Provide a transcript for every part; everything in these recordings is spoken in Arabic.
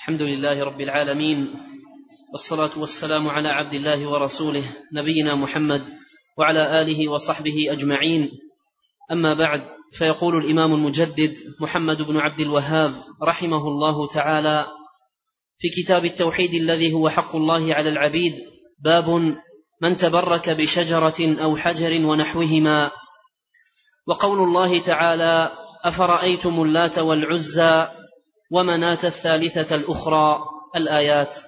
الحمد لله رب العالمين، والصلاة والسلام على عبد الله ورسوله نبينا محمد وعلى آله وصحبه أجمعين. أما بعد، فيقول الإمام المجدد محمد بن عبد الوهاب رحمه الله تعالى في كتاب التوحيد الذي هو حق الله على العبيد: باب من تبرك بشجرة أو حجر ونحوهما. وقول الله تعالى: أفرأيتم اللات والعزى ومناة الثالثة الأخرى، الآيات.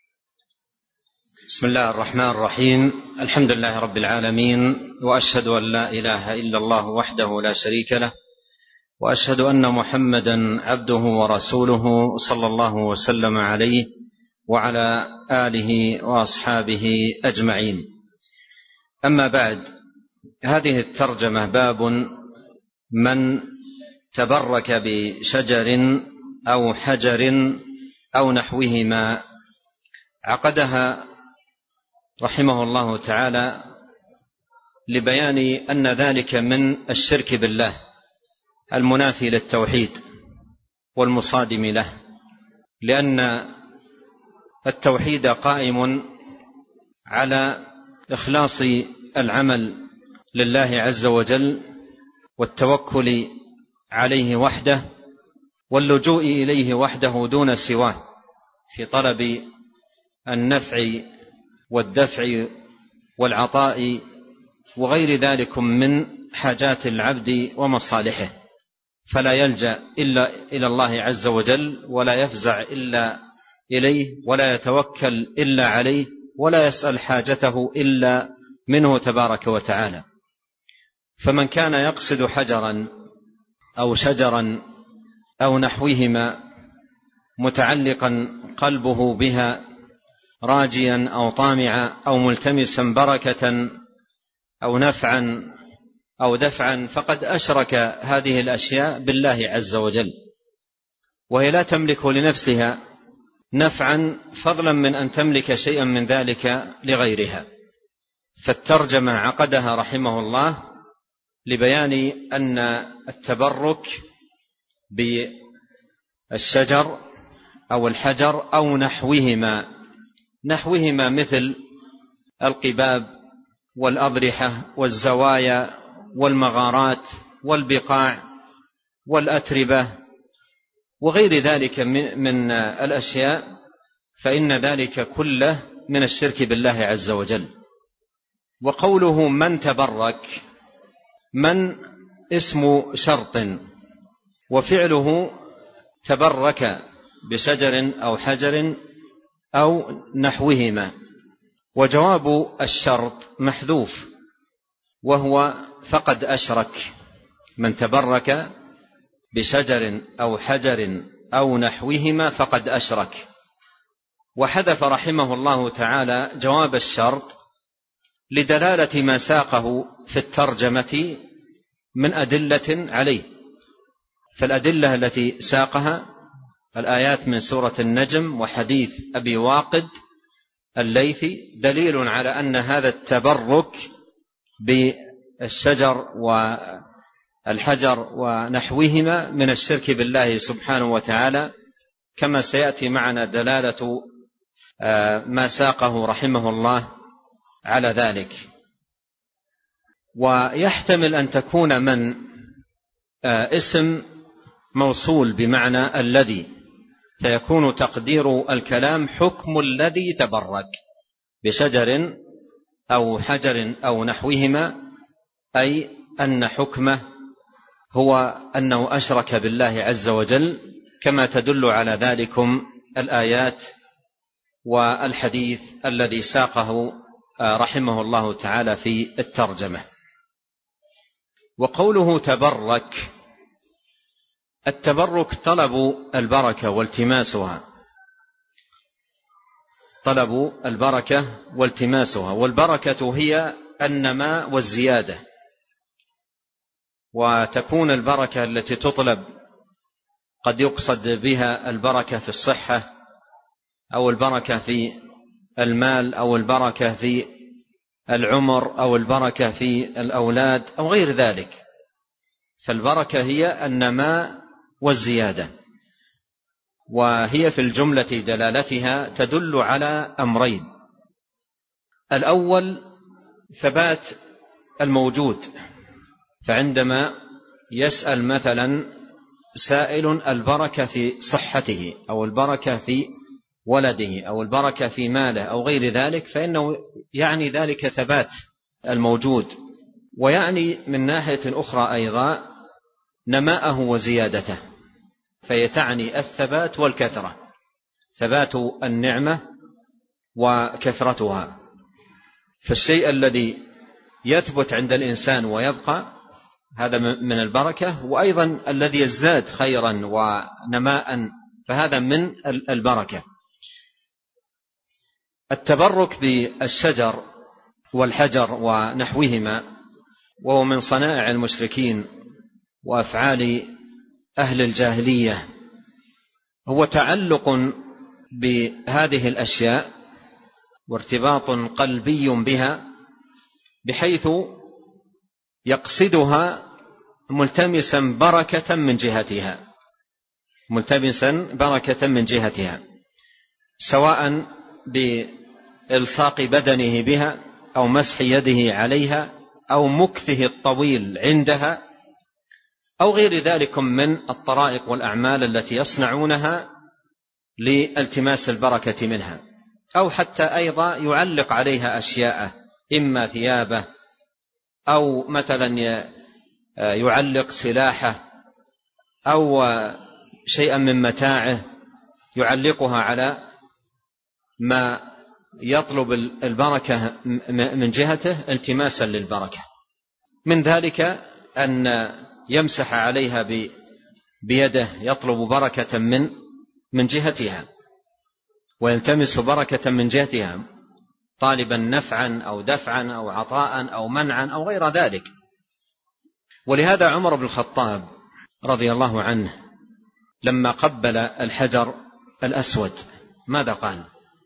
بسم الله الرحمن الرحيم. الحمد لله رب العالمين، وأشهد أن لا إله إلا الله وحده لا شريك له، وأشهد أن محمدا عبده ورسوله صلى الله وسلم عليه وعلى آله وأصحابه أجمعين. أما بعد، هذه الترجمة باب من تبرك بشجر أو حجر أو نحوهما، عقدها رحمه الله تعالى لبيان أن ذلك من الشرك بالله المنافي للتوحيد والمصادم له، لأن التوحيد قائم على إخلاص العمل لله عز وجل، والتوكل عليه وحده، واللجوء إليه وحده دون سواه في طلب النفع والدفع والعطاء وغير ذلك من حاجات العبد ومصالحه، فلا يلجأ إلا إلى الله عز وجل، ولا يفزع إلا إليه، ولا يتوكل إلا عليه، ولا يسأل حاجته إلا منه تبارك وتعالى. فمن كان يقصد حجرا أو شجرا أو نحوهما متعلقا قلبه بها، راجيا أو طامعا أو ملتمسا بركة أو نفعا أو دفعا، فقد أشرك هذه الأشياء بالله عز وجل، وهي لا تملك لنفسها نفعا فضلا من أن تملك شيئا من ذلك لغيرها. فالترجمة عقدها رحمه الله لبيان أن التبرك بالشجر أو الحجر أو نحوهما مثل القباب والأضرحة والزوايا والمغارات والبقاع والأتربة وغير ذلك من الأشياء، فإن ذلك كله من الشرك بالله عز وجل. وقوله من تبرك، من اسم شرط، وفعله تبرك بشجر أو حجر أو نحوهما، وجواب الشرط محذوف، وهو فقد أشرك. من تبرك بشجر أو حجر أو نحوهما فقد أشرك. وحذف رحمه الله تعالى جواب الشرط لدلالة ما ساقه في الترجمة من أدلة عليه. فالأدلة التي ساقها الآيات من سورة النجم وحديث أبي واقد الليثي دليل على أن هذا التبرك بالشجر والحجر ونحوهما من الشرك بالله سبحانه وتعالى، كما سيأتي معنا دلالة ما ساقه رحمه الله على ذلك. ويحتمل أن تكون من اسم موصول بمعنى الذي، فيكون تقدير الكلام حكم الذي تبرك بشجر أو حجر أو نحوهما، أي أن حكمه هو أنه أشرك بالله عز وجل، كما تدل على ذلكم الآيات والحديث الذي ساقه رحمه الله تعالى في الترجمة. وقوله تبرك، التبرك طلب البركة والتماسها، طلب البركة والتماسها، والبركة هي النماء والزيادة. وتكون البركة التي تطلب قد يقصد بها البركة في الصحة، أو البركة في المال، أو البركة في العمر، أو البركة في الأولاد، أو غير ذلك. فالبركة هي النماء والزيادة. وهي في الجملة دلالتها تدل على أمرين: الأول ثبات الموجود، فعندما يسأل مثلا سائل البركة في صحته أو البركة في ولده أو البركة في ماله أو غير ذلك، فإنه يعني ذلك ثبات الموجود، ويعني من ناحية أخرى أيضا نماءه وزيادته، فيتعني الثبات والكثرة، ثبات النعمة وكثرتها. فالشيء الذي يثبت عند الإنسان ويبقى هذا من البركة، وأيضا الذي يزداد خيرا ونماء فهذا من البركة. التبرك بالشجر والحجر ونحوهما وهو من صنائع المشركين وأفعال أهل الجاهلية، هو تعلق بهذه الأشياء وارتباط قلبي بها، بحيث يقصدها ملتمسا بركة من جهتها، ملتمسا بركة من جهتها، سواء بإلصاق بدنه بها أو مسح يده عليها أو مكثه الطويل عندها أو غير ذلك من الطرائق والأعمال التي يصنعونها لالتماس البركة منها، أو حتى أيضا يعلق عليها أشياء، إما ثيابه أو مثلا يعلق سلاحه أو شيئا من متاعه يعلقها على ما يطلب البركة من جهته التماسا للبركة. من ذلك أن يمسح عليها بيده يطلب بركة من جهتها ويلتمس بركة من جهتها، طالبا نفعا أو دفعا أو عطاء أو منعا أو غير ذلك. ولهذا عمر بن الخطاب رضي الله عنه لما قبل الحجر الأسود ماذا قال؟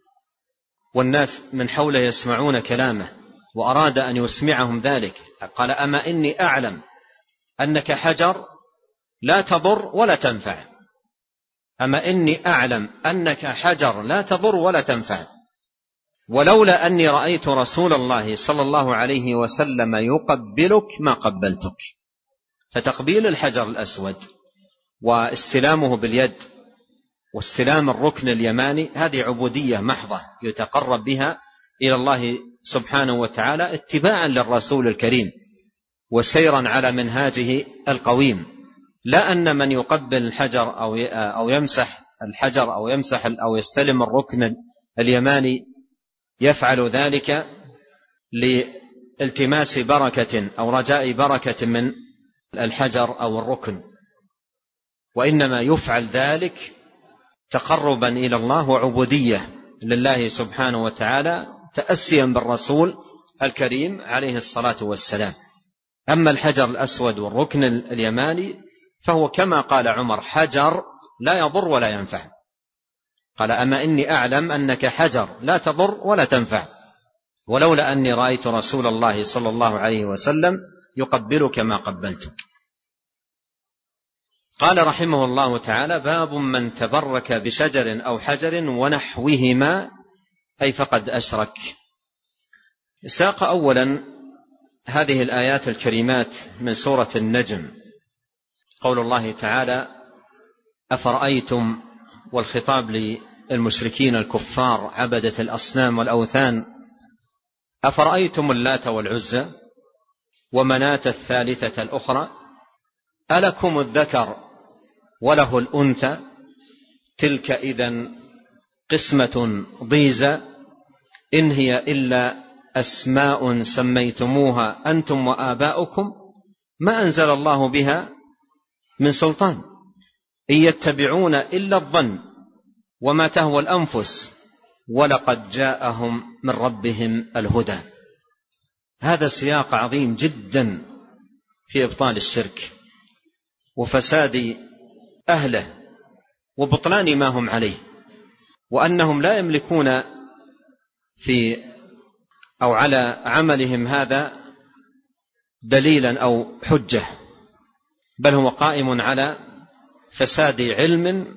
والناس من حوله يسمعون كلامه، وأراد أن يسمعهم ذلك، قال: أما إني أعلم أنك حجر لا تضر ولا تنفع، أما إني أعلم أنك حجر لا تضر ولا تنفع، ولولا أني رأيت رسول الله صلى الله عليه وسلم يقبلك ما قبلتك. فتقبيل الحجر الأسود واستلامه باليد واستلام الركن اليماني هذه عبودية محضة يتقرب بها إلى الله سبحانه وتعالى اتباعا للرسول الكريم وسيرا على منهاجه القويم، لا أن من يقبل الحجر أو يمسح الحجر أو يمسح أو يستلم الركن اليماني يفعل ذلك لالتماس بركة أو رجاء بركة من الحجر أو الركن، وإنما يفعل ذلك تقربا إلى الله وعبودية لله سبحانه وتعالى تأسيا بالرسول الكريم عليه الصلاة والسلام. أما الحجر الأسود والركن اليماني فهو كما قال عمر حجر لا يضر ولا ينفع، قال: أما إني أعلم أنك حجر لا تضر ولا تنفع، ولولا أني رأيت رسول الله صلى الله عليه وسلم يقبلك ما قبلتك. قال رحمه الله تعالى: باب من تبرك بشجر أو حجر ونحوهما أي فقد أشرك. ساق أولا هذه الآيات الكريمات من سورة النجم، قول الله تعالى: أفرأيتم، والخطاب للمشركين الكفار عبدة الأصنام والأوثان: أفرأيتم اللات والعزى ومناة الثالثة الأخرى ألكم الذكر وله الأنثى تلك إذن قسمة ضيزى إن هي إلا أسماء سميتموها أنتم وآباؤكم ما أنزل الله بها من سلطان إن يتبعون إلا الظن وما تهوى الأنفس ولقد جاءهم من ربهم الهدى. هذا سياق عظيم جدا في إبطال الشرك وفساد أهله وبطلان ما هم عليه، وأنهم لا يملكون في أو على عملهم هذا دليلا أو حجة، بل هو قائم على فساد علم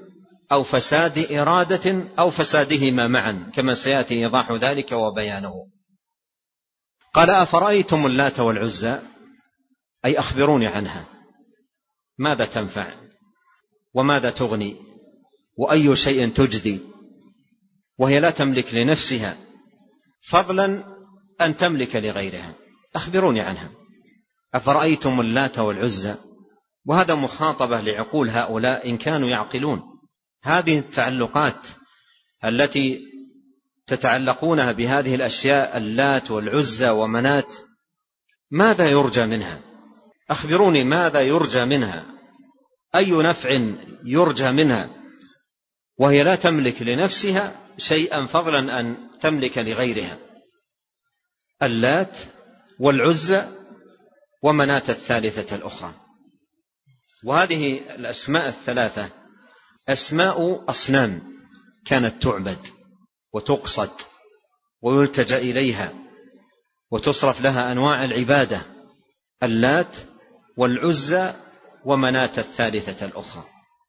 أو فساد إرادة أو فسادهما معا، كما سيأتي إيضاح ذلك وبيانه. قال: أفرأيتم اللات والعزى، أي أخبروني عنها، ماذا تنفع وماذا تغني وأي شيء تجدي، وهي لا تملك لنفسها فضلا أن تملك لغيرها، أخبروني عنها. أفرأيتم اللات والعزى، وهذا مخاطبة لعقول هؤلاء إن كانوا يعقلون. هذه التعلقات التي تتعلقونها بهذه الأشياء، اللات والعزى ومنات، ماذا يرجى منها؟ أخبروني ماذا يرجى منها، أي نفع يرجى منها، وهي لا تملك لنفسها شيئا فضلا أن تملك لغيرها. اللات والعزى ومناة الثالثة الأخرى. وهذه الأسماء الثلاثة أسماء أصنام كانت تعبد وتقصد ويلتجأ إليها وتصرف لها أنواع العبادة: اللات والعزى ومناة الثالثة الأخرى.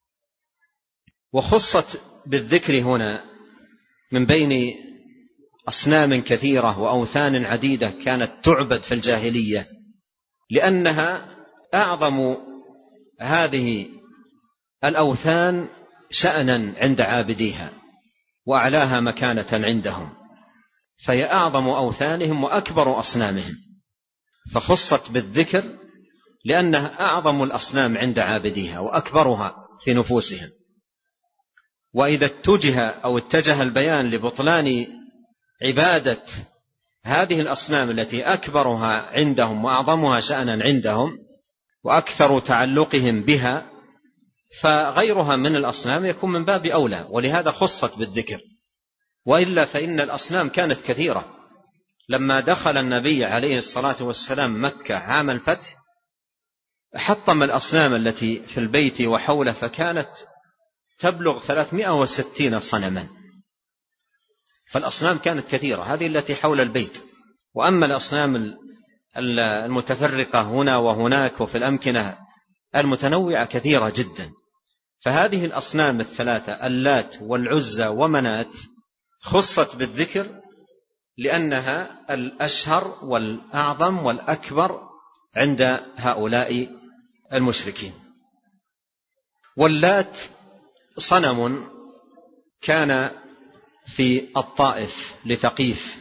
وخصت بالذكر هنا من بين أصنام كثيرة وأوثان عديدة كانت تعبد في الجاهلية، لأنها أعظم هذه الأوثان شأنا عند عابديها وأعلاها مكانة عندهم، فهي أعظم أوثانهم وأكبر أصنامهم، فخصت بالذكر لأنها أعظم الأصنام عند عابديها وأكبرها في نفوسهم. وإذا اتجه البيان لبطلان عبادة هذه الأصنام التي أكبرها عندهم وأعظمها شأنا عندهم وأكثر تعلقهم بها، فغيرها من الأصنام يكون من باب أولى، ولهذا خصت بالذكر. وإلا فإن الأصنام كانت كثيرة. لما دخل النبي عليه الصلاة والسلام مكة عام الفتح حطم الأصنام التي في البيت وحوله، فكانت تبلغ 360 صنما، فالأصنام كانت كثيرة، هذه التي حول البيت. وأما الأصنام المتفرقة هنا وهناك وفي الأمكنة المتنوعة كثيرة جدا. فهذه الأصنام الثلاثة اللات والعزى ومنات خصت بالذكر لأنها الأشهر والأعظم والأكبر عند هؤلاء المشركين. واللات صنم كان في الطائف لثقيف،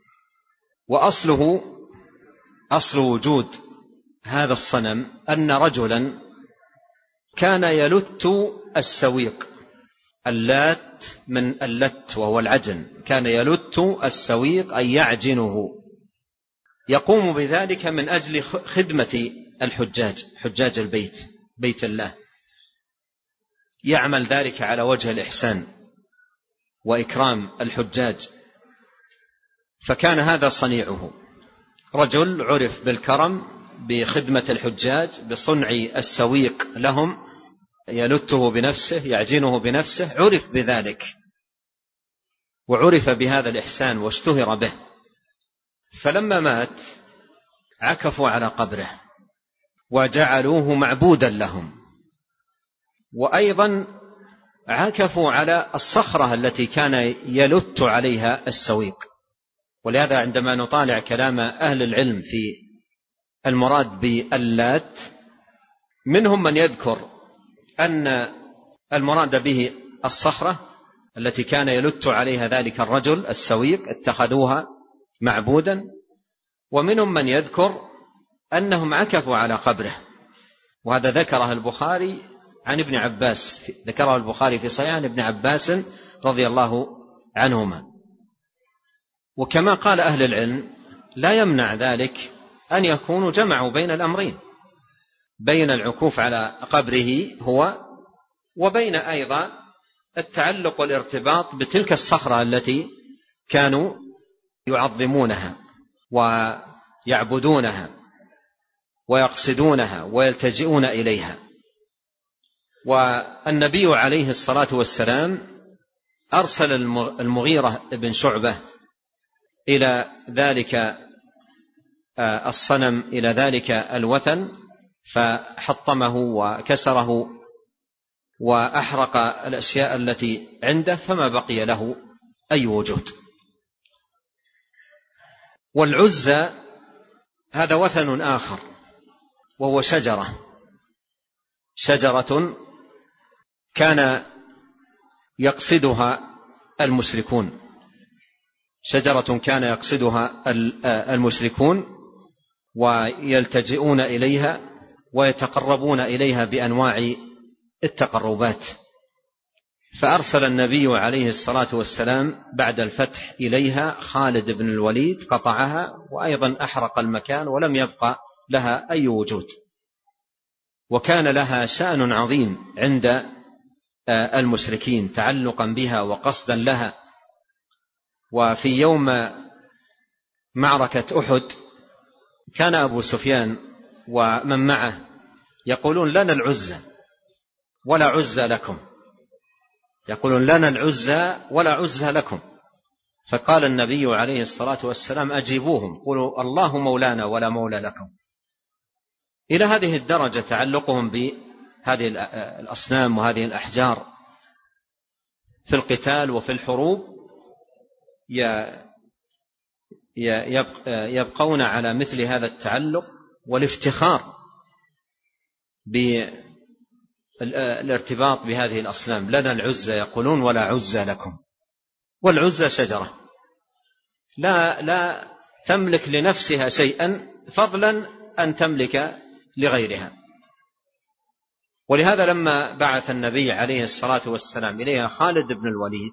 أصل وجود هذا الصنم أن رجلا كان يلت السويق. اللات من اللت وهو العجن، كان يلت السويق أي يعجنه، يقوم بذلك من أجل خدمة الحجاج، حجاج البيت، بيت الله، يعمل ذلك على وجه الإحسان وإكرام الحجاج. فكان هذا صنيعه، رجل عرف بالكرم بخدمة الحجاج، بصنع السويق لهم، يلته بنفسه، يعجنه بنفسه، عرف بذلك وعرف بهذا الإحسان واشتهر به. فلما مات عكفوا على قبره وجعلوه معبودا لهم، وأيضا عكفوا على الصخرة التي كان يلت عليها السويق. ولهذا عندما نطالع كلام أهل العلم في المراد باللات، منهم من يذكر أن المراد به الصخرة التي كان يلت عليها ذلك الرجل السويق، اتخذوها معبودا، ومنهم من يذكر أنهم عكفوا على قبره. وهذا ذكره البخاري عن ابن عباس، ذكره البخاري في صحيح عن ابن عباس رضي الله عنهما. وكما قال أهل العلم لا يمنع ذلك أن يكونوا جمعوا بين الأمرين، بين العكوف على قبره هو وبين أيضا التعلق والارتباط بتلك الصخرة التي كانوا يعظمونها ويعبدونها ويقصدونها ويلتجئون إليها. والنبي عليه الصلاة والسلام أرسل المغيرة بن شعبة إلى ذلك الصنم، إلى ذلك الوثن، فحطمه وكسره وأحرق الأشياء التي عنده فما بقي له أي وجود. والعزى هذا وثن آخر، وهو شجرة كان يقصدها المشركون، شجرة كان يقصدها المشركون ويلتجئون إليها ويتقربون إليها بأنواع التقربات. فأرسل النبي عليه الصلاة والسلام بعد الفتح إليها خالد بن الوليد، قطعها وأيضا أحرق المكان ولم يبقى لها أي وجود. وكان لها شأن عظيم عند المشركين تعلقا بها وقصدا لها. وفي يوم معركة أحد كان أبو سفيان ومن معه يقولون لنا العزى ولا عزى لكم، يقولون لنا العزى ولا عزى لكم. فقال النبي عليه الصلاة والسلام أجيبوهم، قولوا الله مولانا ولا مولى لكم. إلى هذه الدرجة تعلقهم بهذه الأصنام وهذه الأحجار في القتال وفي الحروب، يبقون على مثل هذا التعلق والافتخار بالارتباط بهذه الأصنام. لنا العزى يقولون ولا عزى لكم. والعزى شجرة لا تملك لنفسها شيئا فضلا أن تملك لغيرها. ولهذا لما بعث النبي عليه الصلاة والسلام إليها خالد بن الوليد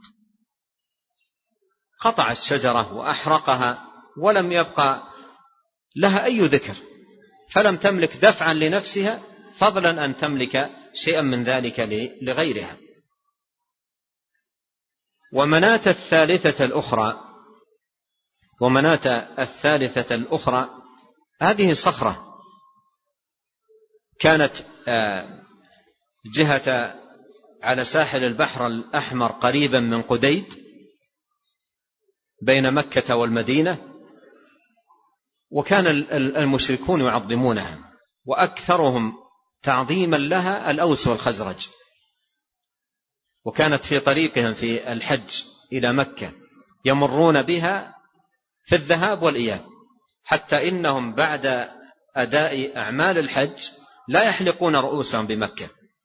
قطع الشجرة وأحرقها ولم يبقى لها أي ذكر، فلم تملك دفعا لنفسها فضلا أن تملك شيئا من ذلك لغيرها. ومناة الثالثة الأخرى هذه صخرة كانت جهة على ساحل البحر الأحمر قريبا من قديد بين مكة والمدينة، وكان المشركون يعظمونها، وأكثرهم تعظيما لها الأوس والخزرج. وكانت في طريقهم في الحج إلى مكة يمرون بها في الذهاب والإياب، حتى إنهم بعد أداء أعمال الحج لا يحلقون رؤوسهم بمكة،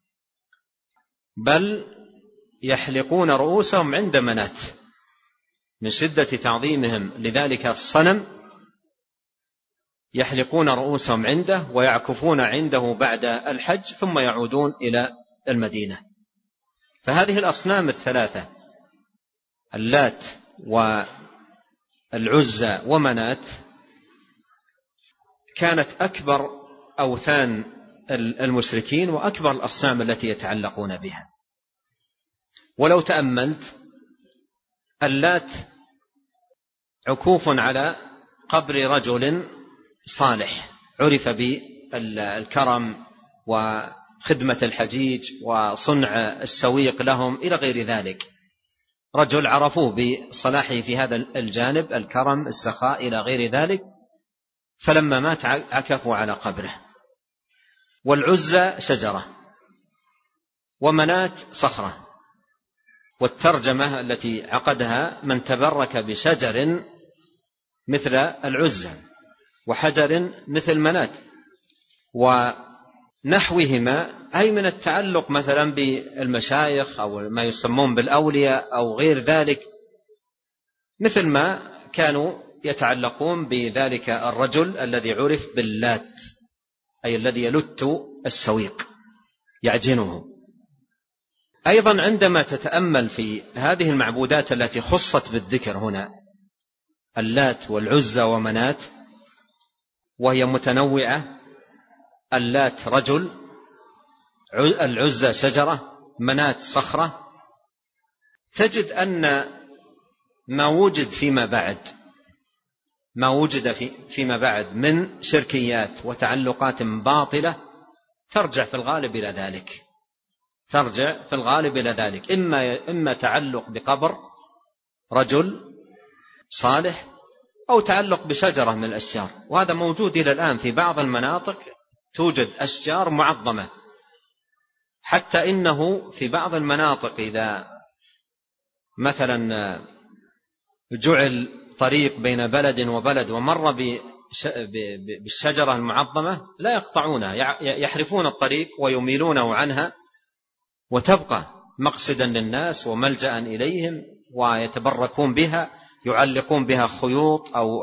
بل يحلقون رؤوسهم عند منات من شدة تعظيمهم لذلك الصنم، يحلقون رؤوسهم عنده ويعكفون عنده بعد الحج ثم يعودون إلى المدينة. فهذه الأصنام الثلاثة اللات والعزى ومنات كانت أكبر أوثان المشركين وأكبر الأصنام التي يتعلقون بها. ولو تأملت اللات عكوف على قبر رجل صالح عرف بالكرم وخدمة الحجيج وصنع السويق لهم إلى غير ذلك، رجل عرفوه بصلاحه في هذا الجانب، الكرم السخاء إلى غير ذلك، فلما مات عكفوا على قبره. والعزى شجرة ومنات صخرة. والترجمة التي عقدها من تبرك بشجر مثل العزى وحجر مثل منات ونحوهما، أي من التعلق مثلا بالمشايخ أو ما يسمون بالأولياء أو غير ذلك، مثل ما كانوا يتعلقون بذلك الرجل الذي عرف باللات، أي الذي يلت السويق يعجنه. أيضا عندما تتأمل في هذه المعبودات التي خصت بالذكر هنا، اللات والعزى ومنات، وهي متنوعة، اللات رجل، العزى شجرة، منات صخرة، تجد أن ما وجد فيما بعد من شركيات وتعلقات باطلة ترجع في الغالب إلى ذلك، إما تعلق بقبر رجل صالح أو تعلق بشجرة من الأشجار. وهذا موجود إلى الآن في بعض المناطق، توجد أشجار معظمة حتى إنه في بعض المناطق إذا مثلا جعل طريق بين بلد وبلد ومر بالشجرة المعظمة لا يقطعونها، يحرفون الطريق ويميلونه عنها وتبقى مقصدا للناس وملجأ إليهم، ويتبركون بها، يعلقون بها خيوط أو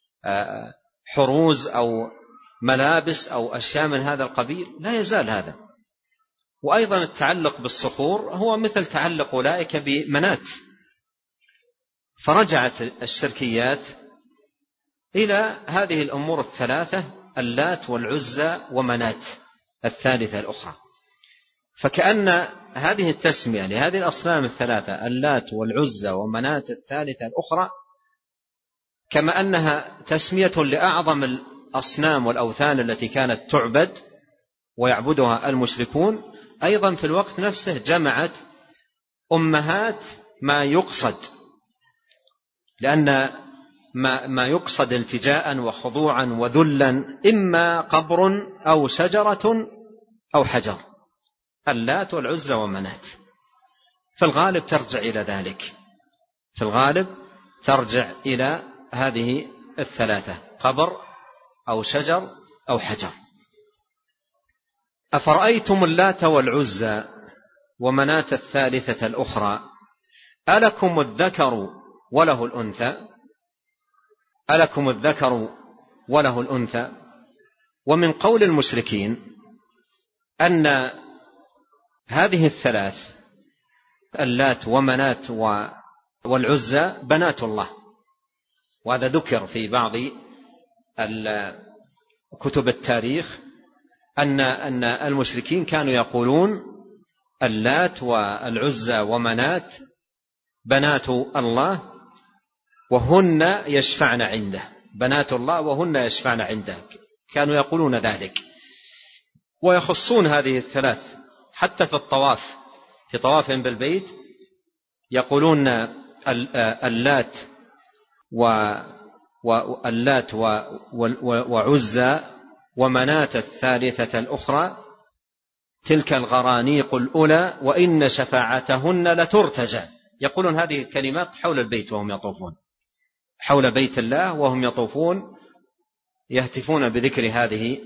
حروز أو ملابس أو أشياء من هذا القبيل. لا يزال هذا. وأيضا التعلق بالصخور هو مثل تعلق أولئك بمنات. فرجعت الشركيات إلى هذه الأمور الثلاثة: اللات والعزى ومنات الثالثة الأخرى. فكأن هذه التسمية لهذه الأصنام الثلاثة، اللات والعزى ومنات الثالثة الأخرى، كما أنها تسمية لأعظم الأصنام والأوثان التي كانت تعبد ويعبدها المشركون، أيضا في الوقت نفسه جمعت أمهات ما يقصد، لأن ما يقصد التجاء وخضوعا وذلا إما قبر أو شجرة أو حجر، اللات والعزى ومنات. في الغالب ترجع إلى ذلك، في الغالب ترجع إلى هذه الثلاثة: قبر أو شجر أو حجر. أفرأيتم اللات والعزى ومناة الثالثة الأخرى ألكم الذكر وله الأنثى؟ ألكم الذكر وله الأنثى. ومن قول المشركين أن هذه الثلاث، اللات ومنات والعزى، بنات الله. وهذا ذكر في بعض كتب التاريخ أن المشركين كانوا يقولون اللات والعزى ومنات بنات الله وهن يشفعن عنده، بنات الله وهن يشفعن عنده، كانوا يقولون ذلك. ويخصون هذه الثلاث حتى في الطواف، في طوافهم بالبيت يقولون اللات واللات وعزى ومناة الثالثة الأخرى تلك الغرانيق الأولى وإن شفاعتهن لترتجى. يقولون هذه الكلمات حول البيت وهم يطوفون، حول بيت الله وهم يطوفون، يهتفون بذكر هذه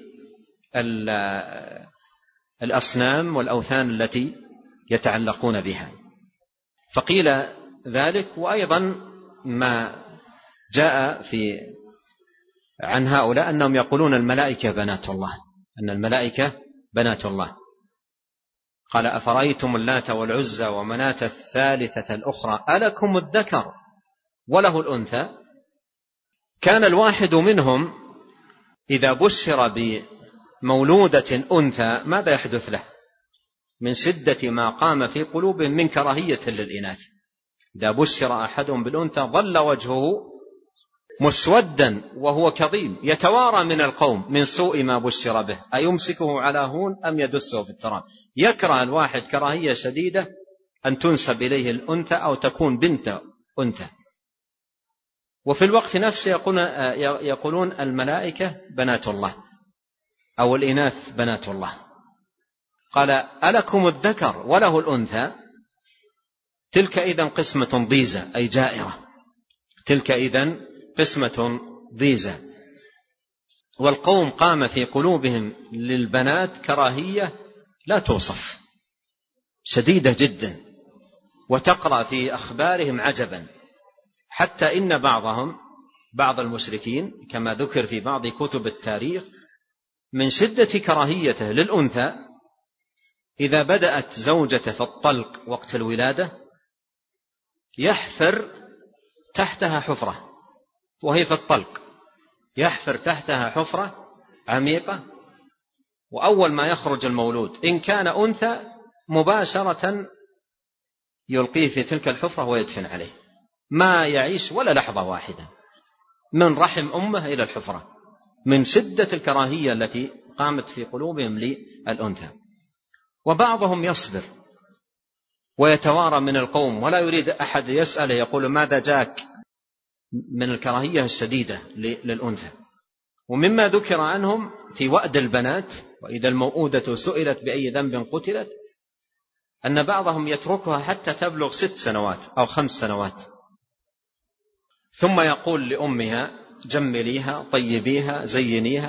الأصنام والأوثان التي يتعلقون بها. فقيل ذلك. وأيضا ما جاء عن هؤلاء أنهم يقولون الملائكة بنات الله، أن الملائكة بنات الله. قال أفرأيتم اللات والعزى ومناة الثالثة الأخرى ألكم الذكر وله الأنثى. كان الواحد منهم إذا بشر بمولودة أنثى ماذا يحدث له؟ من شدة ما قام في قلوبهم من كراهية للإناث. إذا بشر أحدهم بالأنثى ظل وجهه مسودا وهو كظيم يتوارى من القوم من سوء ما بشر به، أيمسكه على هون أم يدسه في التراب. يكره الواحد كراهية شديدة أن تنسب إليه الأنثى أو تكون بنت أنثى. وفي الوقت نفسه يقولون الملائكة بنات الله أو الإناث بنات الله. قال ألكم الذكر وله الأنثى. تلك إذن قسمة ضيزة أي جائرة، تلك إذن قسمة ضيزة. والقوم قام في قلوبهم للبنات كراهية لا توصف، شديدة جدا، وتقرأ في أخبارهم عجبا، حتى إن بعض المشركين كما ذكر في بعض كتب التاريخ من شدة كراهيته للأنثى إذا بدأت زوجته في الطلق وقت الولادة يحفر تحتها حفرة، وهي في الطلق يحفر تحتها حفرة عميقة، وأول ما يخرج المولود إن كان أنثى مباشرة يلقيه في تلك الحفرة ويدفن عليه، ما يعيش ولا لحظة واحدة من رحم أمه إلى الحفرة، من شدة الكراهية التي قامت في قلوبهم للأنثى. وبعضهم يصبر ويتوارى من القوم ولا يريد أحد يسأله، يقول ماذا جاك، من الكراهية الشديدة للأنثى. ومما ذكر عنهم في وأد البنات وإذا الموءودة سئلت بأي ذنب قتلت، أن بعضهم يتركها حتى تبلغ 6 سنوات أو 5 سنوات، ثم يقول لأمها جمليها طيبيها زينيها،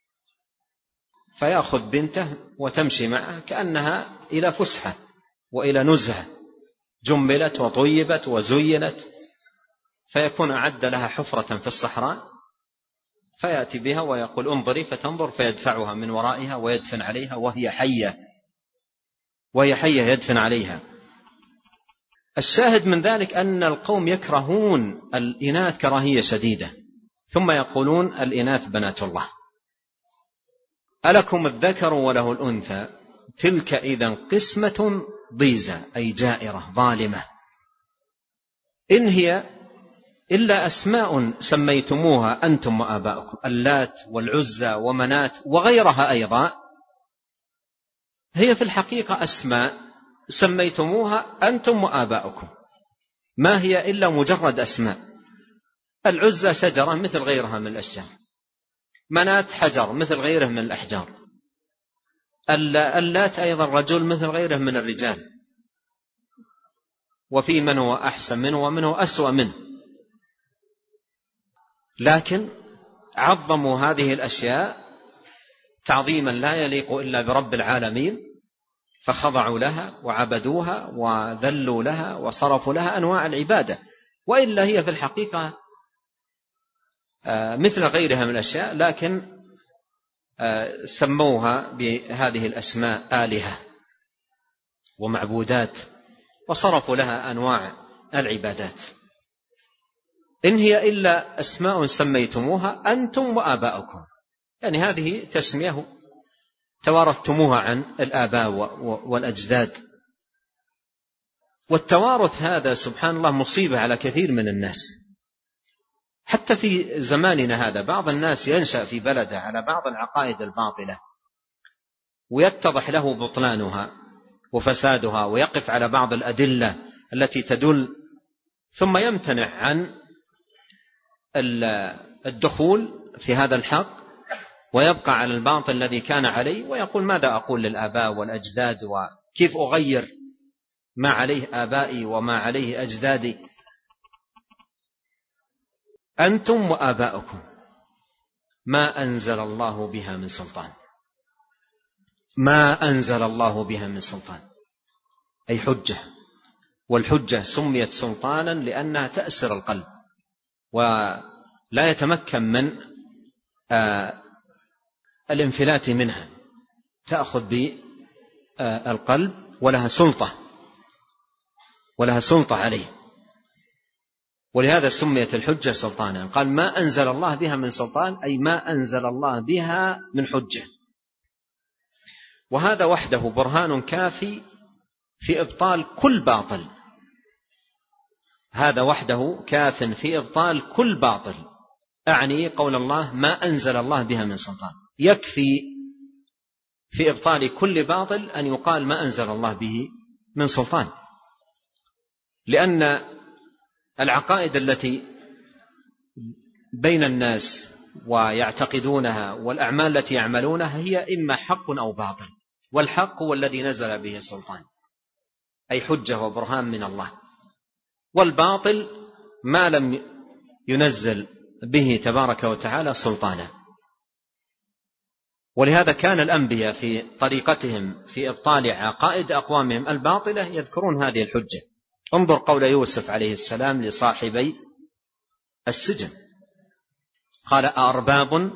فيأخذ بنته وتمشي معه كأنها إلى فسحة وإلى نزهة، جملت وطيبت وزينت، فيكون أعد لها حفرة في الصحراء فيأتي بها ويقول انظري، فتنظر فيدفعها من ورائها ويدفن عليها وهي حية يدفن عليها. الشاهد من ذلك أن القوم يكرهون الإناث كراهية شديدة، ثم يقولون الإناث بنات الله. ألكم الذكر وله الأنثى تلك إذا قسمة ضيزى، أي جائرة ظالمة، إن هي إلا أسماء سميتموها أنتم وآباؤكم، اللات والعزى ومنات وغيرها أيضا، هي في الحقيقة أسماء سميتموها أنتم وآباؤكم، ما هي إلا مجرد أسماء. العزى شجرة مثل غيرها من الأشجار، منات حجر مثل غيره من الأحجار، اللات أيضا رجل مثل غيره من الرجال، وفي من هو أحسن منه ومن هو أسوأ منه، لكن عظموا هذه الأشياء تعظيما لا يليق إلا برب العالمين، فخضعوا لها وعبدوها وذلوا لها وصرفوا لها أنواع العبادة، وإلا هي في الحقيقة مثل غيرها من الأشياء، لكن سموها بهذه الأسماء آلهة ومعبودات وصرفوا لها أنواع العبادات. إن هي إلا أسماء سميتموها أنتم وآباؤكم، يعني هذه تسمية توارثتموها عن الآباء والأجداد. والتوارث هذا سبحان الله مصيبة على كثير من الناس، حتى في زماننا هذا بعض الناس ينشأ في بلده على بعض العقائد الباطلة ويتضح له بطلانها وفسادها، ويقف على بعض الأدلة التي تدل، ثم يمتنع عن الدخول في هذا الحق ويبقى على الباطل الذي كان عليه، ويقول ماذا أقول للآباء والأجداد وكيف أغير ما عليه آبائي وما عليه أجدادي. أنتم وآباؤكم ما أنزل الله بها من سلطان، ما أنزل الله بها من سلطان أي حجة، والحجة سميت سلطانا لأنها تأسر القلب ولا يتمكن من الانفلات منها، تأخذ بالقلب ولها سلطة عليه، ولهذا سميت الحجة سلطانا. قال ما أنزل الله بها من سلطان أي ما أنزل الله بها من حجة، وهذا وحده برهان كافي في إبطال كل باطل، هذا وحده كاف في إبطال كل باطل، أعني قول الله ما أنزل الله بها من سلطان، يكفي في إبطال كل باطل أن يقال ما أنزل الله به من سلطان، لأن العقائد التي بين الناس ويعتقدونها والأعمال التي يعملونها هي إما حق أو باطل، والحق هو الذي نزل به سلطان أي حجة وبرهان من الله، والباطل ما لم ينزل به تبارك وتعالى سلطانا. ولهذا كان الأنبياء في طريقتهم في إبطال عقائد أقوامهم الباطلة يذكرون هذه الحجة. انظر قول يوسف عليه السلام لصاحبي السجن، قال أأرباب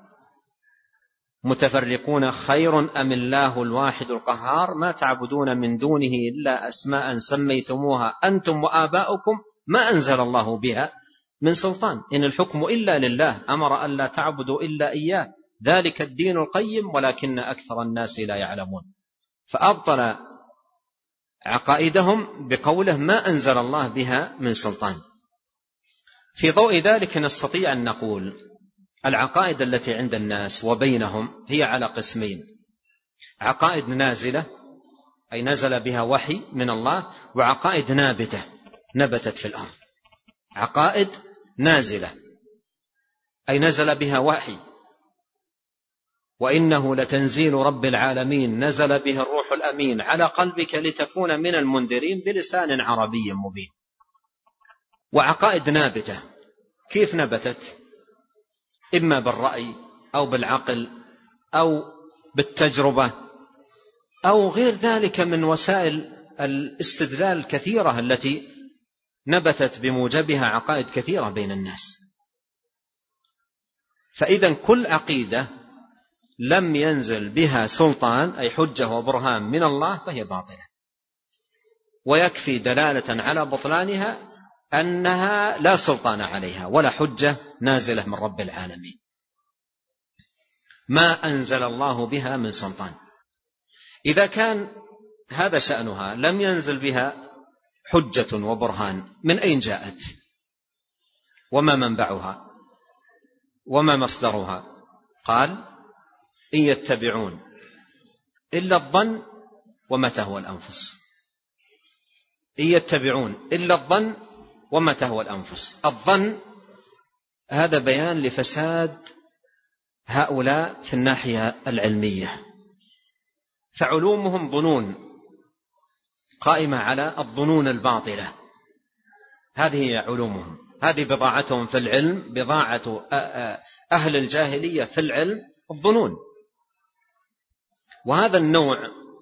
متفرقون خير أم الله الواحد القهار ما تعبدون من دونه إلا أسماء سميتموها أنتم وآباؤكم ما أنزل الله بها من سلطان إن الحكم إلا لله أمر أن لا تعبدوا إلا إياه ذلك الدين القيم ولكن أكثر الناس لا يعلمون. فأبطل عقائدهم بقوله ما أنزل الله بها من سلطان. في ضوء ذلك نستطيع أن نقول العقائد التي عند الناس وبينهم هي على قسمين: عقائد نازلة أي نزل بها وحي من الله، وعقائد نابتة نبتت في الأرض. عقائد نازلة أي نزل بها وحي وإنه لتنزيل رب العالمين نزل به الروح الأمين على قلبك لتكون من المنذرين بلسان عربي مبين. وعقائد نابتة، كيف نبتت؟ إما بالرأي أو بالعقل أو بالتجربة أو غير ذلك من وسائل الاستدلال الكثيرة التي نبتت بموجبها عقائد كثيرة بين الناس. فإذا كل عقيدة لم ينزل بها سلطان أي حجة وبرهان من الله فهي باطلة، ويكفي دلالة على بطلانها أنها لا سلطان عليها ولا حجة نازلة من رب العالمين، ما أنزل الله بها من سلطان. إذا كان هذا شأنها لم ينزل بها حجة وبرهان، من أين جاءت؟ وما منبعها؟ وما مصدرها؟ قال: إن يتبعون إلا الظن وما تهوى الأنفس. إن يتبعون إلا الظن وما تهوى الأنفس. الظن هذا بيان لفساد هؤلاء في الناحية العلمية، فعلومهم ظنون قائمة على الظنون الباطلة، هذه هي علومهم، هذه بضاعتهم في العلم، بضاعة أهل الجاهلية في العلم الظنون. وهذا النوع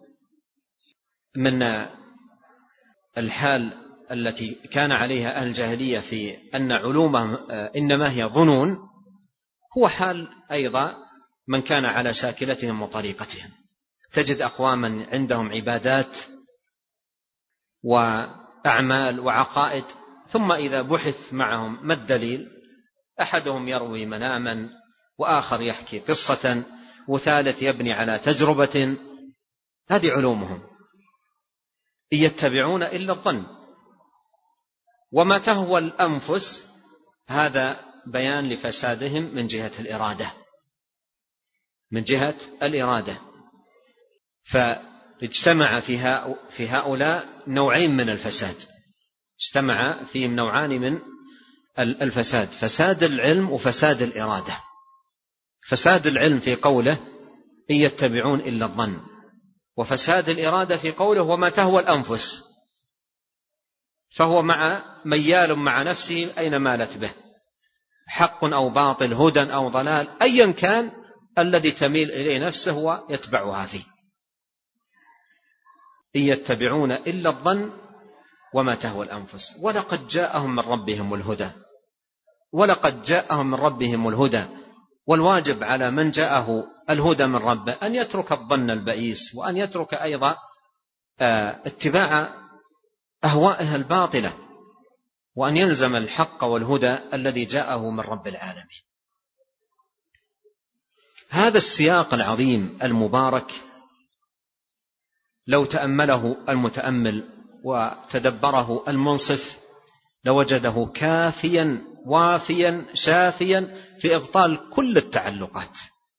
من الحال التي كان عليها أهل الجاهلية في أن علومهم إنما هي ظنون هو حال أيضا من كان على شاكلتهم وطريقتهم. تجد أقواما عندهم عبادات وأعمال وعقائد، ثم إذا بحث معهم ما الدليل، أحدهم يروي مناما، وآخر يحكي قصة، وثالث يبني على تجربة. هذه علومهم. إن يتبعون إلا الظن وما تهوى الأنفس، هذا بيان لفسادهم من جهة الإرادة، من جهة الإرادة. فاجتمع في هؤلاء نوعين من الفساد، اجتمع فيهم نوعان من الفساد: فساد العلم وفساد الإرادة. فساد العلم في قوله إن يتبعون إلا الظن، وفساد الإرادة في قوله وما تهوى الأنفس، فهو ميال مع نفسه أين مالت به، حق أو باطل، هدى أو ضلال، أيا كان الذي تميل إليه نفسه ويتبعها فيه. إن يتبعون إلا الظن وما تهوى الأنفس ولقد جاءهم من ربهم الهدى. ولقد جاءهم من ربهم الهدى، والواجب على من جاءه الهدى من ربه أن يترك الظن البئيس، وأن يترك أيضا اتباع أهوائها الباطلة، وأن يلزم الحق والهدى الذي جاءه من رب العالمين. هذا السياق العظيم المبارك لو تأمله المتأمل وتدبره المنصف لوجده كافيا وافيا شافيا في إبطال كل التعلقات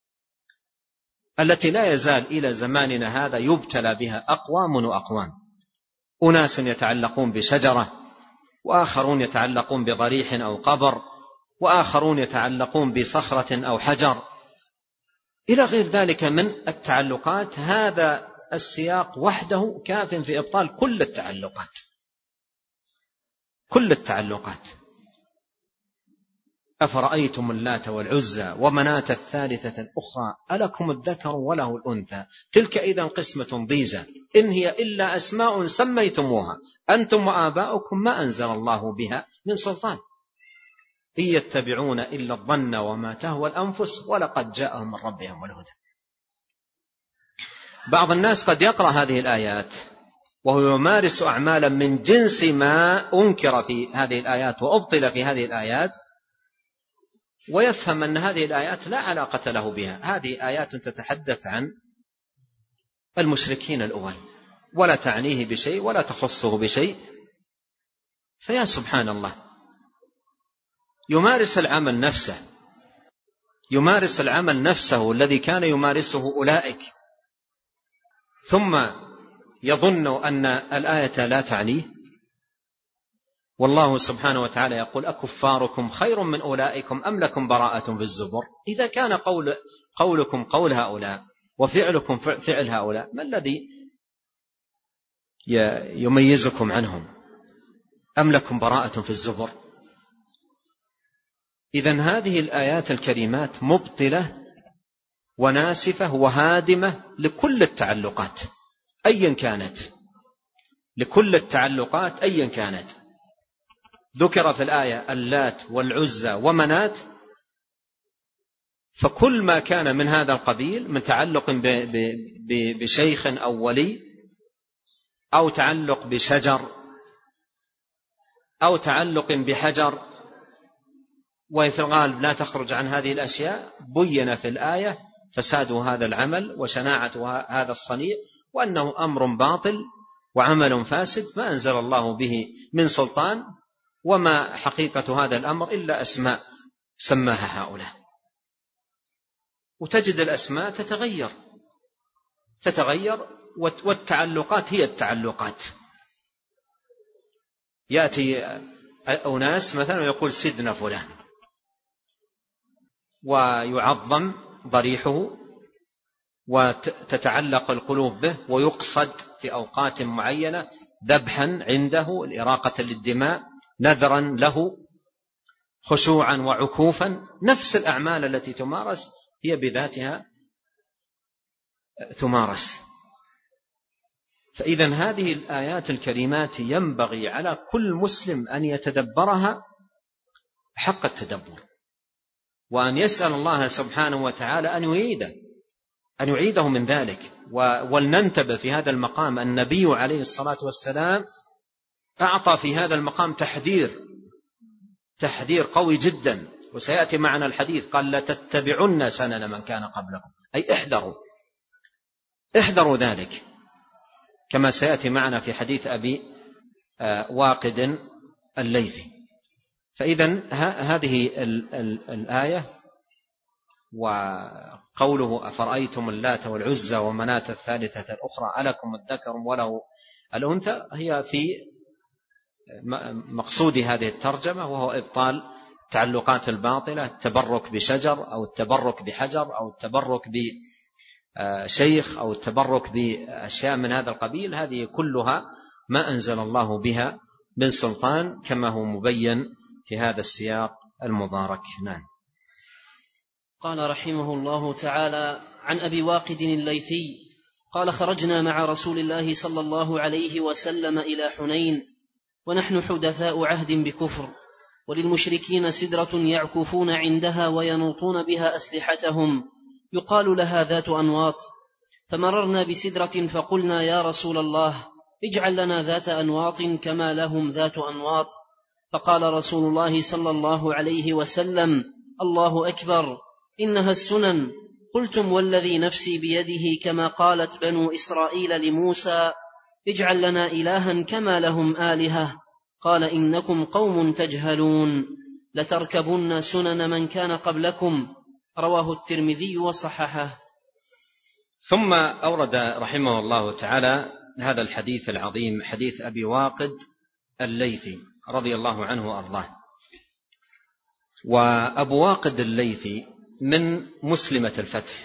التي لا يزال إلى زماننا هذا يبتلى بها أقوام وأقوام. أناس يتعلقون بشجرة، وآخرون يتعلقون بضريح أو قبر، وآخرون يتعلقون بصخرة أو حجر، إلى غير ذلك من التعلقات. هذا السياق وحده كاف في إبطال كل التعلقات، كل التعلقات. أفرأيتم اللات والعزى ومناة الثالثة الأخرى ألكم الذكر وله الأنثى تلك إذا قسمة ضيزى إن هي إلا أسماء سميتموها أنتم وآباؤكم ما أنزل الله بها من سلطان إن يتبعون إلا الظن وما تهوى الأنفس ولقد جاءهم من ربهم الهدى. بعض الناس قد يقرأ هذه الآيات وهو يمارس أعمالا من جنس ما أنكر في هذه الآيات وأبطل في هذه الآيات، ويفهم أن هذه الآيات لا علاقة له بها، هذه آيات تتحدث عن المشركين الأول ولا تعنيه بشيء ولا تخصه بشيء. فيا سبحان الله، يمارس العمل نفسه الذي كان يمارسه أولئك، ثم يظن أن الآية لا تعنيه. والله سبحانه وتعالى يقول أكفاركم خير من أولئكم أم لكم براءة في الزبر. إذا كان قولكم قول هؤلاء وفعلكم فعل هؤلاء، ما الذي يميزكم عنهم؟ أم لكم براءة في الزبر. إذن هذه الآيات الكريمات مبطلة وناسفة وهادمة لكل التعلقات أيا كانت، لكل التعلقات أيا كانت. ذكر في الآية اللات والعزى ومنات، فكل ما كان من هذا القبيل من تعلق بشيخ أو ولي أو تعلق بشجر أو تعلق بحجر، وفي الغالب لا تخرج عن هذه الأشياء، بين في الآية فساد هذا العمل وشناعة هذا الصنيع، وأنه أمر باطل وعمل فاسد ما أنزل الله به من سلطان، وما حقيقة هذا الأمر إلا أسماء سماها هؤلاء. وتجد الأسماء تتغير والتعلقات هي التعلقات. يأتي أناس مثلا يقول سيدنا فلان ويعظم ضريحه وتتعلق القلوب به، ويقصد في أوقات معينة ذبحا عنده الإراقة للدماء، نذرا له، خشوعا وعكوفا. نفس الأعمال التي تمارس هي بذاتها تمارس. فإذا هذه الآيات الكريمات ينبغي على كل مسلم أن يتدبرها حق التدبر، وأن يسأل الله سبحانه وتعالى أن يعيده من ذلك. ولننتبه في هذا المقام، النبي عليه الصلاة والسلام أعطى في هذا المقام تحذير قوي جدا، وسيأتي معنا الحديث قال لتتبعن سنن من كان قبلكم، أي احذروا ذلك، كما سيأتي معنا في حديث أبي واقد الليثي. فإذن هذه الآية وقوله أفرأيتم اللات والعزى ومناة الثالثة الأخرى ألكم الذكر وله الأنثى، هي في مقصود هذه الترجمة، وهو إبطال التعلقات الباطلة، التبرك بشجر أو التبرك بحجر أو التبرك بشيخ أو التبرك بأشياء من هذا القبيل. هذه كلها ما أنزل الله بها من سلطان، كما هو مبين في هذا السياق المبارك. نعم. قال رحمه الله تعالى: عن أبي واقد الليثي قال: خرجنا مع رسول الله صلى الله عليه وسلم إلى حنين ونحن حدثاء عهد بكفر، وللمشركين سدرة يعكفون عندها وينوطون بها أسلحتهم يقال لها ذات أنواط، فمررنا بسدرة فقلنا: يا رسول الله اجعل لنا ذات أنواط كما لهم ذات أنواط. فقال رسول الله صلى الله عليه وسلم: الله أكبر، إنها السنن. قلتم: والذي نفسي بيده كما قالت بنو إسرائيل لموسى: اجعل لنا إلها كما لهم آلهة. قال: إنكم قوم تجهلون، لتركبن سنن من كان قبلكم. رواه الترمذي وصححه. ثم أورد رحمه الله تعالى هذا الحديث العظيم، حديث أبي واقد الليثي رضي الله عنه وأرضاه. وأبو واقد الليثي من مسلمة الفتح،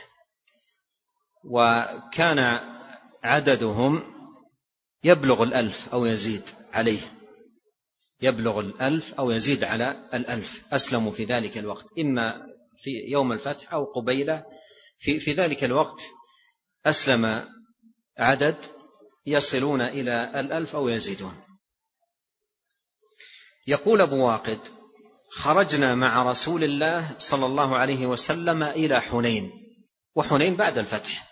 وكان عددهم يبلغ 1000 أو يزيد عليه، يبلغ 1000 أو يزيد على 1000 أسلموا في ذلك الوقت، إما في يوم الفتح أو قبيلة. في ذلك الوقت أسلم عدد يصلون إلى 1000 أو يزيدون. يقول أبو واقد: خرجنا مع رسول الله صلى الله عليه وسلم إلى حنين، وحنين بعد الفتح.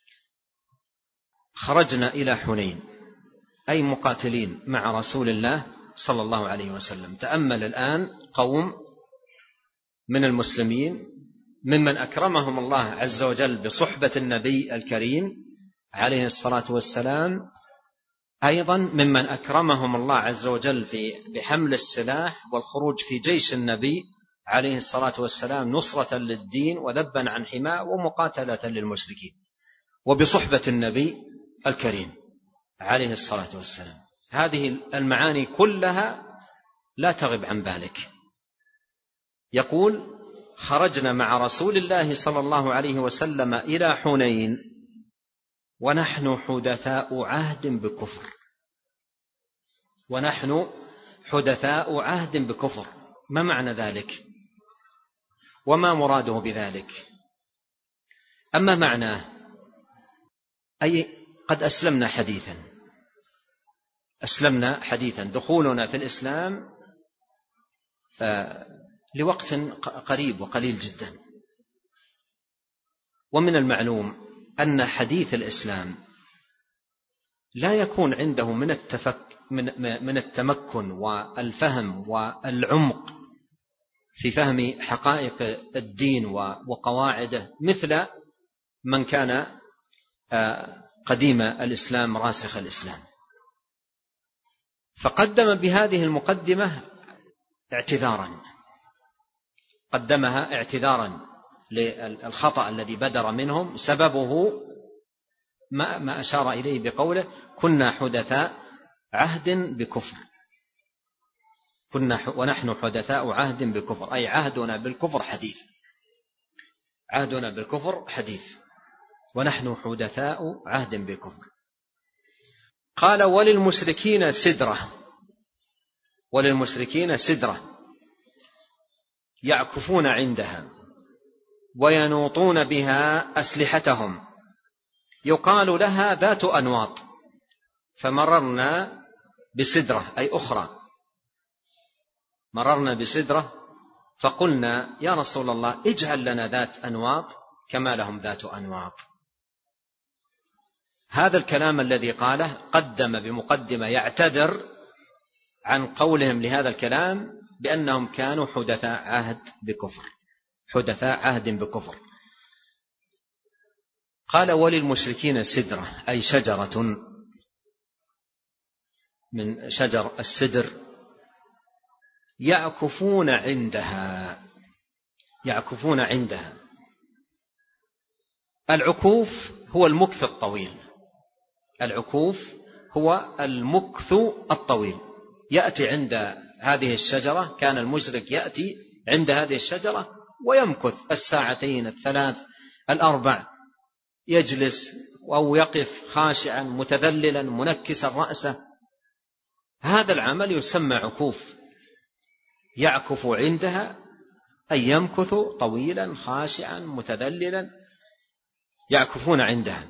خرجنا إلى حنين أي مقاتلين مع رسول الله صلى الله عليه وسلم. تأمل الآن قوم من المسلمين ممن أكرمهم الله عز وجل بصحبة النبي الكريم عليه الصلاة والسلام، أيضا ممن أكرمهم الله عز وجل بحمل السلاح والخروج في جيش النبي عليه الصلاة والسلام نصرة للدين وذبا عن حماء ومقاتلة للمشركين، وبصحبة النبي الكريم عليه الصلاة والسلام. هذه المعاني كلها لا تغب عن بالك. يقول: خرجنا مع رسول الله صلى الله عليه وسلم إلى حنين ونحن حدثاء عهد بكفر. ونحن حدثاء عهد بكفر، ما معنى ذلك وما مراده بذلك؟ أما معناه أي قد أسلمنا حديثا، دخولنا في الإسلام لوقت قريب وقليل جدا. ومن المعلوم أن حديث الإسلام لا يكون عنده من التمكن والفهم والعمق في فهم حقائق الدين وقواعده مثل من كان قديم الإسلام راسخ الإسلام. فقدم بهذه المقدمة قدمها اعتذارا للخطأ الذي بدر منهم، سببه ما أشار إليه بقوله: كنا حدثاء عهد بكفر. ونحن حدثاء عهد بكفر، أي عهدنا بالكفر حديث. ونحن حدثاء عهد بكفر. قال: وللمشركين سدرة يعكفون عندها وينوطون بها أسلحتهم يقال لها ذات أنواط، فمررنا بسدرة أي أخرى، مررنا بسدرة فقلنا: يا رسول الله اجعل لنا ذات أنواط كما لهم ذات أنواط. هذا الكلام الذي قاله قدم بمقدمة يعتذر عن قولهم لهذا الكلام بأنهم كانوا حدثاء عهد بكفر. قال: وللمشركين سدرة أي شجرة من شجر السدر يعكفون عندها. العكوف هو المكث الطويل. يأتي عند هذه الشجرة، كان المشرك يأتي عند هذه الشجرة ويمكث الساعتين 3 4، يجلس أو يقف خاشعا متذللا منكسا رأسه. هذا العمل يسمى عكوف. يعكف عندها أي يمكث طويلا خاشعا متذللا، يعكفون عندها.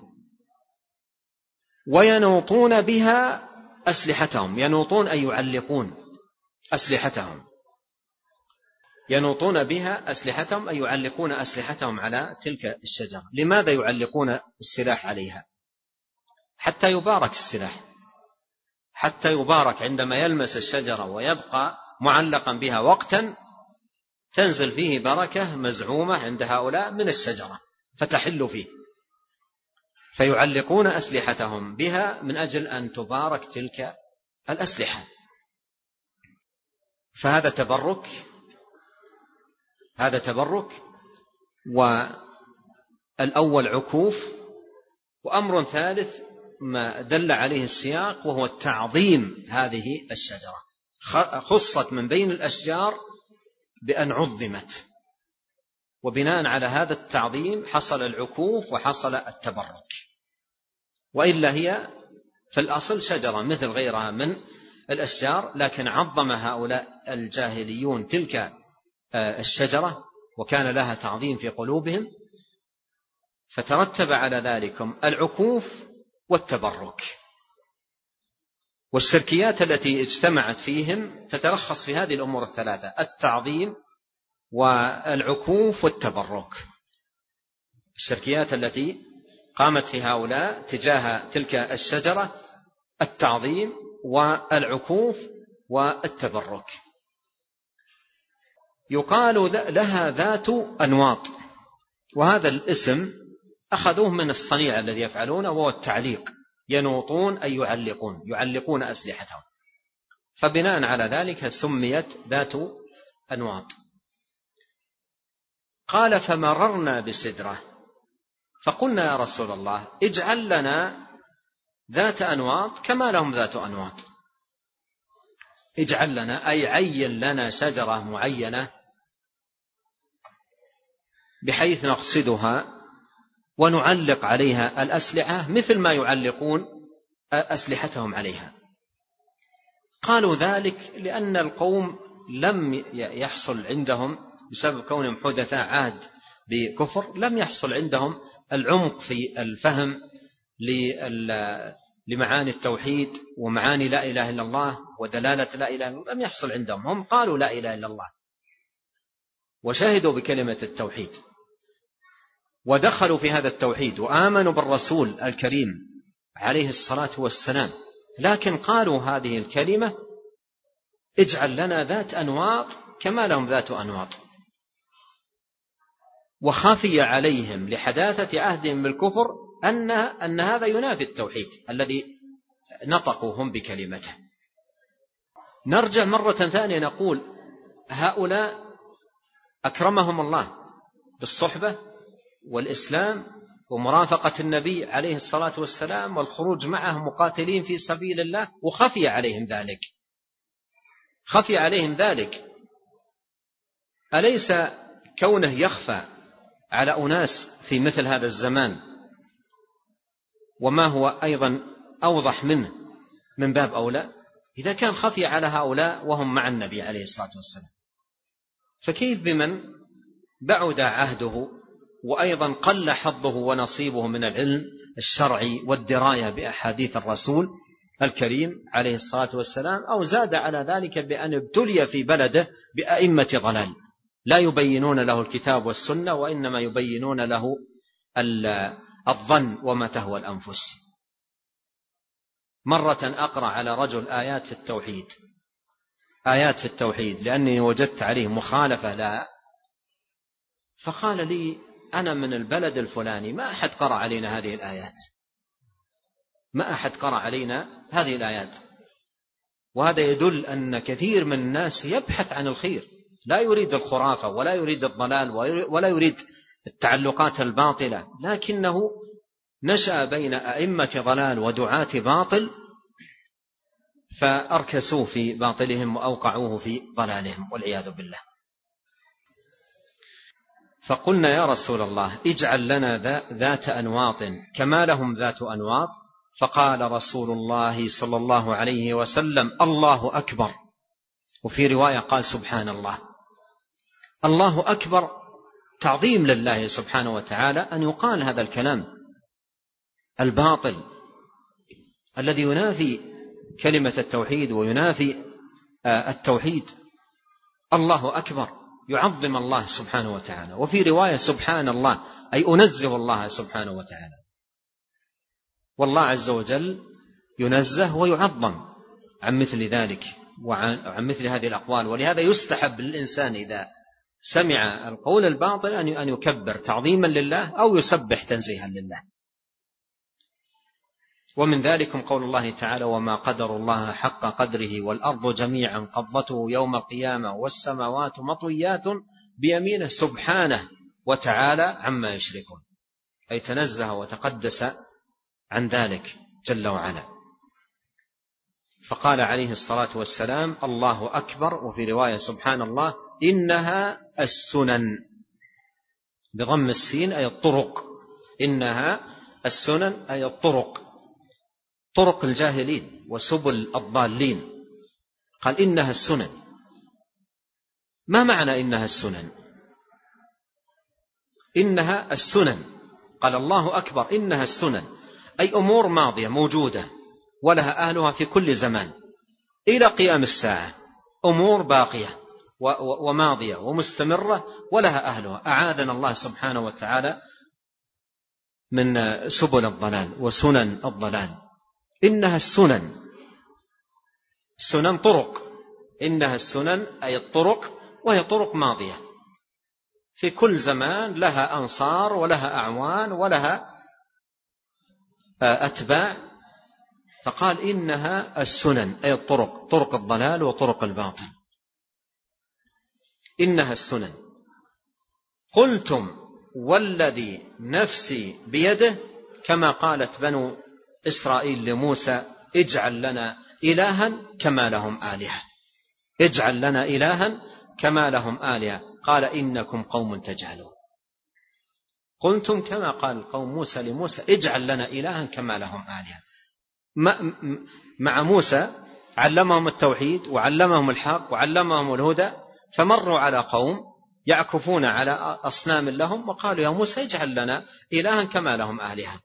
وينوطون بها أسلحتهم. ينوطون أي يعلقون أسلحتهم. ينوطون بها أسلحتهم أي يعلقون أسلحتهم على تلك الشجرة. لماذا يعلقون السلاح عليها؟ حتى يبارك السلاح، حتى يبارك عندما يلمس الشجرة ويبقى معلقا بها وقتا، تنزل فيه بركة مزعومة عند هؤلاء من الشجرة فتحل فيه، فيعلقون أسلحتهم بها من أجل أن تبارك تلك الأسلحة. فهذا تبرك، والأول عكوف. وأمر ثالث ما دل عليه السياق وهو التعظيم هذه الشجرة، خصت من بين الأشجار بأن عظمت، وبناء على هذا التعظيم حصل العكوف وحصل التبرك. وإلا هي في الأصل شجرة مثل غيرها من الأشجار، لكن عظم هؤلاء الجاهليون تلك الشجرة وكان لها تعظيم في قلوبهم، فترتب على ذلك العكوف والتبرك. والشركيات التي اجتمعت فيهم تتلخص في هذه الأمور الثلاثة: التعظيم والعكوف والتبرك. الشركيات التي قامت في هؤلاء تجاه تلك الشجرة: التعظيم والعكوف والتبرك. يقال لها ذات أنواط، وهذا الاسم أخذوه من الصنيع الذي يفعلونه وهو التعليق. ينوطون أي يعلقون أسلحتهم، فبناء على ذلك سميت ذات أنواط. قال: فمررنا بسدرة فقلنا: يا رسول الله اجعل لنا ذات أنواط كما لهم ذات أنواط. اجعل لنا أي عين لنا شجرة معينة بحيث نقصدها ونعلق عليها الأسلحة مثل ما يعلقون أسلحتهم عليها. قالوا ذلك لأن القوم لم يحصل عندهم بسبب كونهم حدثاء عهد بكفر، لم يحصل عندهم العمق في الفهم لمعاني التوحيد ومعاني لا إله إلا الله ودلالة لا إله إلا الله، لم يحصل عندهم. هم قالوا لا إله إلا الله وشهدوا بكلمة التوحيد ودخلوا في هذا التوحيد وآمنوا بالرسول الكريم عليه الصلاة والسلام، لكن قالوا هذه الكلمة اجعل لنا ذات أنواط كما لهم ذات أنواط، وخفي عليهم لحداثة عهدهم بالكفر أن هذا ينافي التوحيد الذي نطقوا هم بكلمته. نرجع مرة ثانية نقول هؤلاء أكرمهم الله بالصحبة والإسلام ومرافقة النبي عليه الصلاة والسلام والخروج معه مقاتلين في سبيل الله، وخفي عليهم ذلك. خفي عليهم ذلك. أليس كونه يخفى على أناس في مثل هذا الزمان وما هو أيضا أوضح منه من باب أولى؟ إذا كان خفي على هؤلاء وهم مع النبي عليه الصلاة والسلام، فكيف بمن بعد عهده وأيضا قل حظه ونصيبه من العلم الشرعي والدراية بأحاديث الرسول الكريم عليه الصلاة والسلام، أو زاد على ذلك بأن ابتلي في بلده بأئمة ضلال لا يبينون له الكتاب والسنة وإنما يبينون له الظن وما تهوى الأنفس. مرة أقرأ على رجل آيات في التوحيد لأني وجدت عليه مخالفة لها، فقال لي أنا من البلد الفلاني ما أحد قرأ علينا هذه الآيات، ما أحد قرأ علينا هذه الآيات. وهذا يدل أن كثير من الناس يبحث عن الخير، لا يريد الخرافة ولا يريد الضلال ولا يريد التعلقات الباطلة، لكنه نشأ بين أئمة ضلال ودعاة باطل فأركسوه في باطلهم وأوقعوه في ضلالهم والعياذ بالله. فقلنا يا رسول الله اجعل لنا ذات أنواط كما لهم ذات أنواط. فقال رسول الله صلى الله عليه وسلم الله أكبر. وفي رواية قال سبحان الله. الله أكبر تعظيم لله سبحانه وتعالى أن يقال هذا الكلام الباطل الذي ينافي كلمة التوحيد وينافي التوحيد. الله أكبر يعظم الله سبحانه وتعالى. وفي رواية سبحان الله أي أنزه الله سبحانه وتعالى. والله عز وجل ينزه ويعظم عن مثل ذلك وعن مثل هذه الأقوال. ولهذا يستحب للإنسان إذا سمع القول الباطل أن يكبر تعظيما لله أو يسبح تنزيها لله. ومن ذلكم قول الله تعالى وما قدر الله حق قدره والأرض جميعا قبضته يوم القيامة والسماوات مطويات بيمينه سبحانه وتعالى عما يشركون، أي تنزه وتقدس عن ذلك جل وعلا. فقال عليه الصلاة والسلام الله أكبر. وفي رواية سبحان الله إنها السنن بضم السين أي الطرق. إنها السنن أي الطرق، طرق الجاهلين وسبل الضالين. قال إنها السنن. ما معنى إنها السنن؟ إنها السنن قال الله أكبر إنها السنن أي أمور ماضية موجودة ولها أهلها في كل زمان إلى قيام الساعة، أمور باقية وماضية ومستمرة ولها أهلها. أعاذنا الله سبحانه وتعالى من سبل الضلال وسنن الضلال. إنها السنن، السنن طرق. إنها السنن أي الطرق، وهي طرق ماضية في كل زمان لها أنصار ولها أعوان ولها أتباع. فقال إنها السنن أي الطرق، طرق الضلال وطرق الباطل. إنها السنن. قلتم والذي نفسي بيده كما قالت بنو إسرائيل لموسى اجعل لنا إلها كما لهم آلهة. اجعل لنا إلها كما لهم آلهة قال إنكم قوم تجهلون. قلتم كما قال قوم موسى لموسى اجعل لنا إلها كما لهم آلهة. مع موسى علمهم التوحيد وعلمهم الحق وعلمهم الهدى، فمروا على قوم يعكفون على أصنام لهم وقالوا يا موسى اجعل لنا إلها كما لهم آلهة،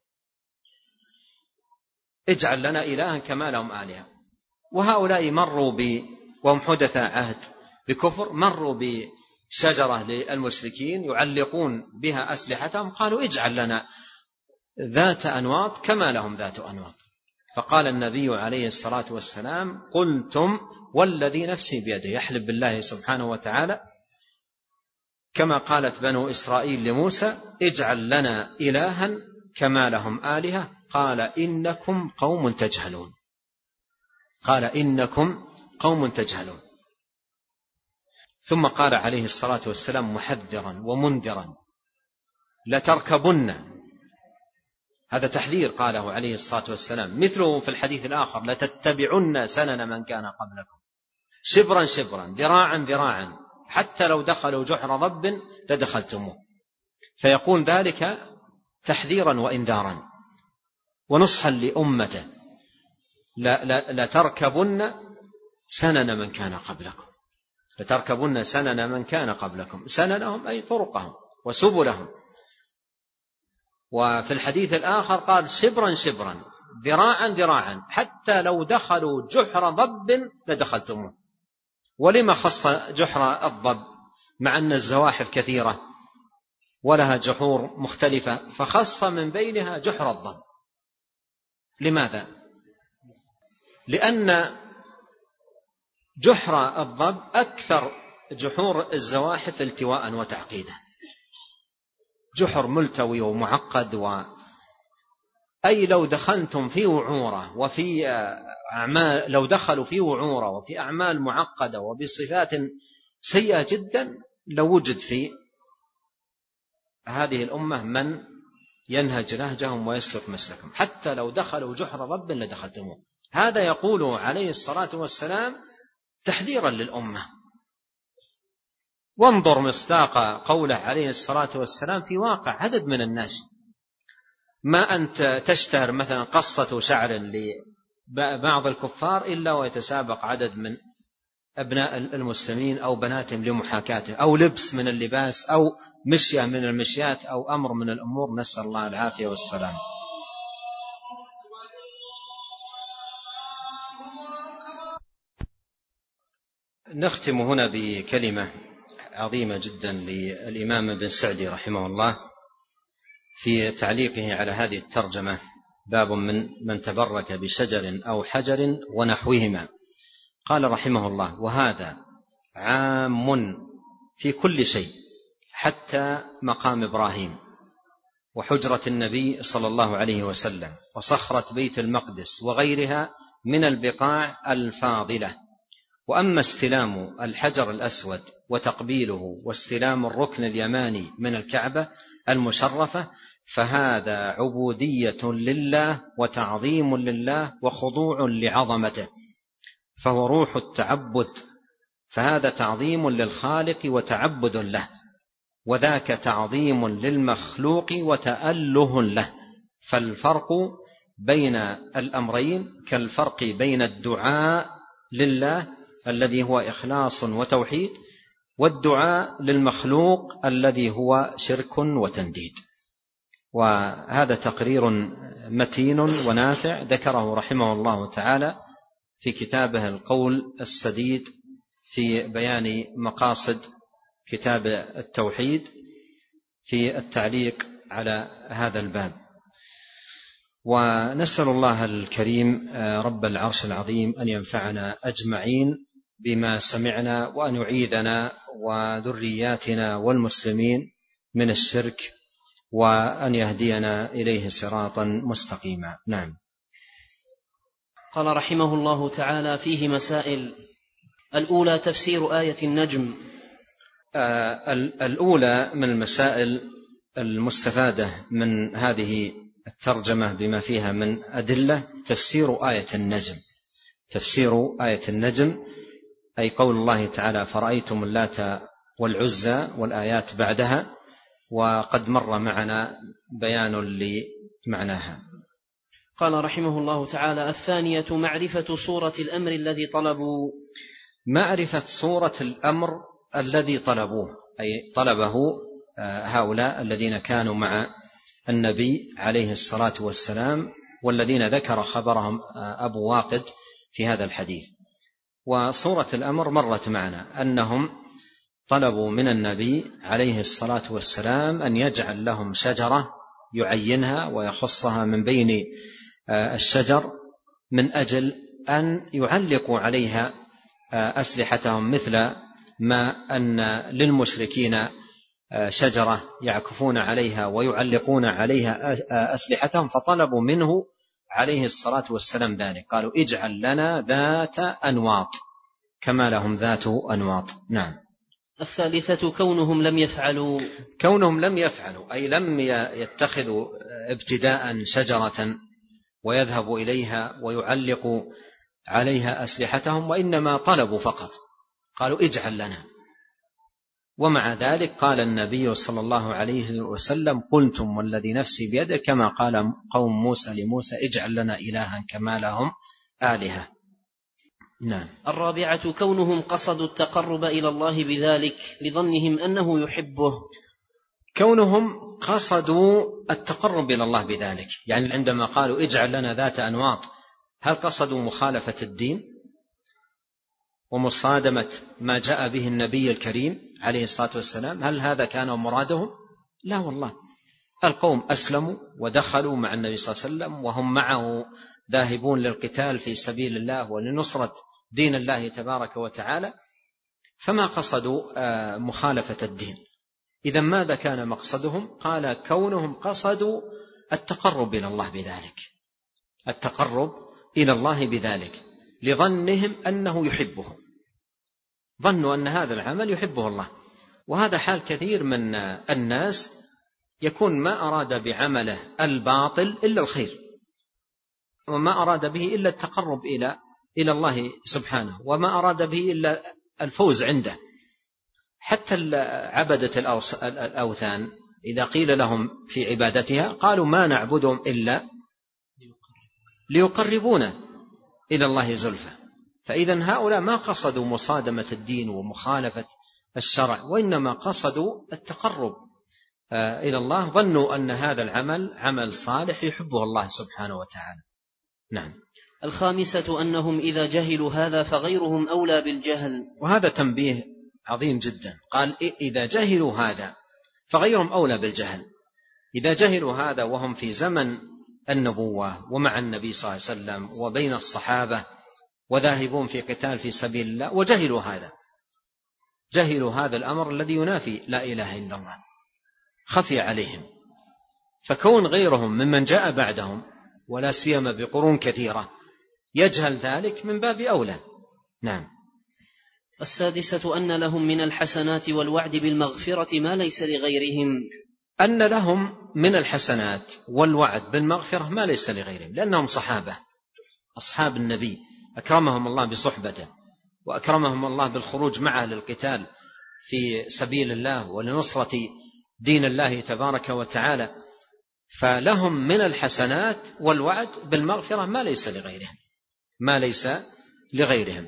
اجعل لنا إلها كما لهم آلهة. وهؤلاء مروا وهم حدثاء عهد بكفر، مروا بشجرة للمشركين يعلقون بها أسلحتهم، قالوا اجعل لنا ذات أنواط كما لهم ذات أنواط. فقال النبي عليه الصلاة والسلام قلتم والذي نفسي بيده، يحلف بالله سبحانه وتعالى كما قالت بنو إسرائيل لموسى اجعل لنا إلها كما لهم آلهة قال إنكم قوم تجهلون، قال إنكم قوم تجهلون. ثم قال عليه الصلاة والسلام محذرا ومنذرا لتركبن، هذا تحذير قاله عليه الصلاة والسلام، مثله في الحديث الآخر لتتبعن سنن من كان قبلكم شبرا شبرا ذراعا ذراعا حتى لو دخلوا جحر ضب لدخلتموه. فيقول ذلك تحذيرا وإنذارا ونصحا لأمته لتركبن سنن من كان قبلكم، لتركبن سنن من كان قبلكم، سننهم أي طرقهم وسبلهم. وفي الحديث الآخر قال شبرا شبرا ذراعا ذراعا حتى لو دخلوا جحر ضب لدخلتموه. ولما خص جحر الضب مع أن الزواحف كثيرة ولها جحور مختلفة، فخص من بينها جحر الضب؟ لماذا؟ لأن جحر الضب أكثر جحور الزواحف التواء وتعقيدا، جحر ملتوي ومعقد أي لو دخلتم في وعورة وفي أعمال، لو دخلوا في وعورة وفي أعمال معقدة وبصفات سيئة جدا لوجد في هذه الأمة من ينهج نهجهم ويسلك مسلكهم، حتى لو دخلوا جحر ضب لدخلتموه. هذا يقوله عليه الصلاة والسلام تحذيرا للأمة. وانظر مصداق قوله عليه الصلاة والسلام في واقع عدد من الناس. ما أنت تشتهر مثلا قصة شعر لبعض الكفار إلا ويتسابق عدد من أبناء المسلمين أو بناتهم لمحاكاته، أو لبس من اللباس أو مشية من المشيات أو أمر من الأمور، نسأل الله العافية والسلام. نختم هنا بكلمة عظيمة جدا للإمام ابن سعدي رحمه الله في تعليقه على هذه الترجمة، باب من تبرك بشجر أو حجر ونحوهما. قال رحمه الله وهذا عام في كل شيء حتى مقام إبراهيم وحجرة النبي صلى الله عليه وسلم وصخرة بيت المقدس وغيرها من البقاع الفاضلة. وأما استلام الحجر الأسود وتقبيله واستلام الركن اليماني من الكعبة المشرفة فهذا عبودية لله وتعظيم لله وخضوع لعظمته، فهو روح التعبد، فهذا تعظيم للخالق وتعبد له، وذاك تعظيم للمخلوق وتأله له. فالفرق بين الأمرين كالفرق بين الدعاء لله الذي هو إخلاص وتوحيد والدعاء للمخلوق الذي هو شرك وتنديد. وهذا تقرير متين ونافع ذكره رحمه الله تعالى في كتابه القول السديد في بيان مقاصد كتاب التوحيد في التعليق على هذا الباب. ونسأل الله الكريم رب العرش العظيم أن ينفعنا أجمعين بما سمعنا، وأن يعيذنا وذرياتنا والمسلمين من الشرك، وأن يهدينا إليه صراطا مستقيما. نعم. قال رحمه الله تعالى فيه مسائل. الأولى تفسير آية النجم. الأولى من المسائل المستفادة من هذه الترجمة بما فيها من أدلة تفسير آية النجم. تفسير آية النجم أي قول الله تعالى فرأيتم اللات والعزى والآيات بعدها، وقد مر معنا بيان لمعناها. قال رحمه الله تعالى: الثانية معرفة صورة الأمر الذي طلبوا. معرفة صورة الأمر الذي طلبوه، أي طلبه هؤلاء الذين كانوا مع النبي عليه الصلاة والسلام، والذين ذكر خبرهم أبو واقد في هذا الحديث. وصورة الأمر مرت معنا أنهم طلبوا من النبي عليه الصلاة والسلام أن يجعل لهم شجرة يعينها ويخصها من بين الشجر، من أجل أن يعلقوا عليها أسلحتهم، مثل ما أن للمشركين شجرة يعكفون عليها ويعلقون عليها أسلحتهم، فطلبوا منه عليه الصلاة والسلام ذلك، قالوا اجعل لنا ذات أنواط كما لهم ذات أنواط. نعم. الثالثة كونهم لم يفعلوا. كونهم لم يفعلوا أي لم يتخذوا ابتداء شجرة ويذهبوا إليها ويعلقوا عليها أسلحتهم، وإنما طلبوا فقط، قالوا اجعل لنا. ومع ذلك قال النبي صلى الله عليه وسلم: قلتم والذي نفسي بيده، كما قال قوم موسى لموسى: اجعل لنا إلها كما لهم آلهة. نعم. الرابعة كونهم قصدوا التقرب إلى الله بذلك لظنهم أنه يحبه. كونهم قصدوا التقرب إلى الله بذلك، يعني عندما قالوا اجعل لنا ذات أنواط، هل قصدوا مخالفة الدين ومصادمة ما جاء به النبي الكريم عليه الصلاة والسلام؟ هل هذا كان مرادهم؟ لا والله. القوم أسلموا ودخلوا مع النبي صلى الله عليه وسلم، وهم معه ذاهبون للقتال في سبيل الله ولنصرة دين الله تبارك وتعالى، فما قصدوا مخالفة الدين. إذا ماذا كان مقصدهم؟ قال كونهم قصدوا التقرب إلى الله بذلك، التقرب إلى الله بذلك لظنهم أنه يحبه، ظنوا أن هذا العمل يحبه الله. وهذا حال كثير من الناس، يكون ما أراد بعمله الباطل إلا الخير، وما أراد به إلا التقرب إلى الله سبحانه، وما أراد به إلا الفوز عنده. حتى عبدة الأوثان إذا قيل لهم في عبادتها قالوا ما نعبدهم إلا ليقربونا إلى الله زلفى. فإذا هؤلاء ما قصدوا مصادمة الدين ومخالفة الشرع، وإنما قصدوا التقرب إلى الله، ظنوا أن هذا العمل عمل صالح يحبه الله سبحانه وتعالى. نعم. الخامسة أنهم إذا جهلوا هذا فغيرهم أولى بالجهل. وهذا تنبيه عظيم جدا. قال إذا جهلوا هذا فغيرهم أولى بالجهل. إذا جهلوا هذا وهم في زمن النبوة ومع النبي صلى الله عليه وسلم وبين الصحابة وذاهبون في قتال في سبيل الله، وجهلوا هذا، جهلوا هذا الأمر الذي ينافي لا إله إلا الله، خفي عليهم. فكون غيرهم ممن جاء بعدهم ولا سيما بقرون كثيرة يجهل ذلك من باب أولى. نعم. السادسة أن لهم من الحسنات والوعد بالمغفرة ما ليس لغيرهم. أن لهم من الحسنات والوعد بالمغفرة ما ليس لغيرهم، لأنهم صحابة، أصحاب النبي أكرمهم الله بصحبته، وأكرمهم الله بالخروج معه للقتال في سبيل الله ولنصرة دين الله تبارك وتعالى. فلهم من الحسنات والوعد بالمغفرة ما ليس لغيرهم، ما ليس لغيرهم.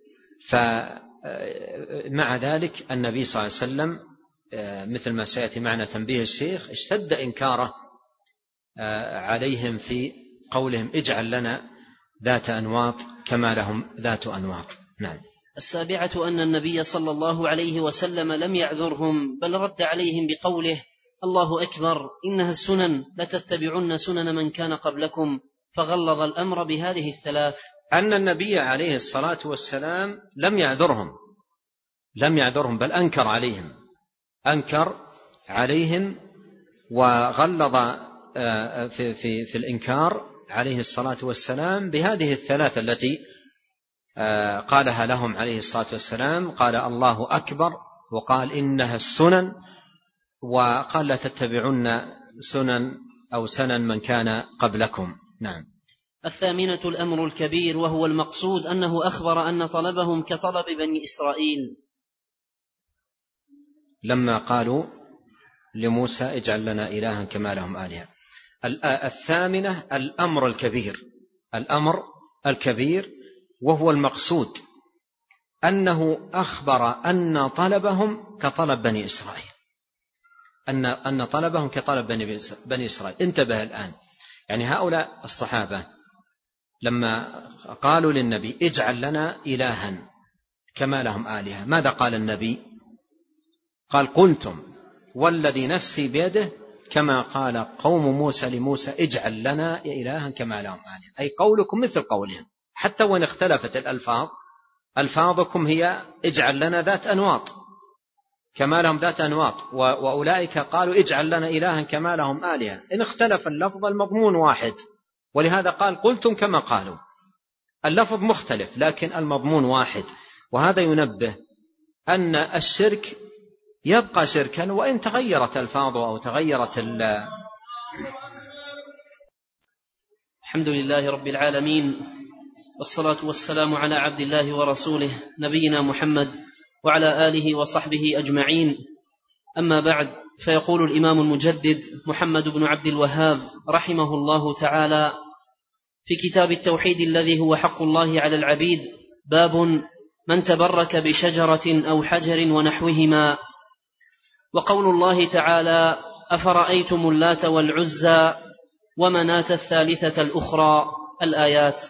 فمع ذلك النبي صلى الله عليه وسلم مثل ما سيأتي معنا تنبيه الشيخ اشتد إنكاره عليهم في قولهم اجعل لنا ذات أنواط كما لهم ذات أنواط. نعم. السابعة أن النبي صلى الله عليه وسلم لم يعذرهم، بل رد عليهم بقوله الله أكبر إنها السنن لتتبعن سنن من كان قبلكم، فغلظ الأمر بهذه الثلاث. أن النبي عليه الصلاة والسلام لم يعذرهم بل أنكر عليهم وغلظ في الإنكار عليه الصلاة والسلام بهذه الثلاث التي قالها لهم عليه الصلاة والسلام. قال الله أكبر، وقال إنها السنن، وقال لا تتبعن سنن أو سنن من كان قبلكم. نعم. الثامنة الأمر الكبير، وهو المقصود أنه أخبر أن طلبهم كطلب بني إسرائيل لما قالوا لموسى اجعل لنا إلها كما لهم آلهة. الثامنة الأمر الكبير وهو المقصود أنه أخبر أن طلبهم كطلب بني إسرائيل، أن طلبهم كطلب بني إسرائيل. انتبه الآن، يعني هؤلاء الصحابة لما قالوا للنبي اجعل لنا إلها كما لهم آلهة، ماذا قال النبي؟ قال قلتم والذي نفسي بيده كما قال قوم موسى لموسى اجعل لنا إلها كما لهم آلهة، أي قولكم مثل قولهم، حتى وإن اختلفت الألفاظ ألفاظكم هي اجعل لنا ذات أنواط كما لهم ذات أنواط، وأولئك قالوا اجعل لنا إلها كما لهم آلهة. إن اختلف اللفظ المضمون واحد، ولهذا قال قلتم كما قالوا، اللفظ مختلف لكن المضمون واحد. وهذا ينبه أن الشرك يبقى شركا وإن تغيرت ألفاظه أو تغيرت الحمد لله رب العالمين، والصلاة والسلام على عبد الله ورسوله نبينا محمد وعلى آله وصحبه أجمعين. أما بعد، فيقول الإمام المجدد محمد بن عبد الوهاب رحمه الله تعالى في كتاب التوحيد الذي هو حق الله على العبيد: باب من تبرك بشجرة أو حجر ونحوهما. وقول الله تعالى: أفرأيتم اللات والعزى ومناة الثالثة الأخرى، الآيات.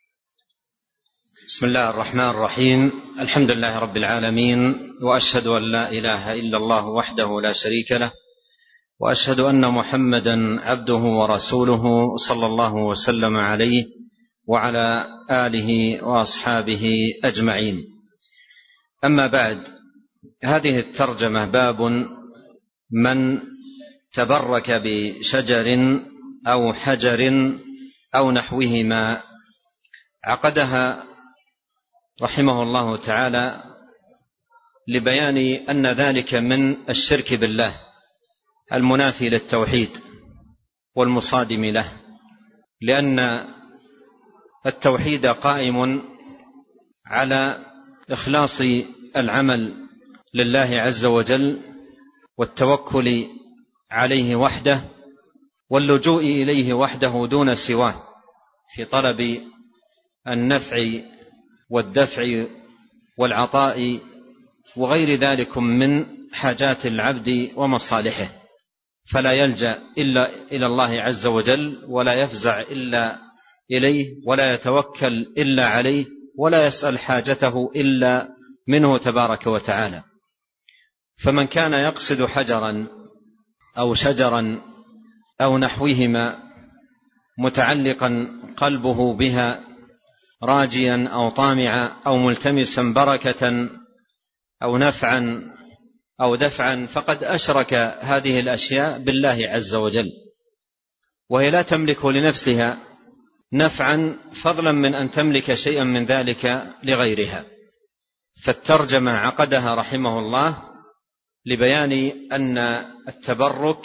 بسم الله الرحمن الرحيم، الحمد لله رب العالمين، وأشهد أن لا إله إلا الله وحده لا شريك له، وأشهد أن محمدا عبده ورسوله صلى الله وسلم عليه وعلى آله وأصحابه أجمعين. أما بعد، هذه الترجمة باب من تبرك بشجر أو حجر أو نحوهما، عقدها رحمه الله تعالى لبيان أن ذلك من الشرك بالله المنافي للتوحيد والمصادم له، لأن التوحيد قائم على إخلاص العمل لله عز وجل والتوكل عليه وحده واللجوء إليه وحده دون سواه في طلب النفع والدفع والعطاء وغير ذلك من حاجات العبد ومصالحه، فلا يلجأ إلا إلى الله عز وجل، ولا يفزع إلا إليه، ولا يتوكل إلا عليه، ولا يسأل حاجته إلا منه تبارك وتعالى. فمن كان يقصد حجرا أو شجرا أو نحوهما متعلقا قلبه بها راجيا أو طامعا أو ملتمسا بركة أو نفعا أو دفعا، فقد أشرك هذه الأشياء بالله عز وجل، وهي لا تملك لنفسها نفعا فضلا من أن تملك شيئا من ذلك لغيرها. فالترجمة عقدها رحمه الله لبيان أن التبرك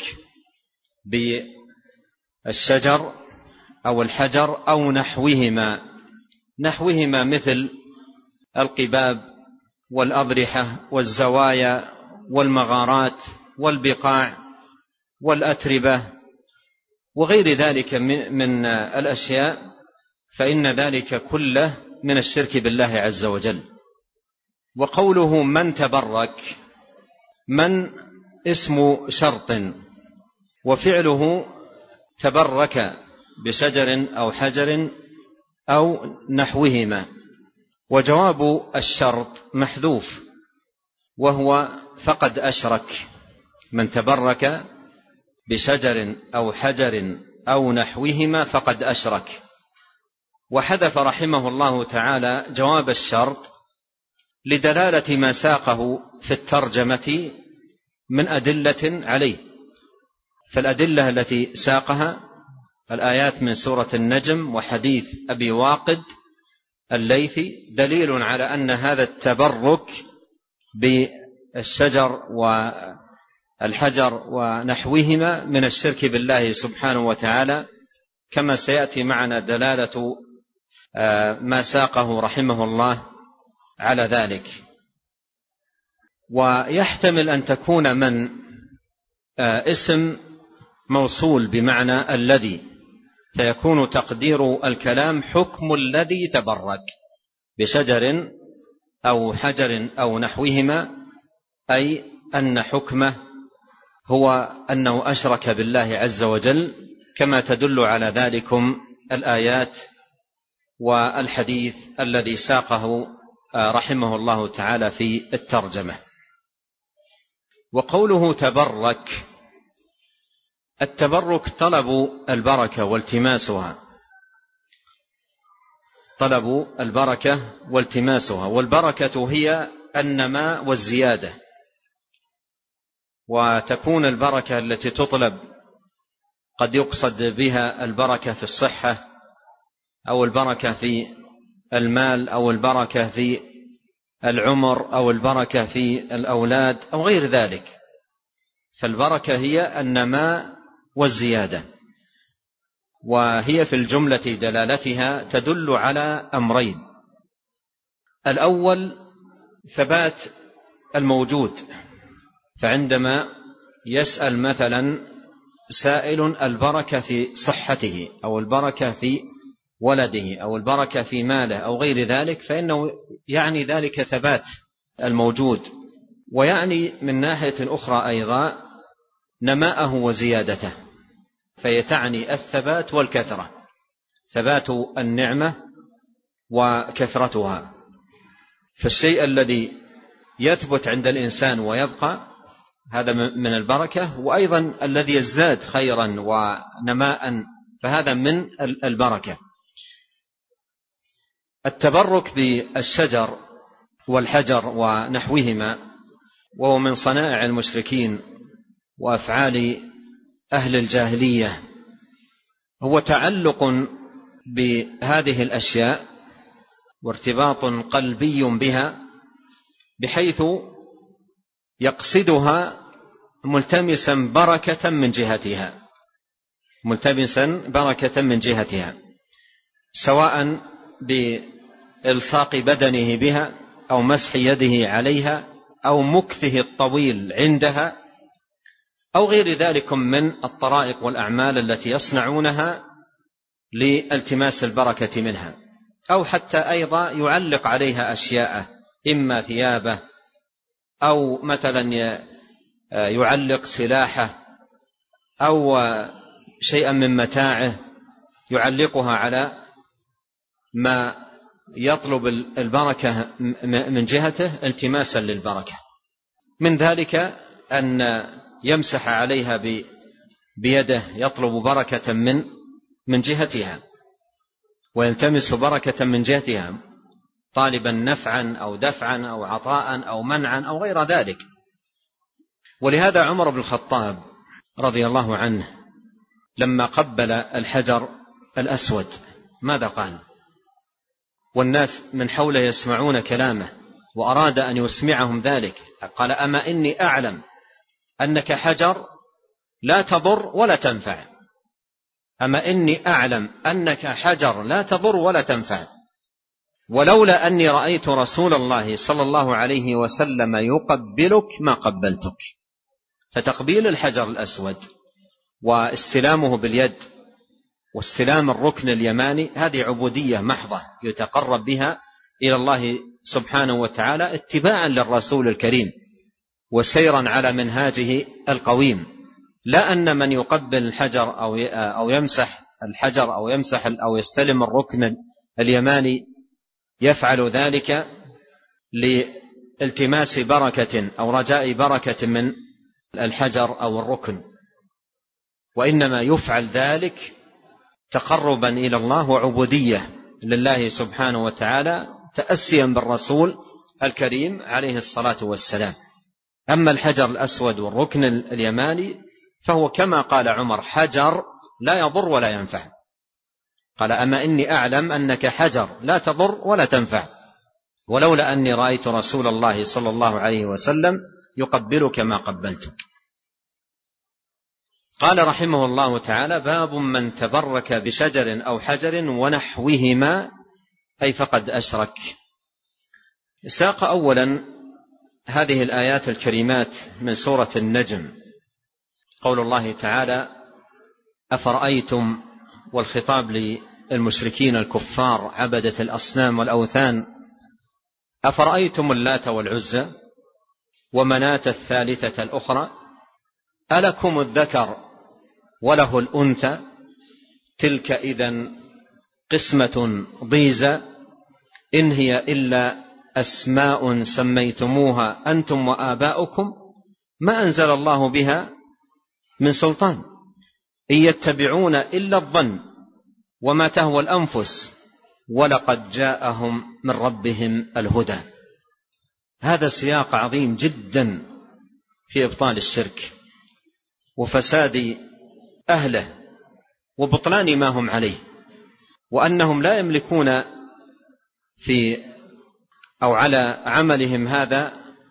بالشجر أو الحجر أو نحوهما مثل القباب والأضرحة والزوايا والمغارات والبقاع والأتربة وغير ذلك من الأشياء، فإن ذلك كله من الشرك بالله عز وجل. وقوله من تبرك، من اسم شرط، وفعله تبرك بشجر أو حجر أو نحوهما، وجواب الشرط محذوف وهو فقد أشرك. من تبرك بشجر أو حجر أو نحوهما فقد أشرك. وحذف رحمه الله تعالى جواب الشرط لدلالة ما ساقه في الترجمة من أدلة عليه. فالأدلة التي ساقها الآيات من سورة النجم وحديث أبي واقد الليثي دليل على أن هذا التبرك بالشجر والحجر ونحوهما من الشرك بالله سبحانه وتعالى، كما سيأتي معنا دلالة ما ساقه رحمه الله على ذلك. ويحتمل أن تكون من اسم موصول بمعنى الذي، فيكون تقدير الكلام حكم الذي تبرك بشجر أو حجر أو نحوهما، أي أن حكمه هو أنه أشرك بالله عز وجل، كما تدل على ذلكم الآيات والحديث الذي ساقه رحمه الله تعالى في الترجمة. وقوله تبرك، التبرك طلب البركة والتماسها، طلب البركة والتماسها، والبركة هي النماء والزيادة. وتكون البركة التي تطلب قد يقصد بها البركة في الصحة، أو البركة في المال، أو البركة في العمر، أو البركة في الأولاد، أو غير ذلك. فالبركة هي النماء والزيادة، وهي في الجملة دلالتها تدل على أمرين: الأول ثبات الموجود، فعندما يسأل مثلا سائل البركة في صحته، أو البركة في ولده، أو البركة في ماله، أو غير ذلك، فإنه يعني ذلك ثبات الموجود، ويعني من ناحية أخرى أيضا نماءه وزيادته، فيتعني الثبات والكثرة، ثبات النعمة وكثرتها. فالشيء الذي يثبت عند الإنسان ويبقى هذا من البركة، وأيضا الذي يزداد خيرا ونماء فهذا من البركة. التبرك بالشجر والحجر ونحوهما وهو من صنائع المشركين وأفعال أهل الجاهلية، هو تعلق بهذه الأشياء وارتباط قلبي بها، بحيث يقصدها ملتمسا بركة من جهتها، ملتمسا بركة من جهتها، سواء بإلصاق بدنه بها، أو مسح يده عليها، أو مكثه الطويل عندها، أو غير ذلك من الطرائق والأعمال التي يصنعونها لالتماس البركة منها، أو حتى أيضا يعلق عليها أشياء، إما ثيابه، أو مثلا يعلق سلاحه، أو شيئا من متاعه يعلقها على ما يطلب البركة من جهته التماسا للبركة. من ذلك أن يمسح عليها بيده يطلب بركة من جهتها، ويلتمس بركة من جهتها، طالبا نفعا أو دفعا أو عطاء أو منعا أو غير ذلك. ولهذا عمر بن الخطاب رضي الله عنه لما قبل الحجر الأسود ماذا قال؟ والناس من حوله يسمعون كلامه، وأراد أن يسمعهم ذلك، قال: أما إني أعلم أنك حجر لا تضر ولا تنفع، أما إني أعلم أنك حجر لا تضر ولا تنفع، ولولا أني رأيت رسول الله صلى الله عليه وسلم يقبلك ما قبلتك. فتقبيل الحجر الأسود واستلامه باليد واستلام الركن اليماني هذه عبودية محضة يتقرب بها إلى الله سبحانه وتعالى، اتباعا للرسول الكريم وسيرا على منهاجه القويم. لا أن من يقبل الحجر أو يمسح الحجر أو يمسح أو يستلم الركن اليماني يفعل ذلك لالتماس بركة أو رجاء بركة من الحجر أو الركن، وإنما يفعل ذلك تقربا إلى الله وعبودية لله سبحانه وتعالى، تأسيا بالرسول الكريم عليه الصلاة والسلام. أما الحجر الأسود والركن اليماني فهو كما قال عمر: حجر لا يضر ولا ينفع. قال: أما إني أعلم أنك حجر لا تضر ولا تنفع، ولولا أني رأيت رسول الله صلى الله عليه وسلم يقبلك ما قبلتك. قال رحمه الله تعالى: باب من تبرك بشجر أو حجر ونحوهما أي فقد أشرك. ساق أولا هذه الآيات الكريمات من سورة النجم، قول الله تعالى: أفرأيتم، والخطاب للمشركين الكفار عبدة الأصنام والأوثان: أفرأيتم اللات والعزى ومناة الثالثة الأخرى ألكم الذكر وله الأنثى تلك إذن قسمة ضيزى إن هي إلا أسماء سميتموها أنتم وآباؤكم ما أنزل الله بها من سلطان إن يتبعون إلا الظن وما تهوى الأنفس ولقد جاءهم من ربهم الهدى. هذا سياق عظيم جدا في إبطال الشرك وفساد أهله وبطلان ما هم عليه، وأنهم لا يملكون في أو على عملهم هذا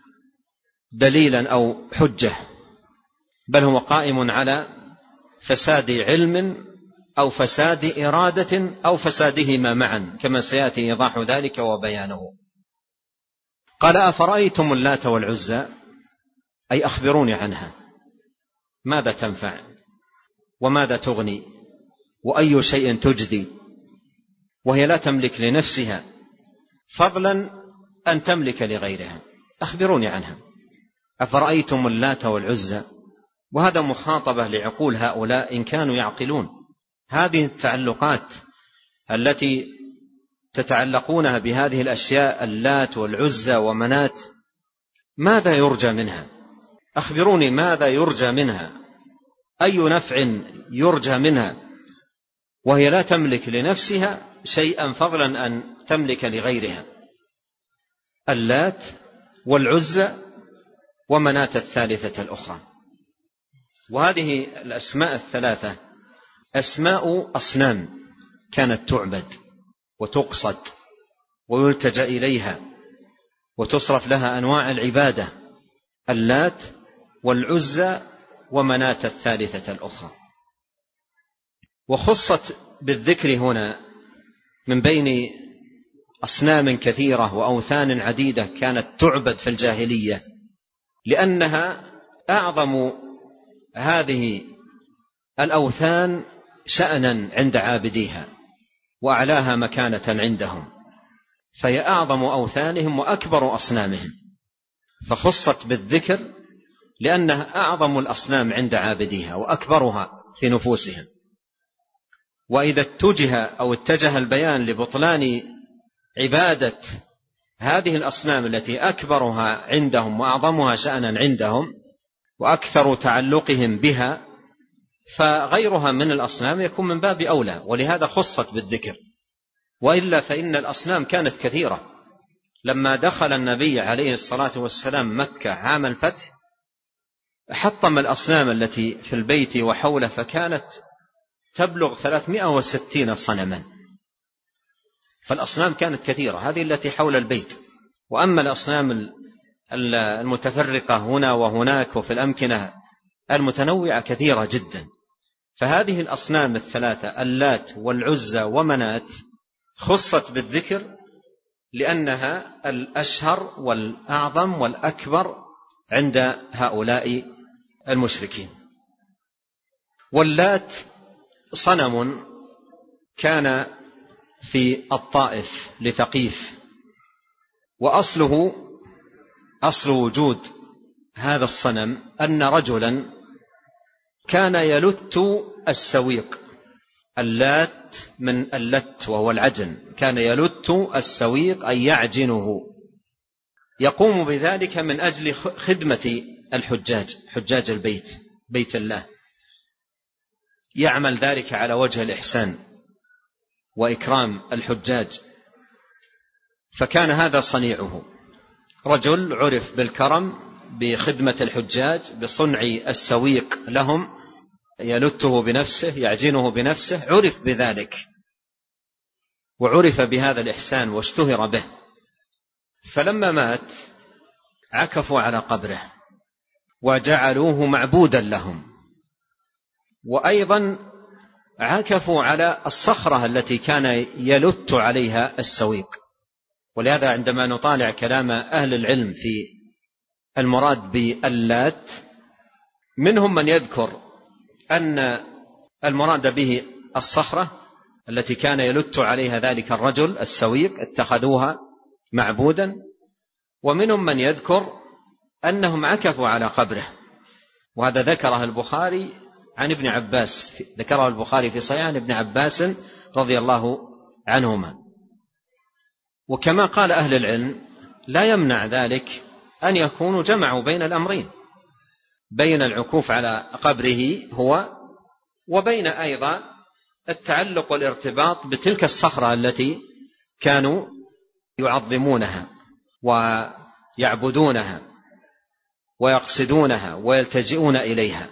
دليلا أو حجة، بل هو قائم على فساد علم أو فساد إرادة أو فسادهما معا، كما سيأتي إيضاح ذلك وبيانه. قال: أفرأيتم اللات والعزى أي أخبروني عنها، ماذا تنفع وماذا تغني وأي شيء تجدي، وهي لا تملك لنفسها فضلا أن تملك لغيرها، أخبروني عنها. أفرأيتم اللات والعزى، وهذا مخاطبة لعقول هؤلاء إن كانوا يعقلون. هذه التعلقات التي تتعلقونها بهذه الأشياء اللات والعزى ومنات، ماذا يرجى منها؟ أخبروني ماذا يرجى منها، أي نفع يرجى منها وهي لا تملك لنفسها شيئا فضلا أن تملك لغيرها. اللات والعزى ومناة الثالثة الأخرى. وهذه الأسماء الثلاثة أسماء أصنام كانت تعبد وتقصد ويلتجأ إليها وتصرف لها أنواع العبادة: اللات والعزى ومناة الثالثة الأخرى. وخصت بالذكر هنا من بين أصنام كثيرة وأوثان عديدة كانت تعبد في الجاهلية، لأنها أعظم هذه الأوثان شأنا عند عابديها وأعلاها مكانة عندهم، فهي أعظم أوثانهم وأكبر أصنامهم، فخصت بالذكر لأنها أعظم الأصنام عند عابديها وأكبرها في نفوسهم. وإذا اتجه البيان لبطلان عبادة هذه الأصنام التي أكبرها عندهم وأعظمها شأنا عندهم وأكثر تعلقهم بها، فغيرها من الأصنام يكون من باب أولى، ولهذا خصت بالذكر. وإلا فإن الأصنام كانت كثيرة. لما دخل النبي عليه الصلاة والسلام مكة عام الفتح حطم الأصنام التي في البيت وحوله، فكانت تبلغ 360 صنما، فالأصنام كانت كثيرة، هذه التي حول البيت. وأما الأصنام المتفرقة هنا وهناك وفي الأمكنة المتنوعة كثيرة جدا. فهذه الأصنام الثلاثة اللات والعزى ومنات خصت بالذكر لأنها الأشهر والأعظم والأكبر عند هؤلاء المشركين. واللات صنم كان في الطائف لثقيف، وأصل وجود هذا الصنم أن رجلا كان يلت السويق. اللات من اللت وهو العجن، كان يلت السويق أي يعجنه، يقوم بذلك من أجل خدمة حجاج البيت، بيت الله، يعمل ذلك على وجه الإحسان وإكرام الحجاج. فكان هذا صنيعه، رجل عرف بالكرم بخدمة الحجاج بصنع السويق لهم، يلته بنفسه يعجنه بنفسه، عرف بذلك وعرف بهذا الإحسان واشتهر به. فلما مات عكفوا على قبره وجعلوه معبودا لهم، وأيضا عكفوا على الصخرة التي كان يلت عليها السويق. ولهذا عندما نطالع كلام أهل العلم في المراد باللات، منهم من يذكر أن المراد به الصخرة التي كان يلت عليها ذلك الرجل السويق، اتخذوها معبودا، ومنهم من يذكر أنهم عكفوا على قبره. وهذا ذكره البخاري عن ابن عباس، ذكره البخاري في صحيح عن ابن عباس رضي الله عنهما. وكما قال أهل العلم لا يمنع ذلك أن يكونوا جمعوا بين الأمرين، بين العكوف على قبره هو وبين أيضا التعلق والارتباط بتلك الصخرة التي كانوا يعظمونها ويعبدونها ويقصدونها ويلتجئون إليها.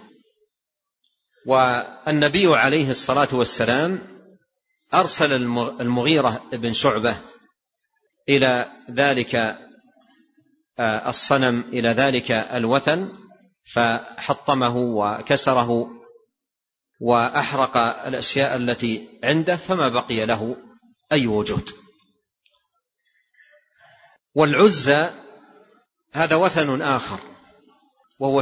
والنبي عليه الصلاة والسلام أرسل المغيرة بن شعبة إلى ذلك الصنم، إلى ذلك الوثن، فحطمه وكسره وأحرق الأشياء التي عنده، فما بقي له أي وجود. والعزى هذا وثن آخر، وهو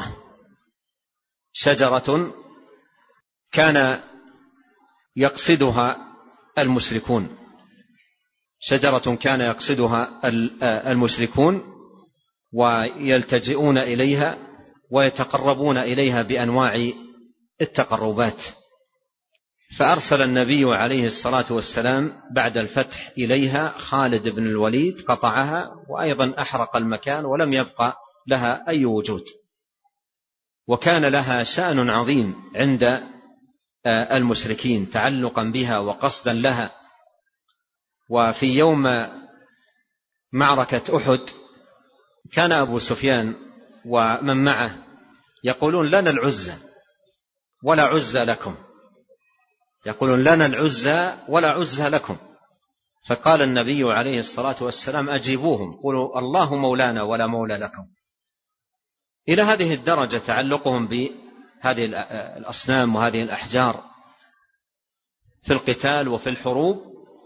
شجرة كان يقصدها المشركون، شجرة كان يقصدها المشركون ويلتجئون إليها ويتقربون إليها بأنواع التقربات. فأرسل النبي عليه الصلاة والسلام بعد الفتح إليها خالد بن الوليد، قطعها وأيضا أحرق المكان ولم يبقى لها أي وجود. وكان لها شأن عظيم عند المشركين تعلقا بها وقصدا لها. وفي يوم معركة أحد كان أبو سفيان ومن معه يقولون لنا العزى ولا عزى لكم، يقولون لنا العزى ولا عزى لكم. فقال النبي عليه الصلاة والسلام أجيبوهم، قولوا الله مولانا ولا مولى لكم. إلى هذه الدرجة تعلقهم بهذه الأصنام وهذه الأحجار في القتال وفي الحروب،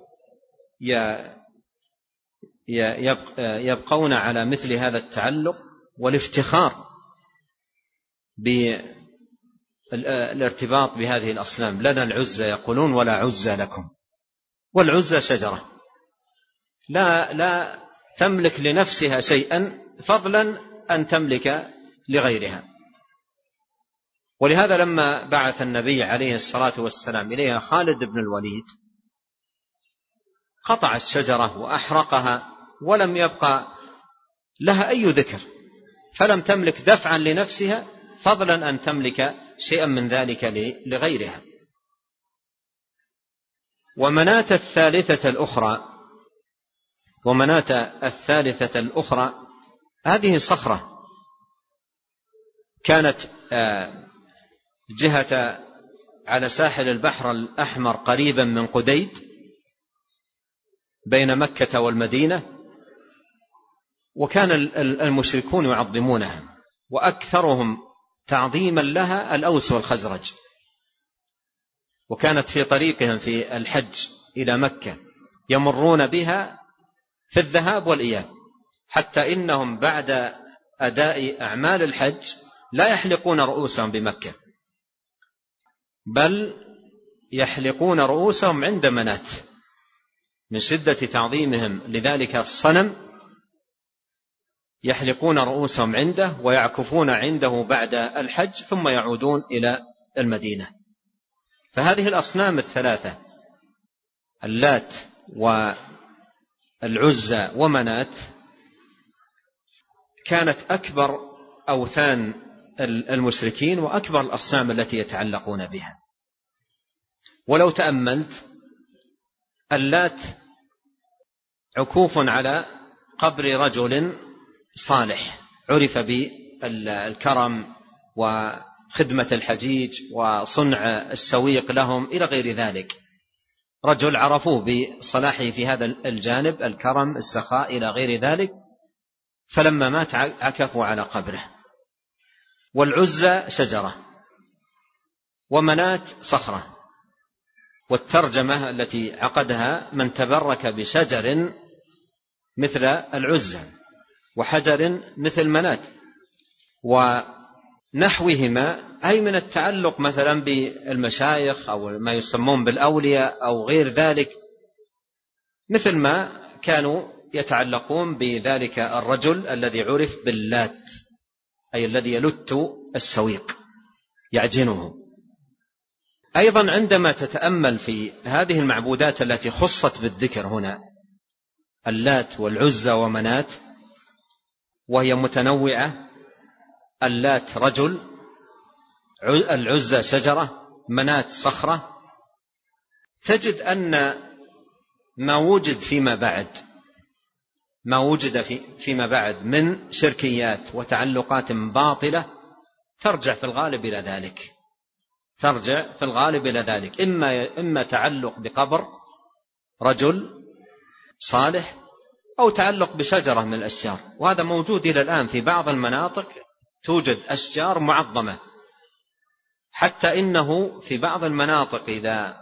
يبقون على مثل هذا التعلق والافتخار بالارتباط بهذه الأصنام. لنا العزى يقولون ولا عزى لكم. والعزى شجرة لا تملك لنفسها شيئا فضلا أن تملك لغيرها. ولهذا لما بعث النبي عليه الصلاة والسلام إليها خالد بن الوليد قطع الشجرة وأحرقها ولم يبقى لها أي ذكر، فلم تملك دفعا لنفسها فضلا أن تملك شيئا من ذلك لغيرها. ومناة الثالثة الأخرى هذه صخرة كانت جهة على ساحل البحر الأحمر قريبا من قديد بين مكة والمدينة، وكان المشركون يعظمونها، وأكثرهم تعظيما لها الأوس والخزرج. وكانت في طريقهم في الحج إلى مكة يمرون بها في الذهاب والإياب، حتى إنهم بعد أداء أعمال الحج لا يحلقون رؤوسهم بمكة، بل يحلقون رؤوسهم عند منات من شدة تعظيمهم لذلك الصنم، يحلقون رؤوسهم عنده ويعكفون عنده بعد الحج ثم يعودون إلى المدينة. فهذه الأصنام الثلاثة اللات والعزى ومنات كانت أكبر أوثان المشركين وأكبر الأصنام التي يتعلقون بها. ولو تأملت اللات عكوف على قبر رجل صالح عرف بالكرم وخدمة الحجيج وصنع السويق لهم إلى غير ذلك، رجل عرفوه بصلاحه في هذا الجانب، الكرم السخاء إلى غير ذلك، فلما مات عكفوا على قبره. والعزى شجرة ومناة صخرة. والترجمة التي عقدها: من تبرك بشجر مثل العزى وحجر مثل مناة ونحوهما، أي من التعلق مثلا بالمشايخ أو ما يسمون بالأولياء أو غير ذلك، مثل ما كانوا يتعلقون بذلك الرجل الذي عرف باللات، أي الذي يلت السويق يعجنه. أيضا عندما تتأمل في هذه المعبودات التي خصت بالذكر هنا، اللات والعزى ومناة، وهي متنوعة: اللات رجل، العزى شجرة، مناة صخرة، تجد أن ما وجد فيما بعد من شركيات وتعلقات باطلة ترجع في الغالب إلى ذلك، إما تعلق بقبر رجل صالح أو تعلق بشجرة من الأشجار. وهذا موجود إلى الآن في بعض المناطق، توجد أشجار معظمة، حتى إنه في بعض المناطق إذا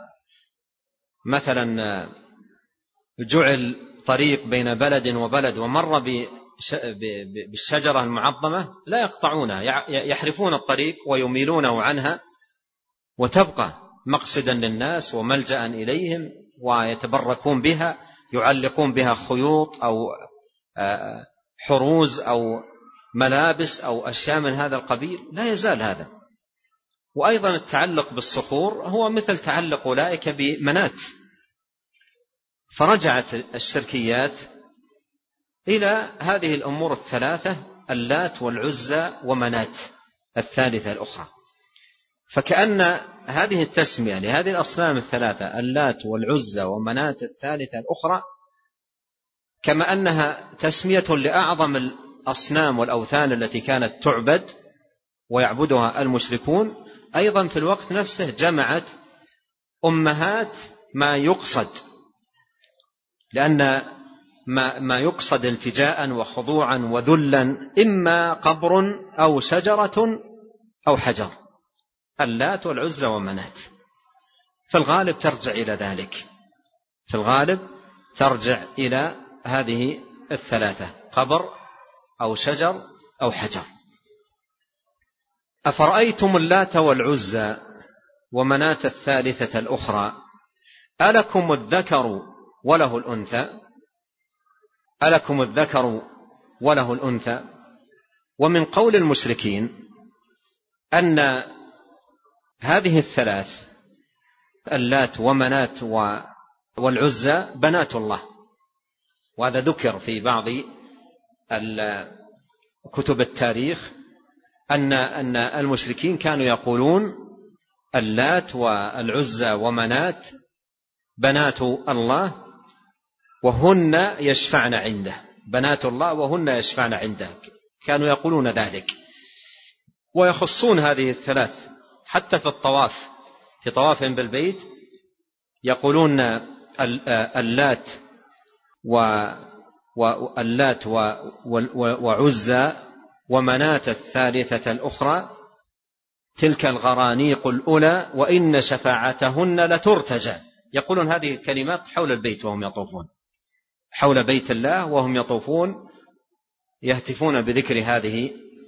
مثلا جعل طريق بين بلد وبلد ومر بالشجرة المعظمة لا يقطعونها، يحرفون الطريق ويميلونه عنها، وتبقى مقصدا للناس وملجأ إليهم، ويتبركون بها، يعلقون بها خيوط أو حروز أو ملابس أو أشياء من هذا القبيل. لا يزال هذا. وأيضا التعلق بالصخور هو مثل تعلق أولئك بمناة. فرجعت الشركيات إلى هذه الأمور الثلاثة: اللات والعزى ومناة الثالثة الأخرى. فكأن هذه التسمية لهذه الأصنام الثلاثة، اللات والعزى ومناة الثالثة الأخرى، كما أنها تسمية لأعظم الأصنام والأوثان التي كانت تعبد ويعبدها المشركون، أيضا في الوقت نفسه جمعت أمهات ما يقصد، لأن ما يقصد التجاء وخضوعا وذلا إما قبر أو شجرة أو حجر، اللات والعزى ومناة. في الغالب ترجع إلى ذلك، في الغالب ترجع إلى هذه الثلاثة: قبر أو شجر أو حجر. أفرأيتم اللات والعزى ومناة الثالثة الأخرى ألكم الذكر وله الأنثى؟ ألكم الذكر وله الأنثى. ومن قول المشركين أن هذه الثلاث، اللات ومناة والعزى، بنات الله. وهذا ذكر في بعض كتب التاريخ أن المشركين كانوا يقولون اللات والعزى ومناة بنات الله وهن يشفعن عنده، بنات الله وهن يشفعن عنده، كانوا يقولون ذلك. ويخصون هذه الثلاث حتى في الطواف، في طوافهم بالبيت يقولون اللات وعزى ومناة الثالثة الأخرى تلك الغرانيق الأولى وإن شفاعتهن لترتجى. يقولون هذه الكلمات حول البيت وهم يطوفون، حول بيت الله وهم يطوفون، يهتفون بذكر هذه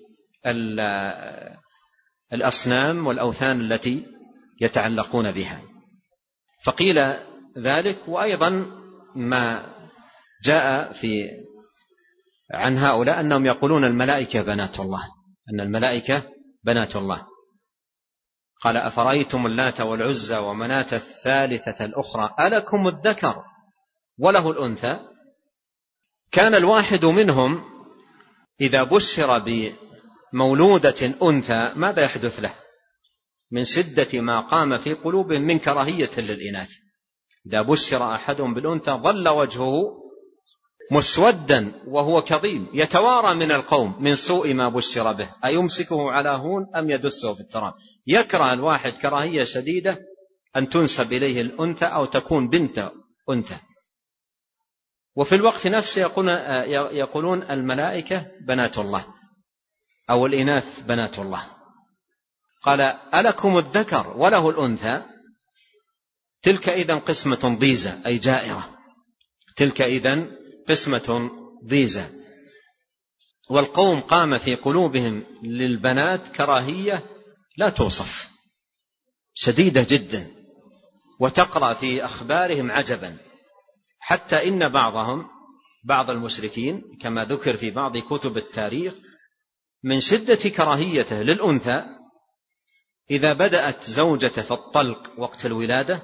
الأصنام والأوثان التي يتعلقون بها. فقيل ذلك. وأيضا ما جاء عن هؤلاء أنهم يقولون الملائكة بنات الله، أن الملائكة بنات الله. قال أفرأيتم اللات والعزى ومناة الثالثة الأخرى ألكم الذكر وله الأنثى. كان الواحد منهم إذا بشر بمولودة أنثى ماذا يحدث له من شدة ما قام في قلوبهم من كراهية للإناث؟ إذا بشر أحدهم بالأنثى ظل وجهه مسودا وهو كظيم يتوارى من القوم من سوء ما بشر به أيمسكه على هون أم يدسه في التراب. يكره الواحد كراهية شديدة أن تنسب إليه الأنثى أو تكون بنت أنثى. وفي الوقت نفسه يقولون الملائكة بنات الله أو الإناث بنات الله. قال ألكم الذكر وله الأنثى تلك إذن قسمة ضيزى أي جائرة، تلك إذن قسمة ضيزى. والقوم قام في قلوبهم للبنات كراهية لا توصف، شديدة جدا، وتقرأ في أخبارهم عجبا، حتى إن بعض المشركين كما ذكر في بعض كتب التاريخ من شدة كراهيته للأنثى إذا بدأت زوجته في الطلق وقت الولادة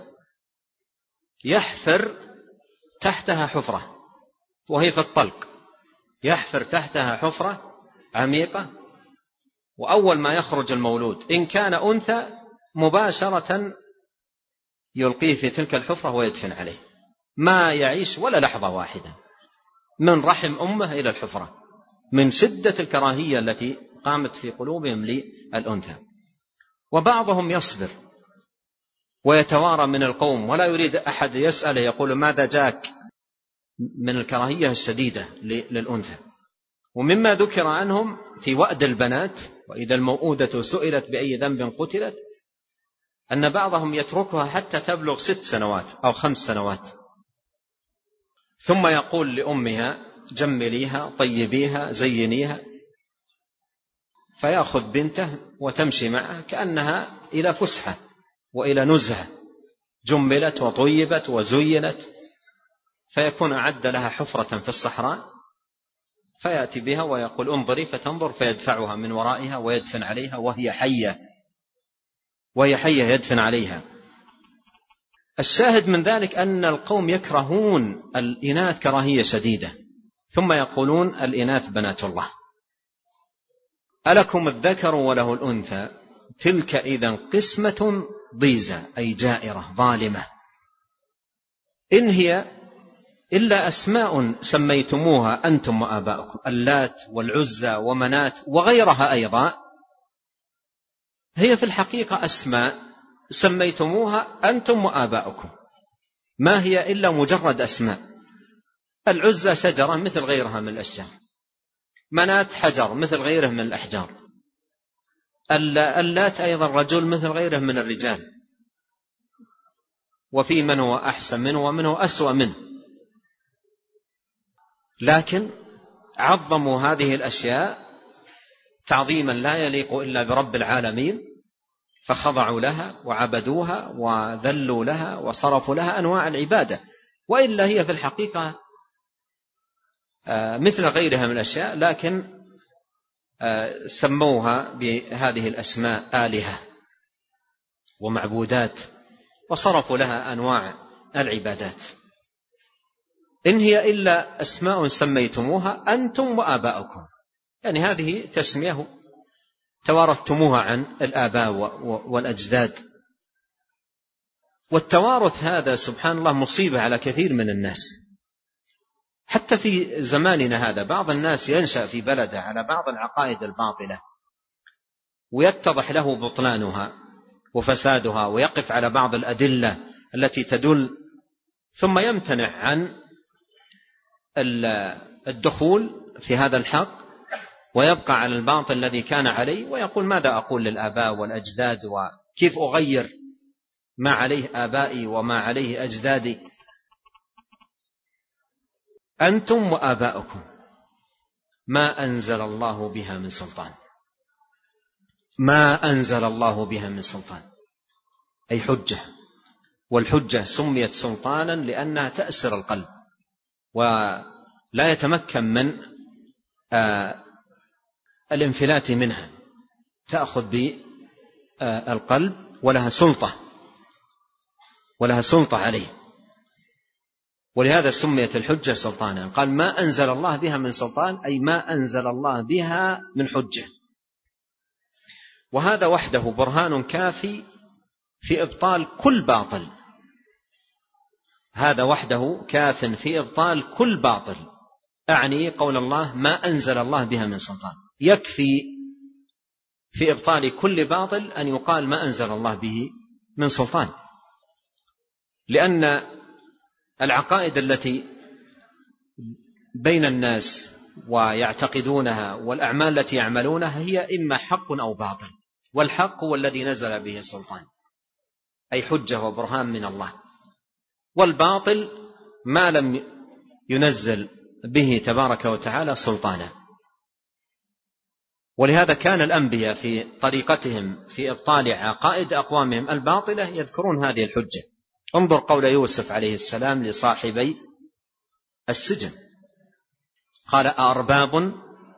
يحفر تحتها حفرة، وهي في الطلق يحفر تحتها حفرة عميقة، وأول ما يخرج المولود إن كان أنثى مباشرة يلقيه في تلك الحفرة ويدفن عليه، ما يعيش ولا لحظة واحدة من رحم أمه إلى الحفرة، من شدة الكراهية التي قامت في قلوبهم للأنثى. وبعضهم يصبر ويتوارى من القوم ولا يريد أحد يسأله، يقول ماذا جاك، من الكراهية الشديدة للأنثى. ومما ذكر عنهم في وأد البنات وإذا الموءودة سئلت بأي ذنب قتلت أن بعضهم يتركها حتى تبلغ 6 سنوات أو 5 سنوات، ثم يقول لأمها جمليها طيبيها زينيها، فيأخذ بنته وتمشي معه كأنها إلى فسحة وإلى نزهة، جملت وطيبت وزينت، فيكون أعد لها حفرة في الصحراء فيأتي بها ويقول انظري، فتنظر فيدفعها من ورائها ويدفن عليها وهي حية يدفن عليها. الشاهد من ذلك أن القوم يكرهون الإناث كراهية شديدة، ثم يقولون الإناث بنات الله. ألكم الذكر وله الأنثى تلك إذن قسمة ضيزى أي جائرة ظالمة، إن هي إلا أسماء سميتموها أنتم وآباؤكم، اللات والعزى ومنات وغيرها أيضا، هي في الحقيقة أسماء سميتموها أنتم وآباؤكم، ما هي إلا مجرد أسماء. العزى شجرة مثل غيرها من الأشجار، منات حجر مثل غيره من الأحجار، اللات أيضا رجل مثل غيره من الرجال، وفي من هو أحسن منه ومن هو أسوأ منه، لكن عظموا هذه الأشياء تعظيما لا يليق إلا برب العالمين، فخضعوا لها وعبدوها وذلوا لها وصرفوا لها أنواع العبادة، وإلا هي في الحقيقة مثل غيرها من الأشياء، لكن سموها بهذه الأسماء آلهة ومعبودات وصرفوا لها أنواع العبادات. إن هي إلا أسماء سميتموها أنتم وآباؤكم، يعني هذه تسمية توارثتموها عن الآباء والأجداد. والتوارث هذا سبحان الله مصيبة على كثير من الناس، حتى في زماننا هذا بعض الناس ينشأ في بلده على بعض العقائد الباطلة ويتضح له بطلانها وفسادها ويقف على بعض الأدلة التي تدل، ثم يمتنع عن الدخول في هذا الحق ويبقى على الباطل الذي كان عليه، ويقول ماذا أقول للآباء والأجداد وكيف أغير ما عليه آبائي وما عليه أجدادي. أنتم وآباؤكم ما أنزل الله بها من سلطان، ما أنزل الله بها من سلطان أي حجة، والحجة سميت سلطانا لأنها تأسر القلب ولا يتمكن من الانفلات منها، تأخذ بالقلب ولها سلطة عليه، ولهذا سميت الحجة سلطانا. قال ما أنزل الله بها من سلطان أي ما أنزل الله بها من حجة، وهذا وحده برهان كافي في إبطال كل باطل، هذا وحده كاف في إبطال كل باطل، أعني قول الله ما أنزل الله بها من سلطان، يكفي في إبطال كل باطل أن يقال ما أنزل الله به من سلطان، لأن العقائد التي بين الناس ويعتقدونها والأعمال التي يعملونها هي إما حق أو باطل، والحق هو الذي نزل به سلطان، أي حجة وبرهان من الله، والباطل ما لم ينزل به تبارك وتعالى سلطانا. ولهذا كان الأنبياء في طريقتهم في إبطال عقائد أقوامهم الباطلة يذكرون هذه الحجة. انظر قول يوسف عليه السلام لصاحبي السجن، قال: أأرباب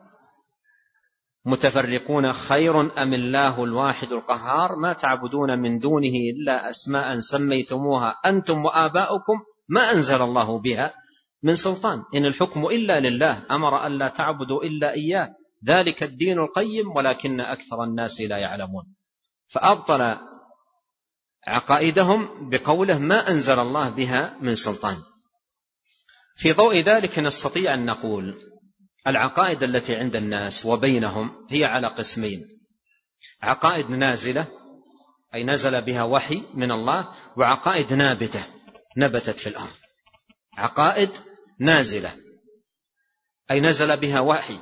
متفرقون خير أم الله الواحد القهار ما تعبدون من دونه إلا أسماء سميتموها أنتم وآباؤكم ما أنزل الله بها من سلطان إن الحكم إلا لله أمر أن لا تعبدوا إلا إياه ذلك الدين القيم ولكن أكثر الناس لا يعلمون. فأبطل عقائدهم بقوله ما أنزل الله بها من سلطان. في ضوء ذلك نستطيع أن نقول العقائد التي عند الناس وبينهم هي على قسمين: عقائد نازلة أي نزل بها وحي من الله، وعقائد نابتة نبتت في الأرض. عقائد نازلة أي نزل بها وحي،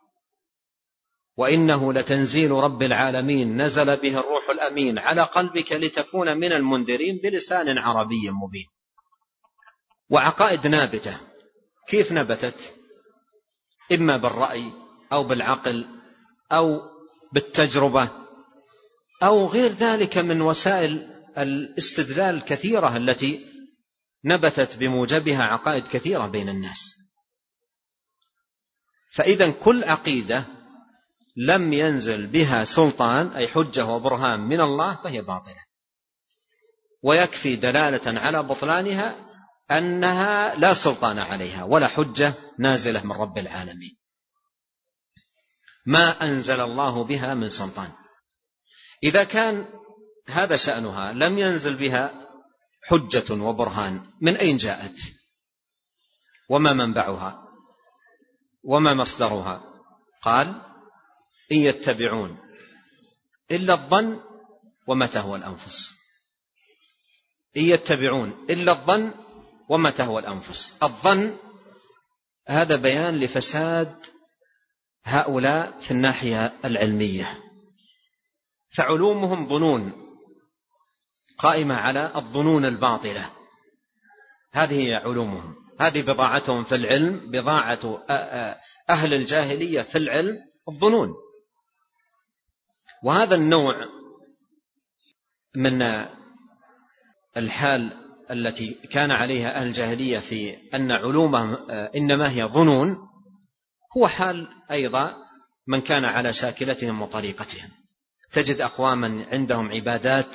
وإنه لتنزيل رب العالمين نزل به الروح الأمين على قلبك لتكون من المنذرين بلسان عربي مبين. وعقائد نابتة كيف نبتت؟ إما بالرأي أو بالعقل أو بالتجربة أو غير ذلك من وسائل الاستدلال الكثيرة التي نبتت بموجبها عقائد كثيرة بين الناس. فإذا كل عقيدة لم ينزل بها سلطان أي حجة وبرهان من الله فهي باطلة، ويكفي دلالة على بطلانها أنها لا سلطان عليها ولا حجة نازلة من رب العالمين، ما أنزل الله بها من سلطان. إذا كان هذا شأنها لم ينزل بها حجة وبرهان، من أين جاءت؟ وما منبعها؟ وما مصدرها؟ قال: إن يتبعون إلا الظن وما تهوى الأنفس. إن يتبعون إلا الظن وما تهوى الأنفس. الظن هذا بيان لفساد هؤلاء في الناحية العلمية، فعلومهم ظنون قائمة على الظنون الباطلة، هذه هي علومهم، هذه بضاعتهم في العلم، بضاعة أهل الجاهلية في العلم الظنون. وهذا النوع من الحال التي كان عليها أهل الجاهلية في أن علومهم إنما هي ظنون هو حال أيضا من كان على شاكلتهم وطريقتهم. تجد أقواما عندهم عبادات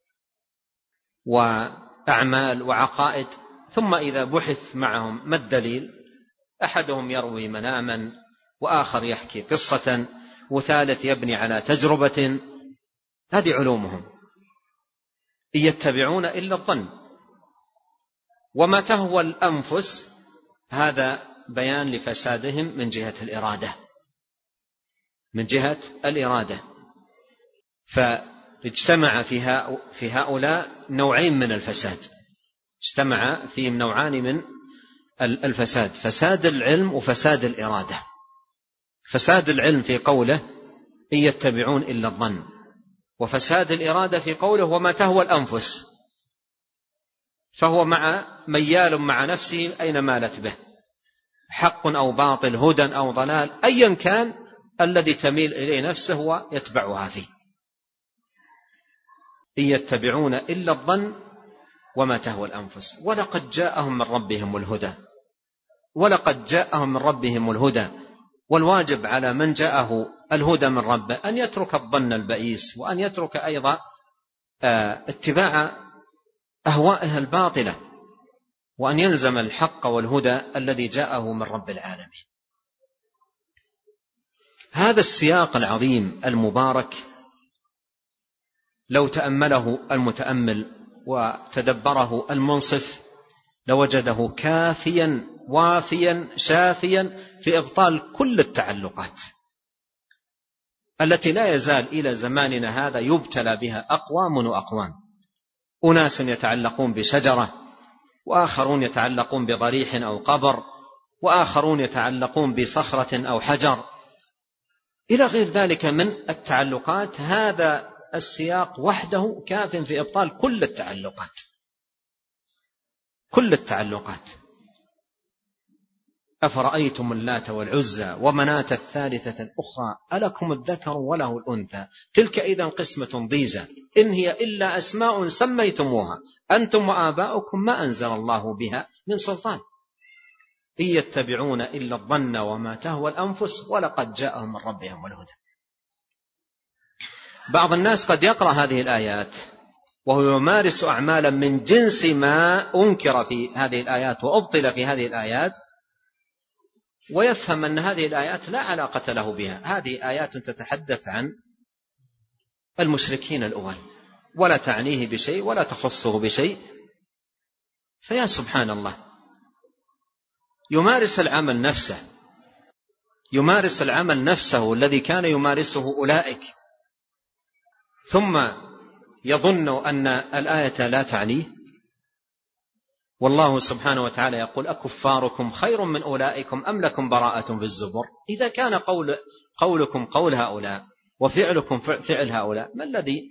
وأعمال وعقائد، ثم إذا بحث معهم ما الدليل، أحدهم يروي مناما، وآخر يحكي قصة، وثالث يبني على تجربة. هذه علومهم. إن يتبعون إلا الظن وما تهوى الأنفس، هذا بيان لفسادهم من جهة الإرادة، من جهة الإرادة. فاجتمع في هؤلاء نوعين من الفساد، اجتمع فيهم نوعان من الفساد: فساد العلم وفساد الإرادة. فساد العلم في قوله إن يتبعون إلا الظن، وفساد الإرادة في قوله وما تهوى الأنفس، فهو ميال مع نفسه أين مالت به، حق أو باطل، هدى أو ضلال، أيا كان الذي تميل إليه نفسه ويتبعها فيه. إن يتبعون إلا الظن وما تهوى الأنفس ولقد جاءهم من ربهم الهدى. ولقد جاءهم من ربهم الهدى، والواجب على من جاءه الهدى من ربه أن يترك الظن البئيس، وأن يترك أيضا اتباع أهوائه الباطلة، وأن يلزم الحق والهدى الذي جاءه من رب العالمين. هذا السياق العظيم المبارك لو تأمله المتأمل وتدبره المنصف لوجده كافيا وافيا شافيا في إبطال كل التعلقات التي لا يزال إلى زماننا هذا يبتلى بها أقوام وأقوام. أناس يتعلقون بشجرة، وآخرون يتعلقون بضريح أو قبر، وآخرون يتعلقون بصخرة أو حجر، إلى غير ذلك من التعلقات. هذا السياق وحده كاف في إبطال كل التعلقات، كل التعلقات. أفرأيتم اللات والعزى ومناة الثالثة الأخرى ألكم الذكر وله الأنثى تلك إذا قسمة ضيزى إن هي إلا أسماء سميتموها أنتم وآباؤكم ما أنزل الله بها من سلطان إن يتبعون إلا الظن وما تهوى الأنفس ولقد جاءهم من ربهم الهدى. بعض الناس قد يقرأ هذه الآيات وهو يمارس أعمالا من جنس ما أنكر في هذه الآيات وأبطل في هذه الآيات، ويفهم أن هذه الآيات لا علاقة له بها، هذه آيات تتحدث عن المشركين الأول ولا تعنيه بشيء ولا تخصه بشيء. فيا سبحان الله، يمارس العمل نفسه الذي كان يمارسه أولئك، ثم يظن أن الآية لا تعنيه. والله سبحانه وتعالى يقول أكفاركم خير من أولئكم أم لكم براءة في الزبر. إذا كان قولكم قول هؤلاء وفعلكم فعل هؤلاء، ما الذي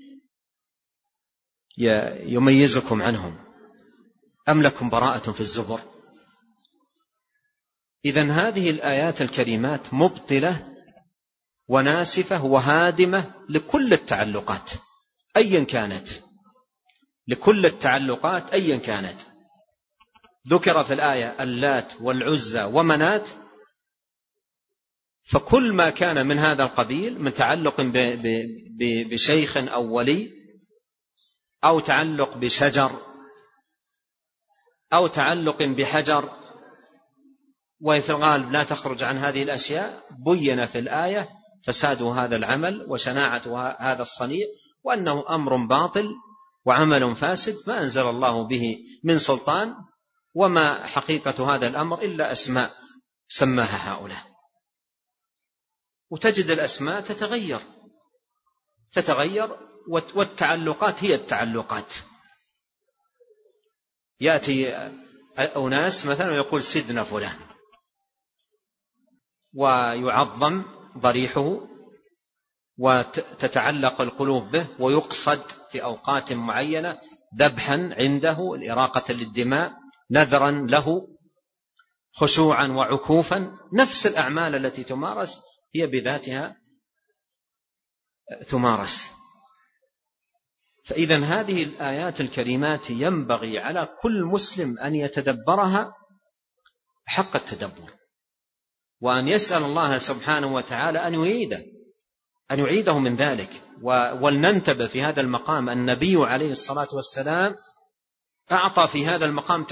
يميزكم عنهم؟ أم لكم براءة في الزبر. إذن هذه الآيات الكريمات مبطلة وناسفة وهادمة لكل التعلقات أيا كانت، لكل التعلقات أيا كانت. ذكر في الآية اللات والعزى ومنات، فكل ما كان من هذا القبيل من تعلق بشيخ أو ولي أو تعلق بشجر أو تعلق بحجر، وفي الغالب لا تخرج عن هذه الأشياء، بين في الآية فساد هذا العمل وشناعة هذا الصنيع، وأنه أمر باطل وعمل فاسد ما أنزل الله به من سلطان، وما حقيقة هذا الأمر إلا أسماء سماها هؤلاء. وتجد الأسماء تتغير والتعلقات هي التعلقات. يأتي أناس مثلا يقول سيدنا فلان ويعظم ضريحه وتتعلق القلوب به ويقصد في أوقات معينة ذبحا عنده الإراقة للدماء، نذرا له، خشوعا وعكوفا. نفس الأعمال التي تمارس هي بذاتها تمارس. فإذا هذه الآيات الكريمات ينبغي على كل مسلم أن يتدبرها حق التدبر، وأن يسأل الله سبحانه وتعالى أن يعيده من ذلك. ولننتبه في هذا المقام، النبي عليه الصلاة والسلام أعطى في هذا المقام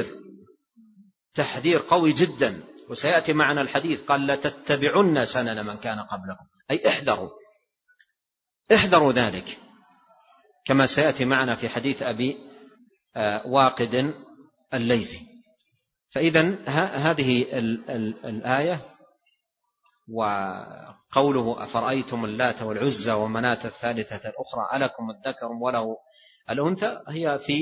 تحذير قوي جدا، وسيأتي معنا الحديث قال لتتبعن سنن من كان قبلكم، أي احذروا ذلك، كما سيأتي معنا في حديث أبي واقد الليثي. فإذن هذه الآية وقوله أفرأيتم اللات والعزى ومناة الثالثة الأخرى ألكم الذكر وله الأنثى هي في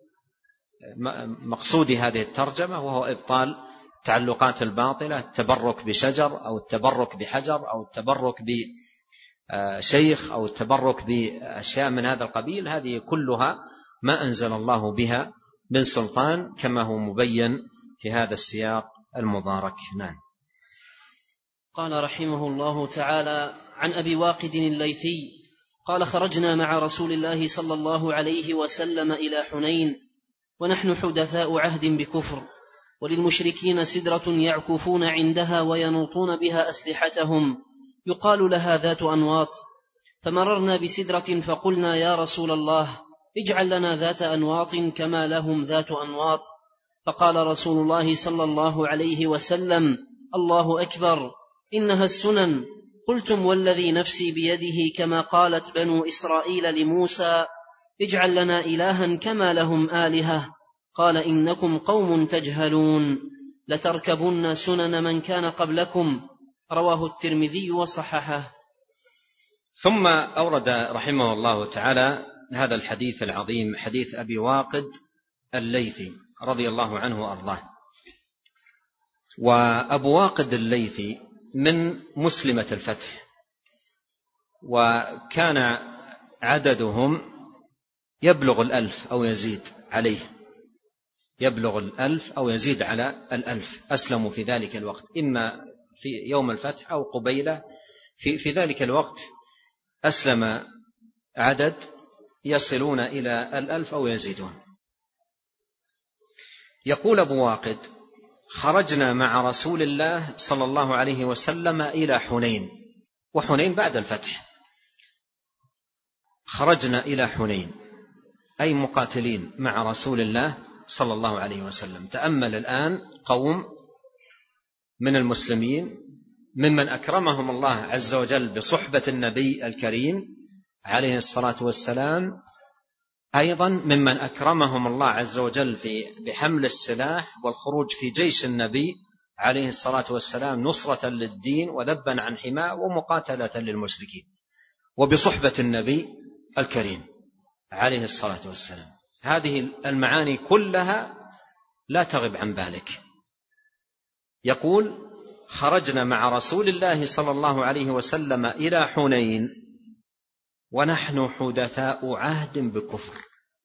مقصود هذه الترجمة، وهو إبطال التعلقات الباطلة، التبرك بشجر أو التبرك بحجر أو التبرك بشيخ أو التبرك بأشياء من هذا القبيل. هذه كلها ما أنزل الله بها من سلطان، كما هو مبين في هذا السياق المبارك. نعم. قال رحمه الله تعالى: عن أبي واقد الليثي قال: خرجنا مع رسول الله صلى الله عليه وسلم إلى حنين ونحن حدثاء عهد بكفر، وللمشركين سدرة يعكفون عندها وينوطون بها أسلحتهم يقال لها ذات أنواط، فمررنا بسدرة فقلنا: يا رسول الله، اجعل لنا ذات أنواط كما لهم ذات أنواط. فقال رسول الله صلى الله عليه وسلم: الله أكبر، إنها السنن. قلتم: والذي نفسي بيده، كما قالت بنو إسرائيل لموسى: اجعل لنا إلها كما لهم آلهة. قال: إنكم قوم تجهلون، لتركبن سنن من كان قبلكم. رواه الترمذي وصححه. ثم أورد رحمه الله تعالى هذا الحديث العظيم، حديث أبي واقد الليثي رضي الله عنه وأرضاه. وأبو واقد الليثي من مسلمة الفتح، وكان عددهم يبلغ 1000 أو يزيد عليه، يبلغ 1000 أو يزيد على 1000 أسلموا في ذلك الوقت، إما في يوم الفتح أو قبيله. في ذلك الوقت أسلم عدد يصلون إلى 1000 أو يزيدون. يقول أبو واقد: خرجنا مع رسول الله صلى الله عليه وسلم إلى حنين، وحنين بعد الفتح. خرجنا إلى حنين أي مقاتلين مع رسول الله صلى الله عليه وسلم. تأمل الآن قوم من المسلمين ممن أكرمهم الله عز وجل بصحبة النبي الكريم عليه الصلاة والسلام، أيضا ممن أكرمهم الله عز وجل بحمل السلاح والخروج في جيش النبي عليه الصلاة والسلام نصرة للدين وذبا عن حماه ومقاتلة للمشركين، وبصحبة النبي الكريم عليه الصلاة والسلام. هذه المعاني كلها لا تغب عن بالك. يقول: خرجنا مع رسول الله صلى الله عليه وسلم إلى حنين ونحن حدثاء عهد بكفر.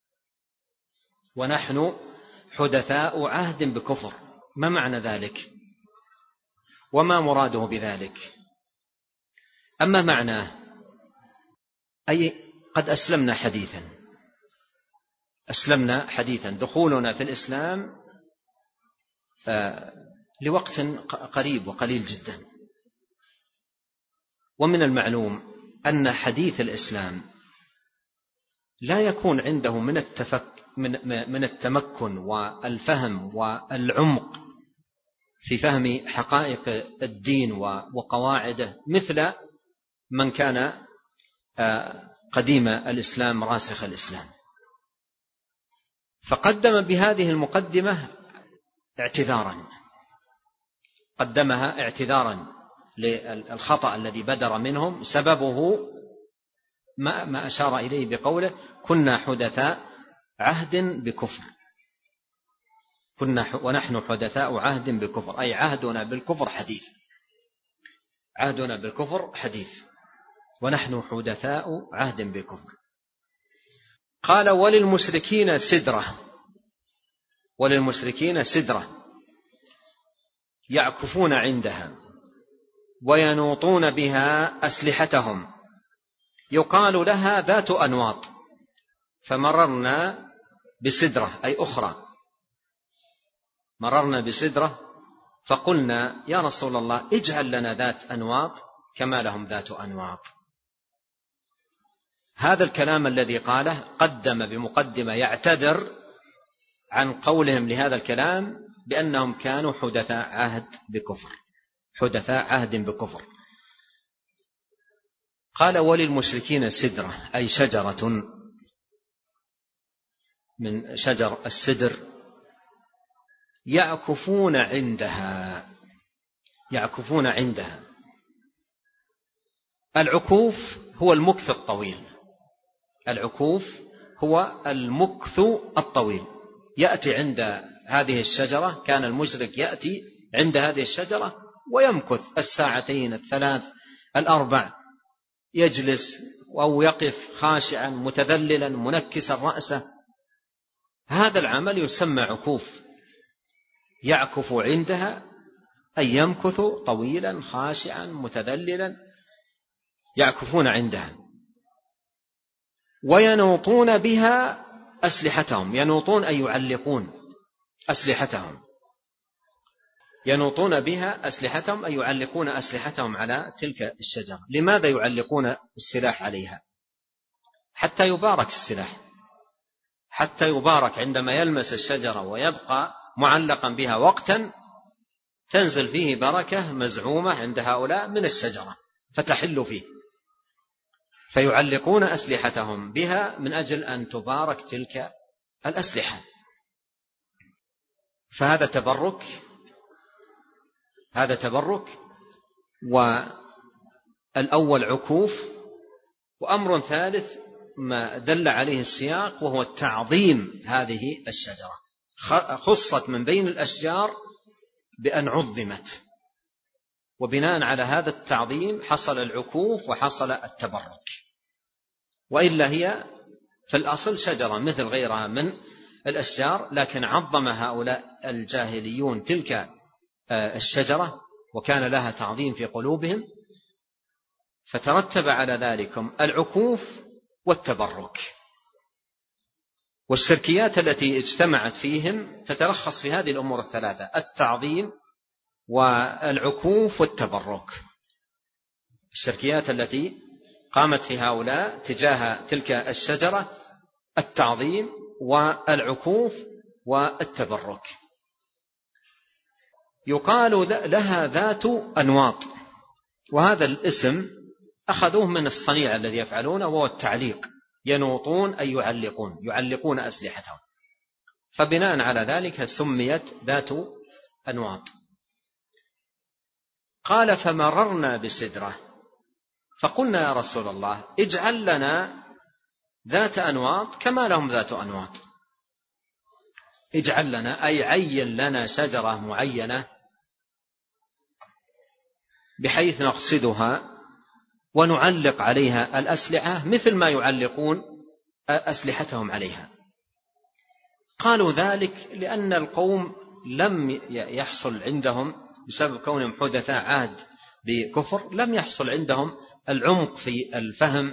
ونحن حدثاء عهد بكفر، ما معنى ذلك وما مراده بذلك؟ أما معناه أي قد أسلمنا حديثا، أسلمنا حديثا، دخولنا في الإسلام لوقت قريب وقليل جدا. ومن المعلوم أن حديث الإسلام لا يكون عنده من التمكن والفهم والعمق في فهم حقائق الدين وقواعده مثل من كان قديم الإسلام راسخ الإسلام. فقدم بهذه المقدمة اعتذارا، قدمها اعتذارا للخطأ الذي بدر منهم، سببه ما أشار إليه بقوله: كنا حدثاء عهد بكفر. ونحن حدثاء عهد بكفر، أي عهدنا بالكفر حديث، عهدنا بالكفر حديث، ونحن حدثاء عهد بكفر. قال: وللمشركين سدرة، وللمشركين سدرة يعكفون عندها وينوطون بها أسلحتهم، يقال لها ذات أنواط. فمررنا بسدرة أي أخرى، مررنا بسدرة فقلنا: يا رسول الله اجعل لنا ذات أنواط كما لهم ذات أنواط. هذا الكلام الذي قاله قدم بمقدمة يعتذر عن قولهم لهذا الكلام بأنهم كانوا حدثاء عهد بكفر، حدثاء عهد بكفر. قال: وللمشركين سدرة أي شجرة من شجر السدر يعكفون عندها، يعكفون عندها. العكوف هو المكث الطويل، العكوف هو المكث الطويل. يأتي عند هذه الشجرة، كان المشرك يأتي عند هذه الشجرة ويمكث الساعتين الثلاث الأربع، يجلس أو يقف خاشعا متذللا منكسا رأسه. هذا العمل يسمى عكوف، يعكف عندها أي يمكث طويلا خاشعا متذللا، يعكفون عندها. وينوطون بها أسلحتهم، ينوطون أي يعلقون أسلحتهم، ينوطون بها أسلحتهم أي يعلقون أسلحتهم على تلك الشجرة. لماذا يعلقون السلاح عليها؟ حتى يبارك السلاح، حتى يبارك عندما يلمس الشجرة ويبقى معلقا بها وقتا تنزل فيه بركة مزعومة عند هؤلاء من الشجرة فتحل فيه، فيعلقون أسلحتهم بها من أجل أن تبارك تلك الأسلحة. فهذا تبرك، هذا تبرك. والأول عكوف. وأمر ثالث ما دل عليه السياق وهو تعظيم هذه الشجرة، خصت من بين الأشجار بأن عظمت وبناء على هذا التعظيم حصل العكوف وحصل التبرك. وإلا هي في الأصل شجرة مثل غيرها من الأشجار، لكن عظم هؤلاء الجاهليون تلك الشجرة وكان لها تعظيم في قلوبهم، فترتب على ذلك العكوف والتبرك. والشركيات التي اجتمعت فيهم تتلخص في هذه الأمور الثلاثة: التعظيم والعكوف والتبرك. الشركيات التي قامت في هؤلاء تجاه تلك الشجرة: التعظيم والعكوف والتبرك. يقال لها ذات أنواط، وهذا الاسم أخذوه من الصنيع الذي يفعلونه وهو التعليق، ينوطون أي يعلقون أسلحتهم، فبناء على ذلك سميت ذات أنواط. قال: فمررنا بسدرة فقلنا يا رسول الله اجعل لنا ذات أنواط كما لهم ذات أنواط. اجعل لنا أي عين لنا شجرة معينة بحيث نقصدها ونعلق عليها الأسلحة مثل ما يعلقون أسلحتهم عليها. قالوا ذلك لأن القوم لم يحصل عندهم بسبب كونهم حدثاء عهد بكفر، لم يحصل عندهم العمق في الفهم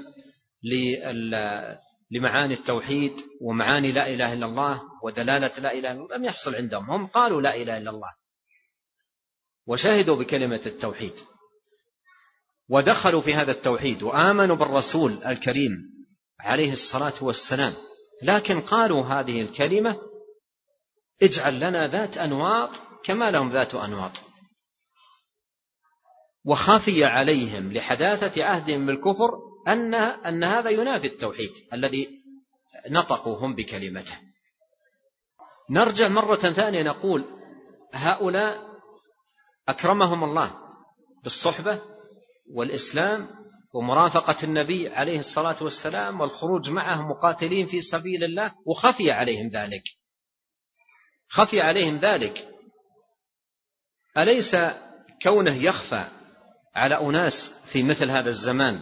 لمعاني التوحيد ومعاني لا إله إلا الله ودلالة لا إله إلا الله، لم يحصل عندهم. هم قالوا لا إله إلا الله وشهدوا بكلمة التوحيد ودخلوا في هذا التوحيد وآمنوا بالرسول الكريم عليه الصلاة والسلام، لكن قالوا هذه الكلمة: اجعل لنا ذات أنواط كما لهم ذات أنواط. وخفي عليهم لحداثة عهدهم بالكفر أن هذا ينافي التوحيد الذي نطقوا هم بكلمته. نرجع مرة ثانية نقول: هؤلاء أكرمهم الله بالصحبة والإسلام ومرافقة النبي عليه الصلاة والسلام والخروج معه مقاتلين في سبيل الله، وخفي عليهم ذلك. خفي عليهم ذلك. أليس كونه يخفى على أناس في مثل هذا الزمان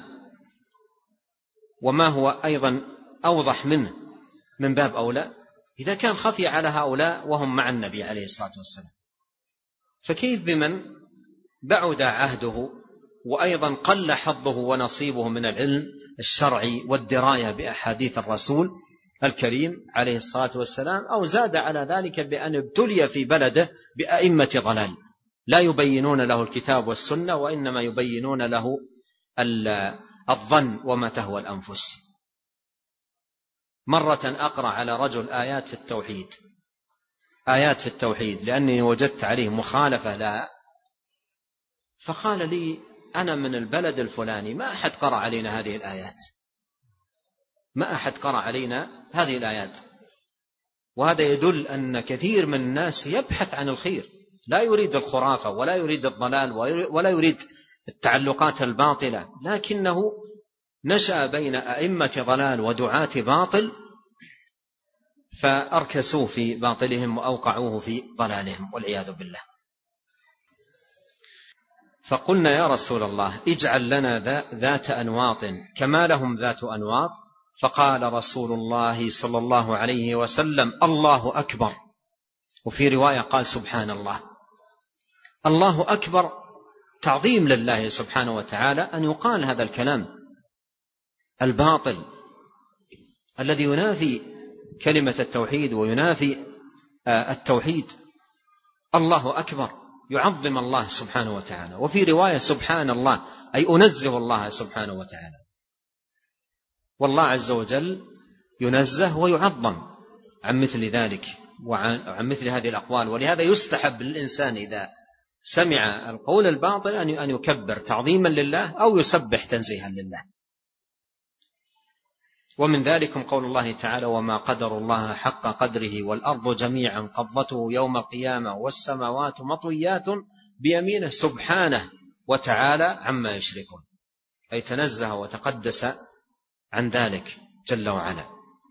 وما هو أيضا أوضح منه من باب أولى؟ إذا كان خفي على هؤلاء وهم مع النبي عليه الصلاة والسلام، فكيف بمن بعد عهده وأيضا قل حظه ونصيبه من العلم الشرعي والدراية بأحاديث الرسول الكريم عليه الصلاة والسلام، أو زاد على ذلك بأن ابتلي في بلده بأئمة ضلال لا يبينون له الكتاب والسنة، وإنما يبينون له الظن وما تهوى الأنفس. مرة أقرأ على رجل آيات في التوحيد لأني وجدت عليه مخالفة لها، فقال لي: أنا من البلد الفلاني ما أحد قرأ علينا هذه الآيات، ما أحد قرأ علينا هذه الآيات. وهذا يدل أن كثير من الناس يبحث عن الخير، لا يريد الخرافة ولا يريد الضلال ولا يريد التعلقات الباطلة، لكنه نشأ بين أئمة ضلال ودعاة باطل فأركسوه في باطلهم وأوقعوه في ضلالهم والعياذ بالله. فقلنا: يا رسول الله اجعل لنا ذات أنواط كما لهم ذات أنواط. فقال رسول الله صلى الله عليه وسلم: الله أكبر. وفي رواية قال: سبحان الله. الله أكبر تعظيم لله سبحانه وتعالى أن يقال هذا الكلام الباطل الذي ينافي كلمة التوحيد وينافي التوحيد. الله أكبر يعظم الله سبحانه وتعالى. وفي رواية: سبحان الله أي أنزه الله سبحانه وتعالى. والله عز وجل ينزه ويعظم عن مثل ذلك وعن مثل هذه الأقوال. ولهذا يستحب للإنسان إذا سمع القول الباطل أن يكبر تعظيما لله أو يسبح تنزيها لله. ومن ذلك قول الله تعالى: وما قدر الله حق قدره والأرض جميعا قبضته يوم القيامة والسماوات مطويات بيمينه سبحانه وتعالى عما يشركون، أي تنزه وتقدس عن ذلك جل وعلا.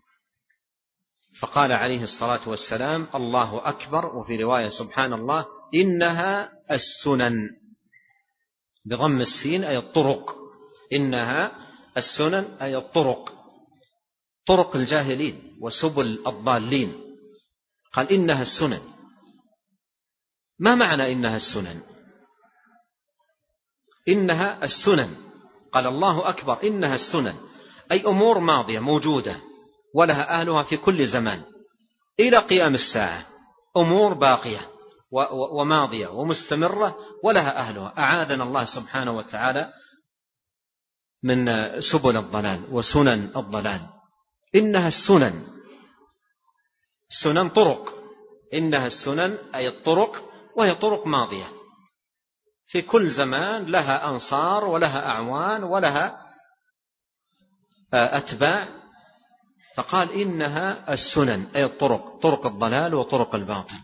فقال عليه الصلاة والسلام: الله أكبر. وفي رواية: سبحان الله إنها السنن. بضم السين أي الطرق، إنها السنن أي الطرق، طرق الجاهلين وسبل الضالين. قال إنها السنن. ما معنى إنها السنن؟ إنها السنن، قال الله أكبر، إنها السنن أي أمور ماضية موجودة ولها أهلها في كل زمان إلى قيام الساعة، أمور باقية وماضية ومستمرة ولها أهلها. أعاذنا الله سبحانه وتعالى من سبل الضلال وسنن الضلال. إنها السنن، السنن طرق، إنها السنن أي الطرق، وهي طرق ماضية في كل زمان، لها أنصار ولها أعوان ولها أتباع. فقال إنها السنن أي الطرق، طرق الضلال وطرق الباطل،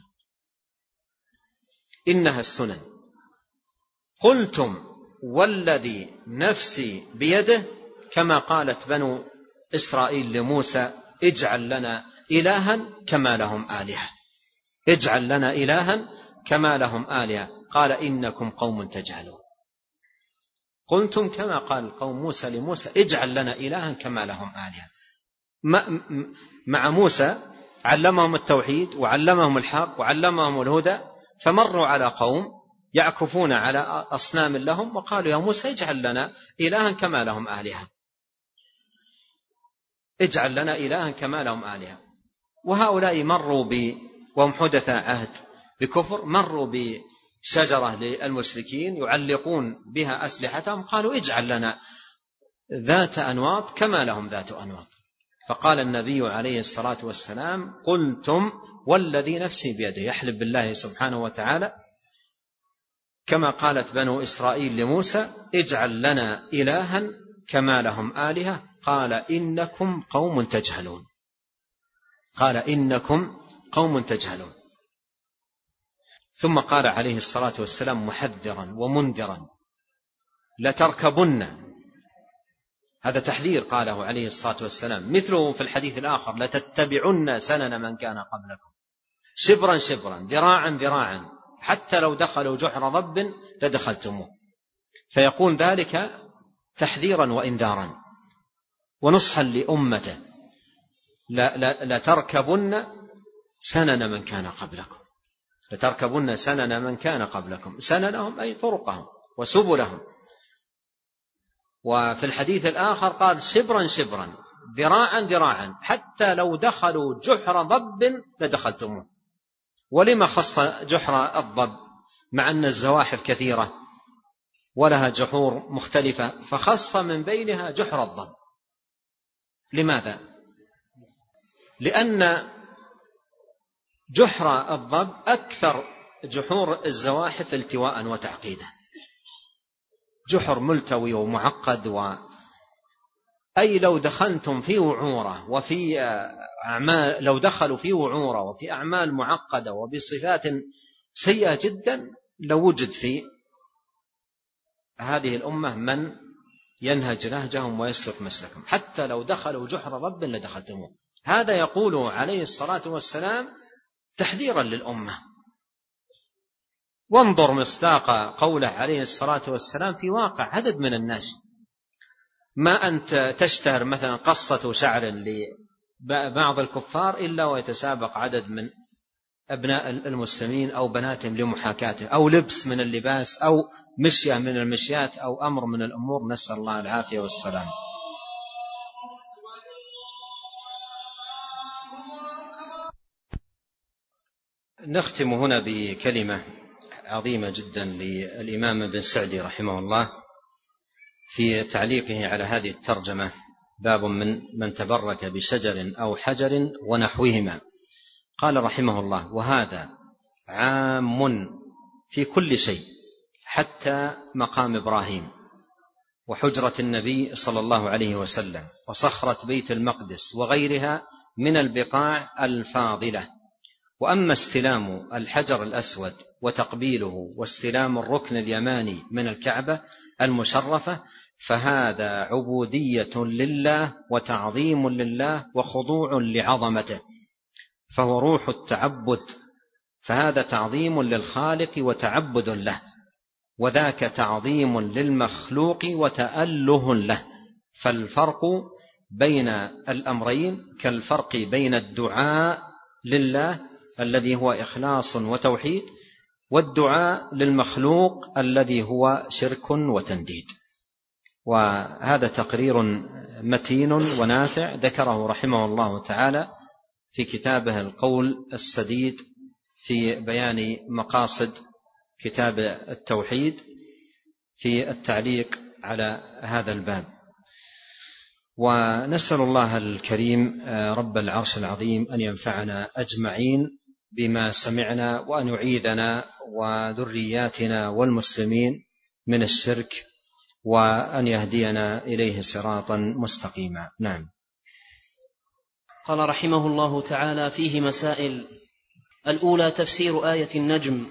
إنها السنن. قلتم والذي نفسي بيده، كما قالت بنو إسرائيل لموسى اجعل لنا إلها كما لهم آلهة، اجعل لنا إلها كما لهم آلهة. قال إنكم قوم تجهلون. قلتم كما قال قوم موسى لموسى اجعل لنا إلها كما لهم آلهة. مع موسى علمهم التوحيد وعلمهم الحق وعلمهم الهدى، فمروا على قوم يعكفون على أصنام لهم وقالوا يا موسى اجعل لنا إلها كما لهم آلهة، اجعل لنا إلها كما لهم آلهة. وهؤلاء مروا وهم حدثاء عهد بكفر، مروا بشجرة للمشركين يعلقون بها أسلحتهم، قالوا اجعل لنا ذات أنواط كما لهم ذات أنواط. فقال النبي عليه الصلاة والسلام قلتم والذي نفسي بيده، يحلف بالله سبحانه وتعالى كما قالت بنو إسرائيل لموسى اجعل لنا إلها كما لهم آلهة. قال إنكم قوم تجهلون، قال إنكم قوم تجهلون. ثم قال عليه الصلاة والسلام محذرا ومنذرا لتركبن، هذا تحذير قاله عليه الصلاة والسلام، مثله في الحديث الآخر لتتبعن سنن من كان قبلكم شبرا شبرا ذراعا ذراعا حتى لو دخلوا جحر ضب لدخلتموه. فيقول ذلك تحذيرا وإنذارا ونصحا لأمته، لتركبن سنن من كان قبلكم، لتركبن سنن من كان قبلكم، سننهم أي طرقهم وسبلهم. وفي الحديث الآخر قال شبرا شبرا ذراعا ذراعا حتى لو دخلوا جحر ضب لدخلتموه. ولما خص جحر الضب مع أن الزواحف كثيرة ولها جحور مختلفة، فخص من بينها جحر الضب؟ لماذا؟ لأن جحر الضب أكثر جحور الزواحف التواء وتعقيدا، جحر ملتوي ومعقد أي لو دخلتم في وعورة وفي أعمال، لو دخلوا في وعورة وفي أعمال معقدة وبصفات سيئة جدا لوجد في هذه الأمة من ينهج نهجهم ويسلك مسلكهم، حتى لو دخلوا جحر ضب لدخلتموه. هذا يقول عليه الصلاة والسلام تحذيرا للأمة. وانظر مصداق قوله عليه الصلاة والسلام في واقع عدد من الناس. ما أنت تشتهر مثلا قصة شعر لبعض الكفار إلا ويتسابق عدد من أبناء المسلمين أو بناتهم لمحاكاته، أو لبس من اللباس، أو مشية من المشيات، أو أمر من الأمور، نسأل الله العافية والسلام. نختم هنا بكلمة عظيمة جدا للإمام ابن سعدي رحمه الله في تعليقه على هذه الترجمة، باب من تبرك بشجر أو حجر ونحوهما. قال رحمه الله وهذا عام في كل شيء حتى مقام إبراهيم وحجرة النبي صلى الله عليه وسلم وصخرة بيت المقدس وغيرها من البقاع الفاضلة. وأما استلام الحجر الأسود وتقبيله واستلام الركن اليماني من الكعبة المشرفة فهذا عبودية لله وتعظيم لله وخضوع لعظمته، فهو روح التعبد، فهذا تعظيم للخالق وتعبد له. وذاك تعظيم للمخلوق وتأله له. فالفرق بين الأمرين كالفرق بين الدعاء لله الذي هو إخلاص وتوحيد والدعاء للمخلوق الذي هو شرك وتنديد. وهذا تقرير متين ونافع ذكره رحمه الله تعالى في كتابه القول السديد في بيان مقاصد كتاب التوحيد في التعليق على هذا الباب. ونسأل الله الكريم رب العرش العظيم أن ينفعنا أجمعين بما سمعنا، وأن يعيذنا وذرياتنا والمسلمين من الشرك، وأن يهدينا إليه صراطا مستقيما. نعم. قال رحمه الله تعالى: فيه مسائل. الأولى تفسير آية النجم.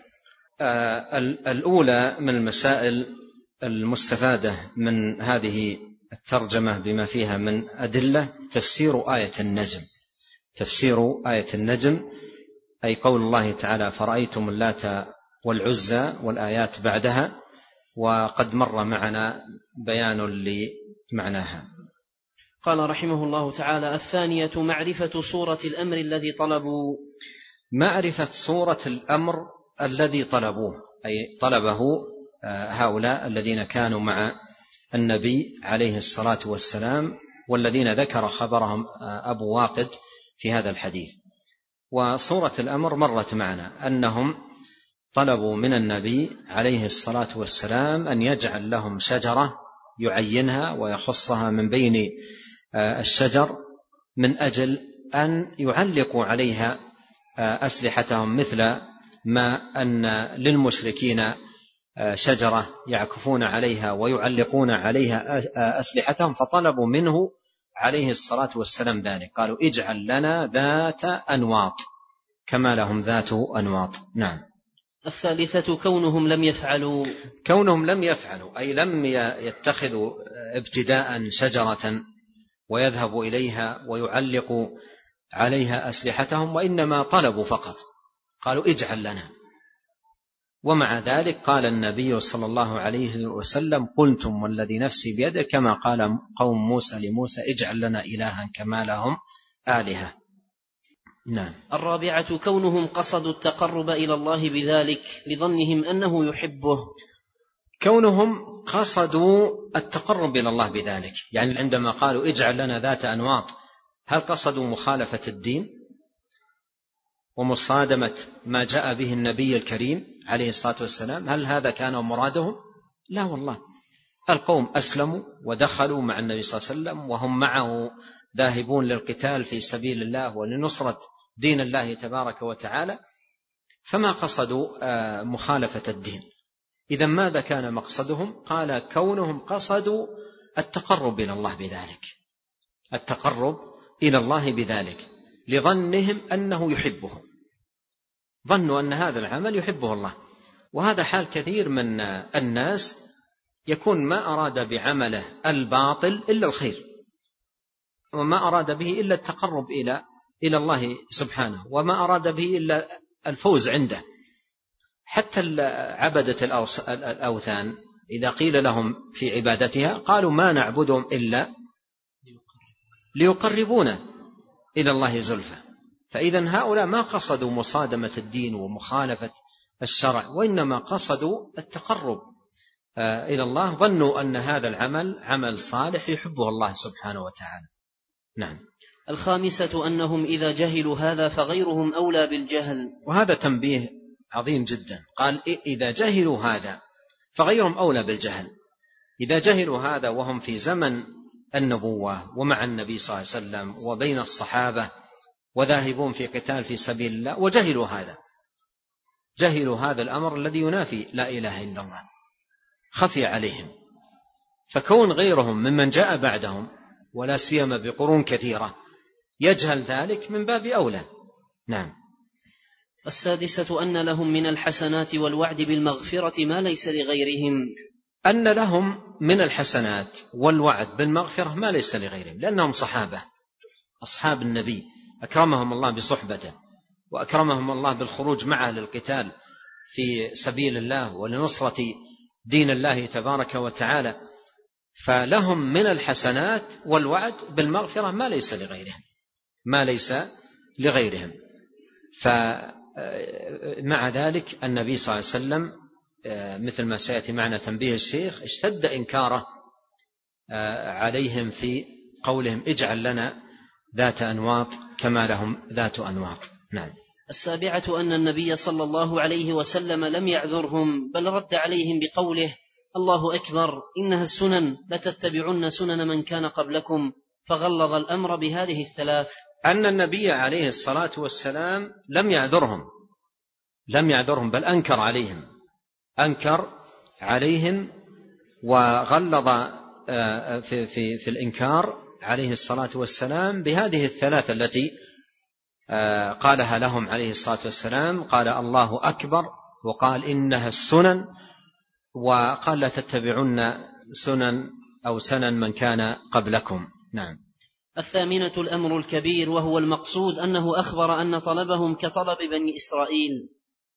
الأولى من المسائل المستفادة من هذه الترجمة بما فيها من أدلة تفسير آية النجم. تفسير آية النجم أي قول الله تعالى: فرأيتم اللات والعزى والآيات بعدها، وقد مر معنا بيان لمعناها. قال رحمه الله تعالى: الثانية معرفة صورة الأمر الذي طلبوا. معرفة صورة الأمر الذي طلبوه، أي طلبه هؤلاء الذين كانوا مع النبي عليه الصلاة والسلام، والذين ذكر خبرهم أبو واقد في هذا الحديث. وصورة الأمر مرت معنا أنهم طلبوا من النبي عليه الصلاة والسلام أن يجعل لهم شجرة يعينها ويخصها من بين الشجر من أجل أن يعلقوا عليها أسلحتهم، مثل ما أن للمشركين شجرة يعكفون عليها ويعلقون عليها أسلحتهم، فطلبوا منه عليه الصلاة والسلام ذلك. قالوا: اجعل لنا ذات أنواط كما لهم ذات أنواط. نعم. الثالثة كونهم لم يفعلوا. كونهم لم يفعلوا أي لم يتخذوا ابتداء شجرة ويذهبوا إليها ويعلقوا عليها أسلحتهم، وإنما طلبوا فقط، قالوا: اجعل لنا. ومع ذلك قال النبي صلى الله عليه وسلم: قلتم والذي نفسي بيده، كما قال قوم موسى لموسى: اجعل لنا إلها كما لهم آلهة. نعم. الرابعة كونهم قصدوا التقرب إلى الله بذلك لظنهم أنه يحبه. كونهم قصدوا التقرب إلى الله بذلك، يعني عندما قالوا اجعل لنا ذات أنواط، هل قصدوا مخالفة الدين ومصادمة ما جاء به النبي الكريم عليه الصلاة والسلام؟ هل هذا كان مرادهم؟ لا والله. القوم أسلموا ودخلوا مع النبي صلى الله عليه وسلم، وهم معه ذاهبون للقتال في سبيل الله ولنصرة دين الله تبارك وتعالى، فما قصدوا مخالفة الدين. إذا ماذا كان مقصدهم؟ قال: كونهم قصدوا التقرب إلى الله بذلك، التقرب إلى الله بذلك لظنهم أنه يحبه، ظنوا أن هذا العمل يحبه الله. وهذا حال كثير من الناس، يكون ما أراد بعمله الباطل إلا الخير، وما أراد به إلا التقرب إلى الله سبحانه، وما أراد به إلا الفوز عنده. حتى عبدة الأوثان إذا قيل لهم في عبادتها قالوا: ما نعبدهم إلا ليقربونا إلى الله زلفى. فإذا هؤلاء ما قصدوا مصادمة الدين ومخالفة الشرع، وإنما قصدوا التقرب إلى الله، ظنوا أن هذا العمل عمل صالح يحبه الله سبحانه وتعالى. نعم. الخامسة أنهم إذا جهلوا هذا فغيرهم أولى بالجهل. وهذا تنبيه عظيم جدا. قال: إذا جهلوا هذا فغيرهم أولى بالجهل. إذا جهلوا هذا وهم في زمن النبوة ومع النبي صلى الله عليه وسلم وبين الصحابة وذاهبون في قتال في سبيل الله، وجهلوا هذا، جهلوا هذا الأمر الذي ينافي لا إله إلا الله، خفي عليهم. فكون غيرهم ممن جاء بعدهم ولا سيما بقرون كثيرة يجهل ذلك من باب أولى. نعم. السادسة أن لهم من الحسنات والوعد بالمغفرة ما ليس لغيرهم. أن لهم من الحسنات والوعد بالمغفرة ما ليس لغيرهم، لأنهم صحابة، أصحاب النبي، أكرمهم الله بصحبته وأكرمهم الله بالخروج معه للقتال في سبيل الله ولنصرة دين الله تبارك وتعالى، فلهم من الحسنات والوعد بالمغفرة ما ليس لغيرهم. فمع ذلك النبي صلى الله عليه وسلم مثل ما سيأتي معنا تنبيه الشيخ اشتد إنكاره عليهم في قولهم اجعل لنا ذات أنواط كما لهم ذات أنواط. نعم. 7 أن النبي صلى الله عليه وسلم لم يعذرهم بل رد عليهم بقوله الله أكبر إنها السنن لتتبعن سنن من كان قبلكم، فغلظ الأمر بهذه 3. أن النبي عليه الصلاة والسلام لم يعذرهم بل أنكر عليهم وغلظ في الإنكار عليه الصلاة والسلام بهذه 3 التي قالها لهم عليه الصلاة والسلام. قال الله أكبر، وقال إنها السنن، وقال لا تتبعن سنن أو سنن من كان قبلكم. نعم. 8 الأمر الكبير، وهو المقصود أنه أخبر أن طلبهم كطلب بني إسرائيل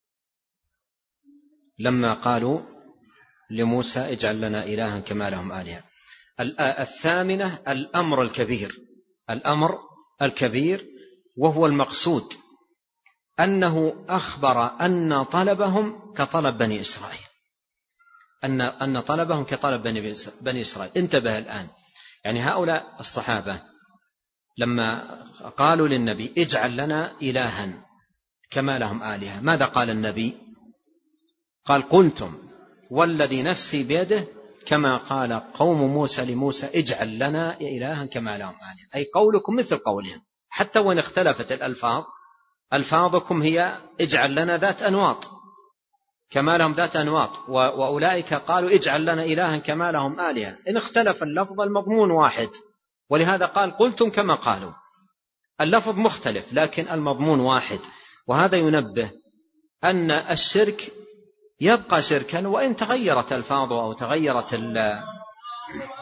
لما قالوا لموسى اجعل لنا إلها كما لهم آلهة. 8 الأمر الكبير وهو المقصود أنه أخبر أن طلبهم كطلب بني إسرائيل، أن طلبهم كطلب بني إسرائيل. انتبه الآن، يعني هؤلاء الصحابة لما قالوا للنبي اجعل لنا إلها كما لهم آلهة، ماذا قال النبي؟ قال قلتم والذي نفسي بيده كما قال قوم موسى لموسى اجعل لنا إلها كما لهم آلهة، أي قولكم مثل قولهم، حتى وإن اختلفت الألفاظ ألفاظكم هي اجعل لنا ذات أنواط كما لهم ذات أنواط، وأولئك قالوا اجعل لنا إلها كما لهم آلهة. إن اختلف اللفظ المضمون واحد، ولهذا قال قلتم كما قالوا، اللفظ مختلف لكن المضمون واحد. وهذا ينبه أن الشرك يبقى شركا وإن تغيرت ألفاظه أو تغيرت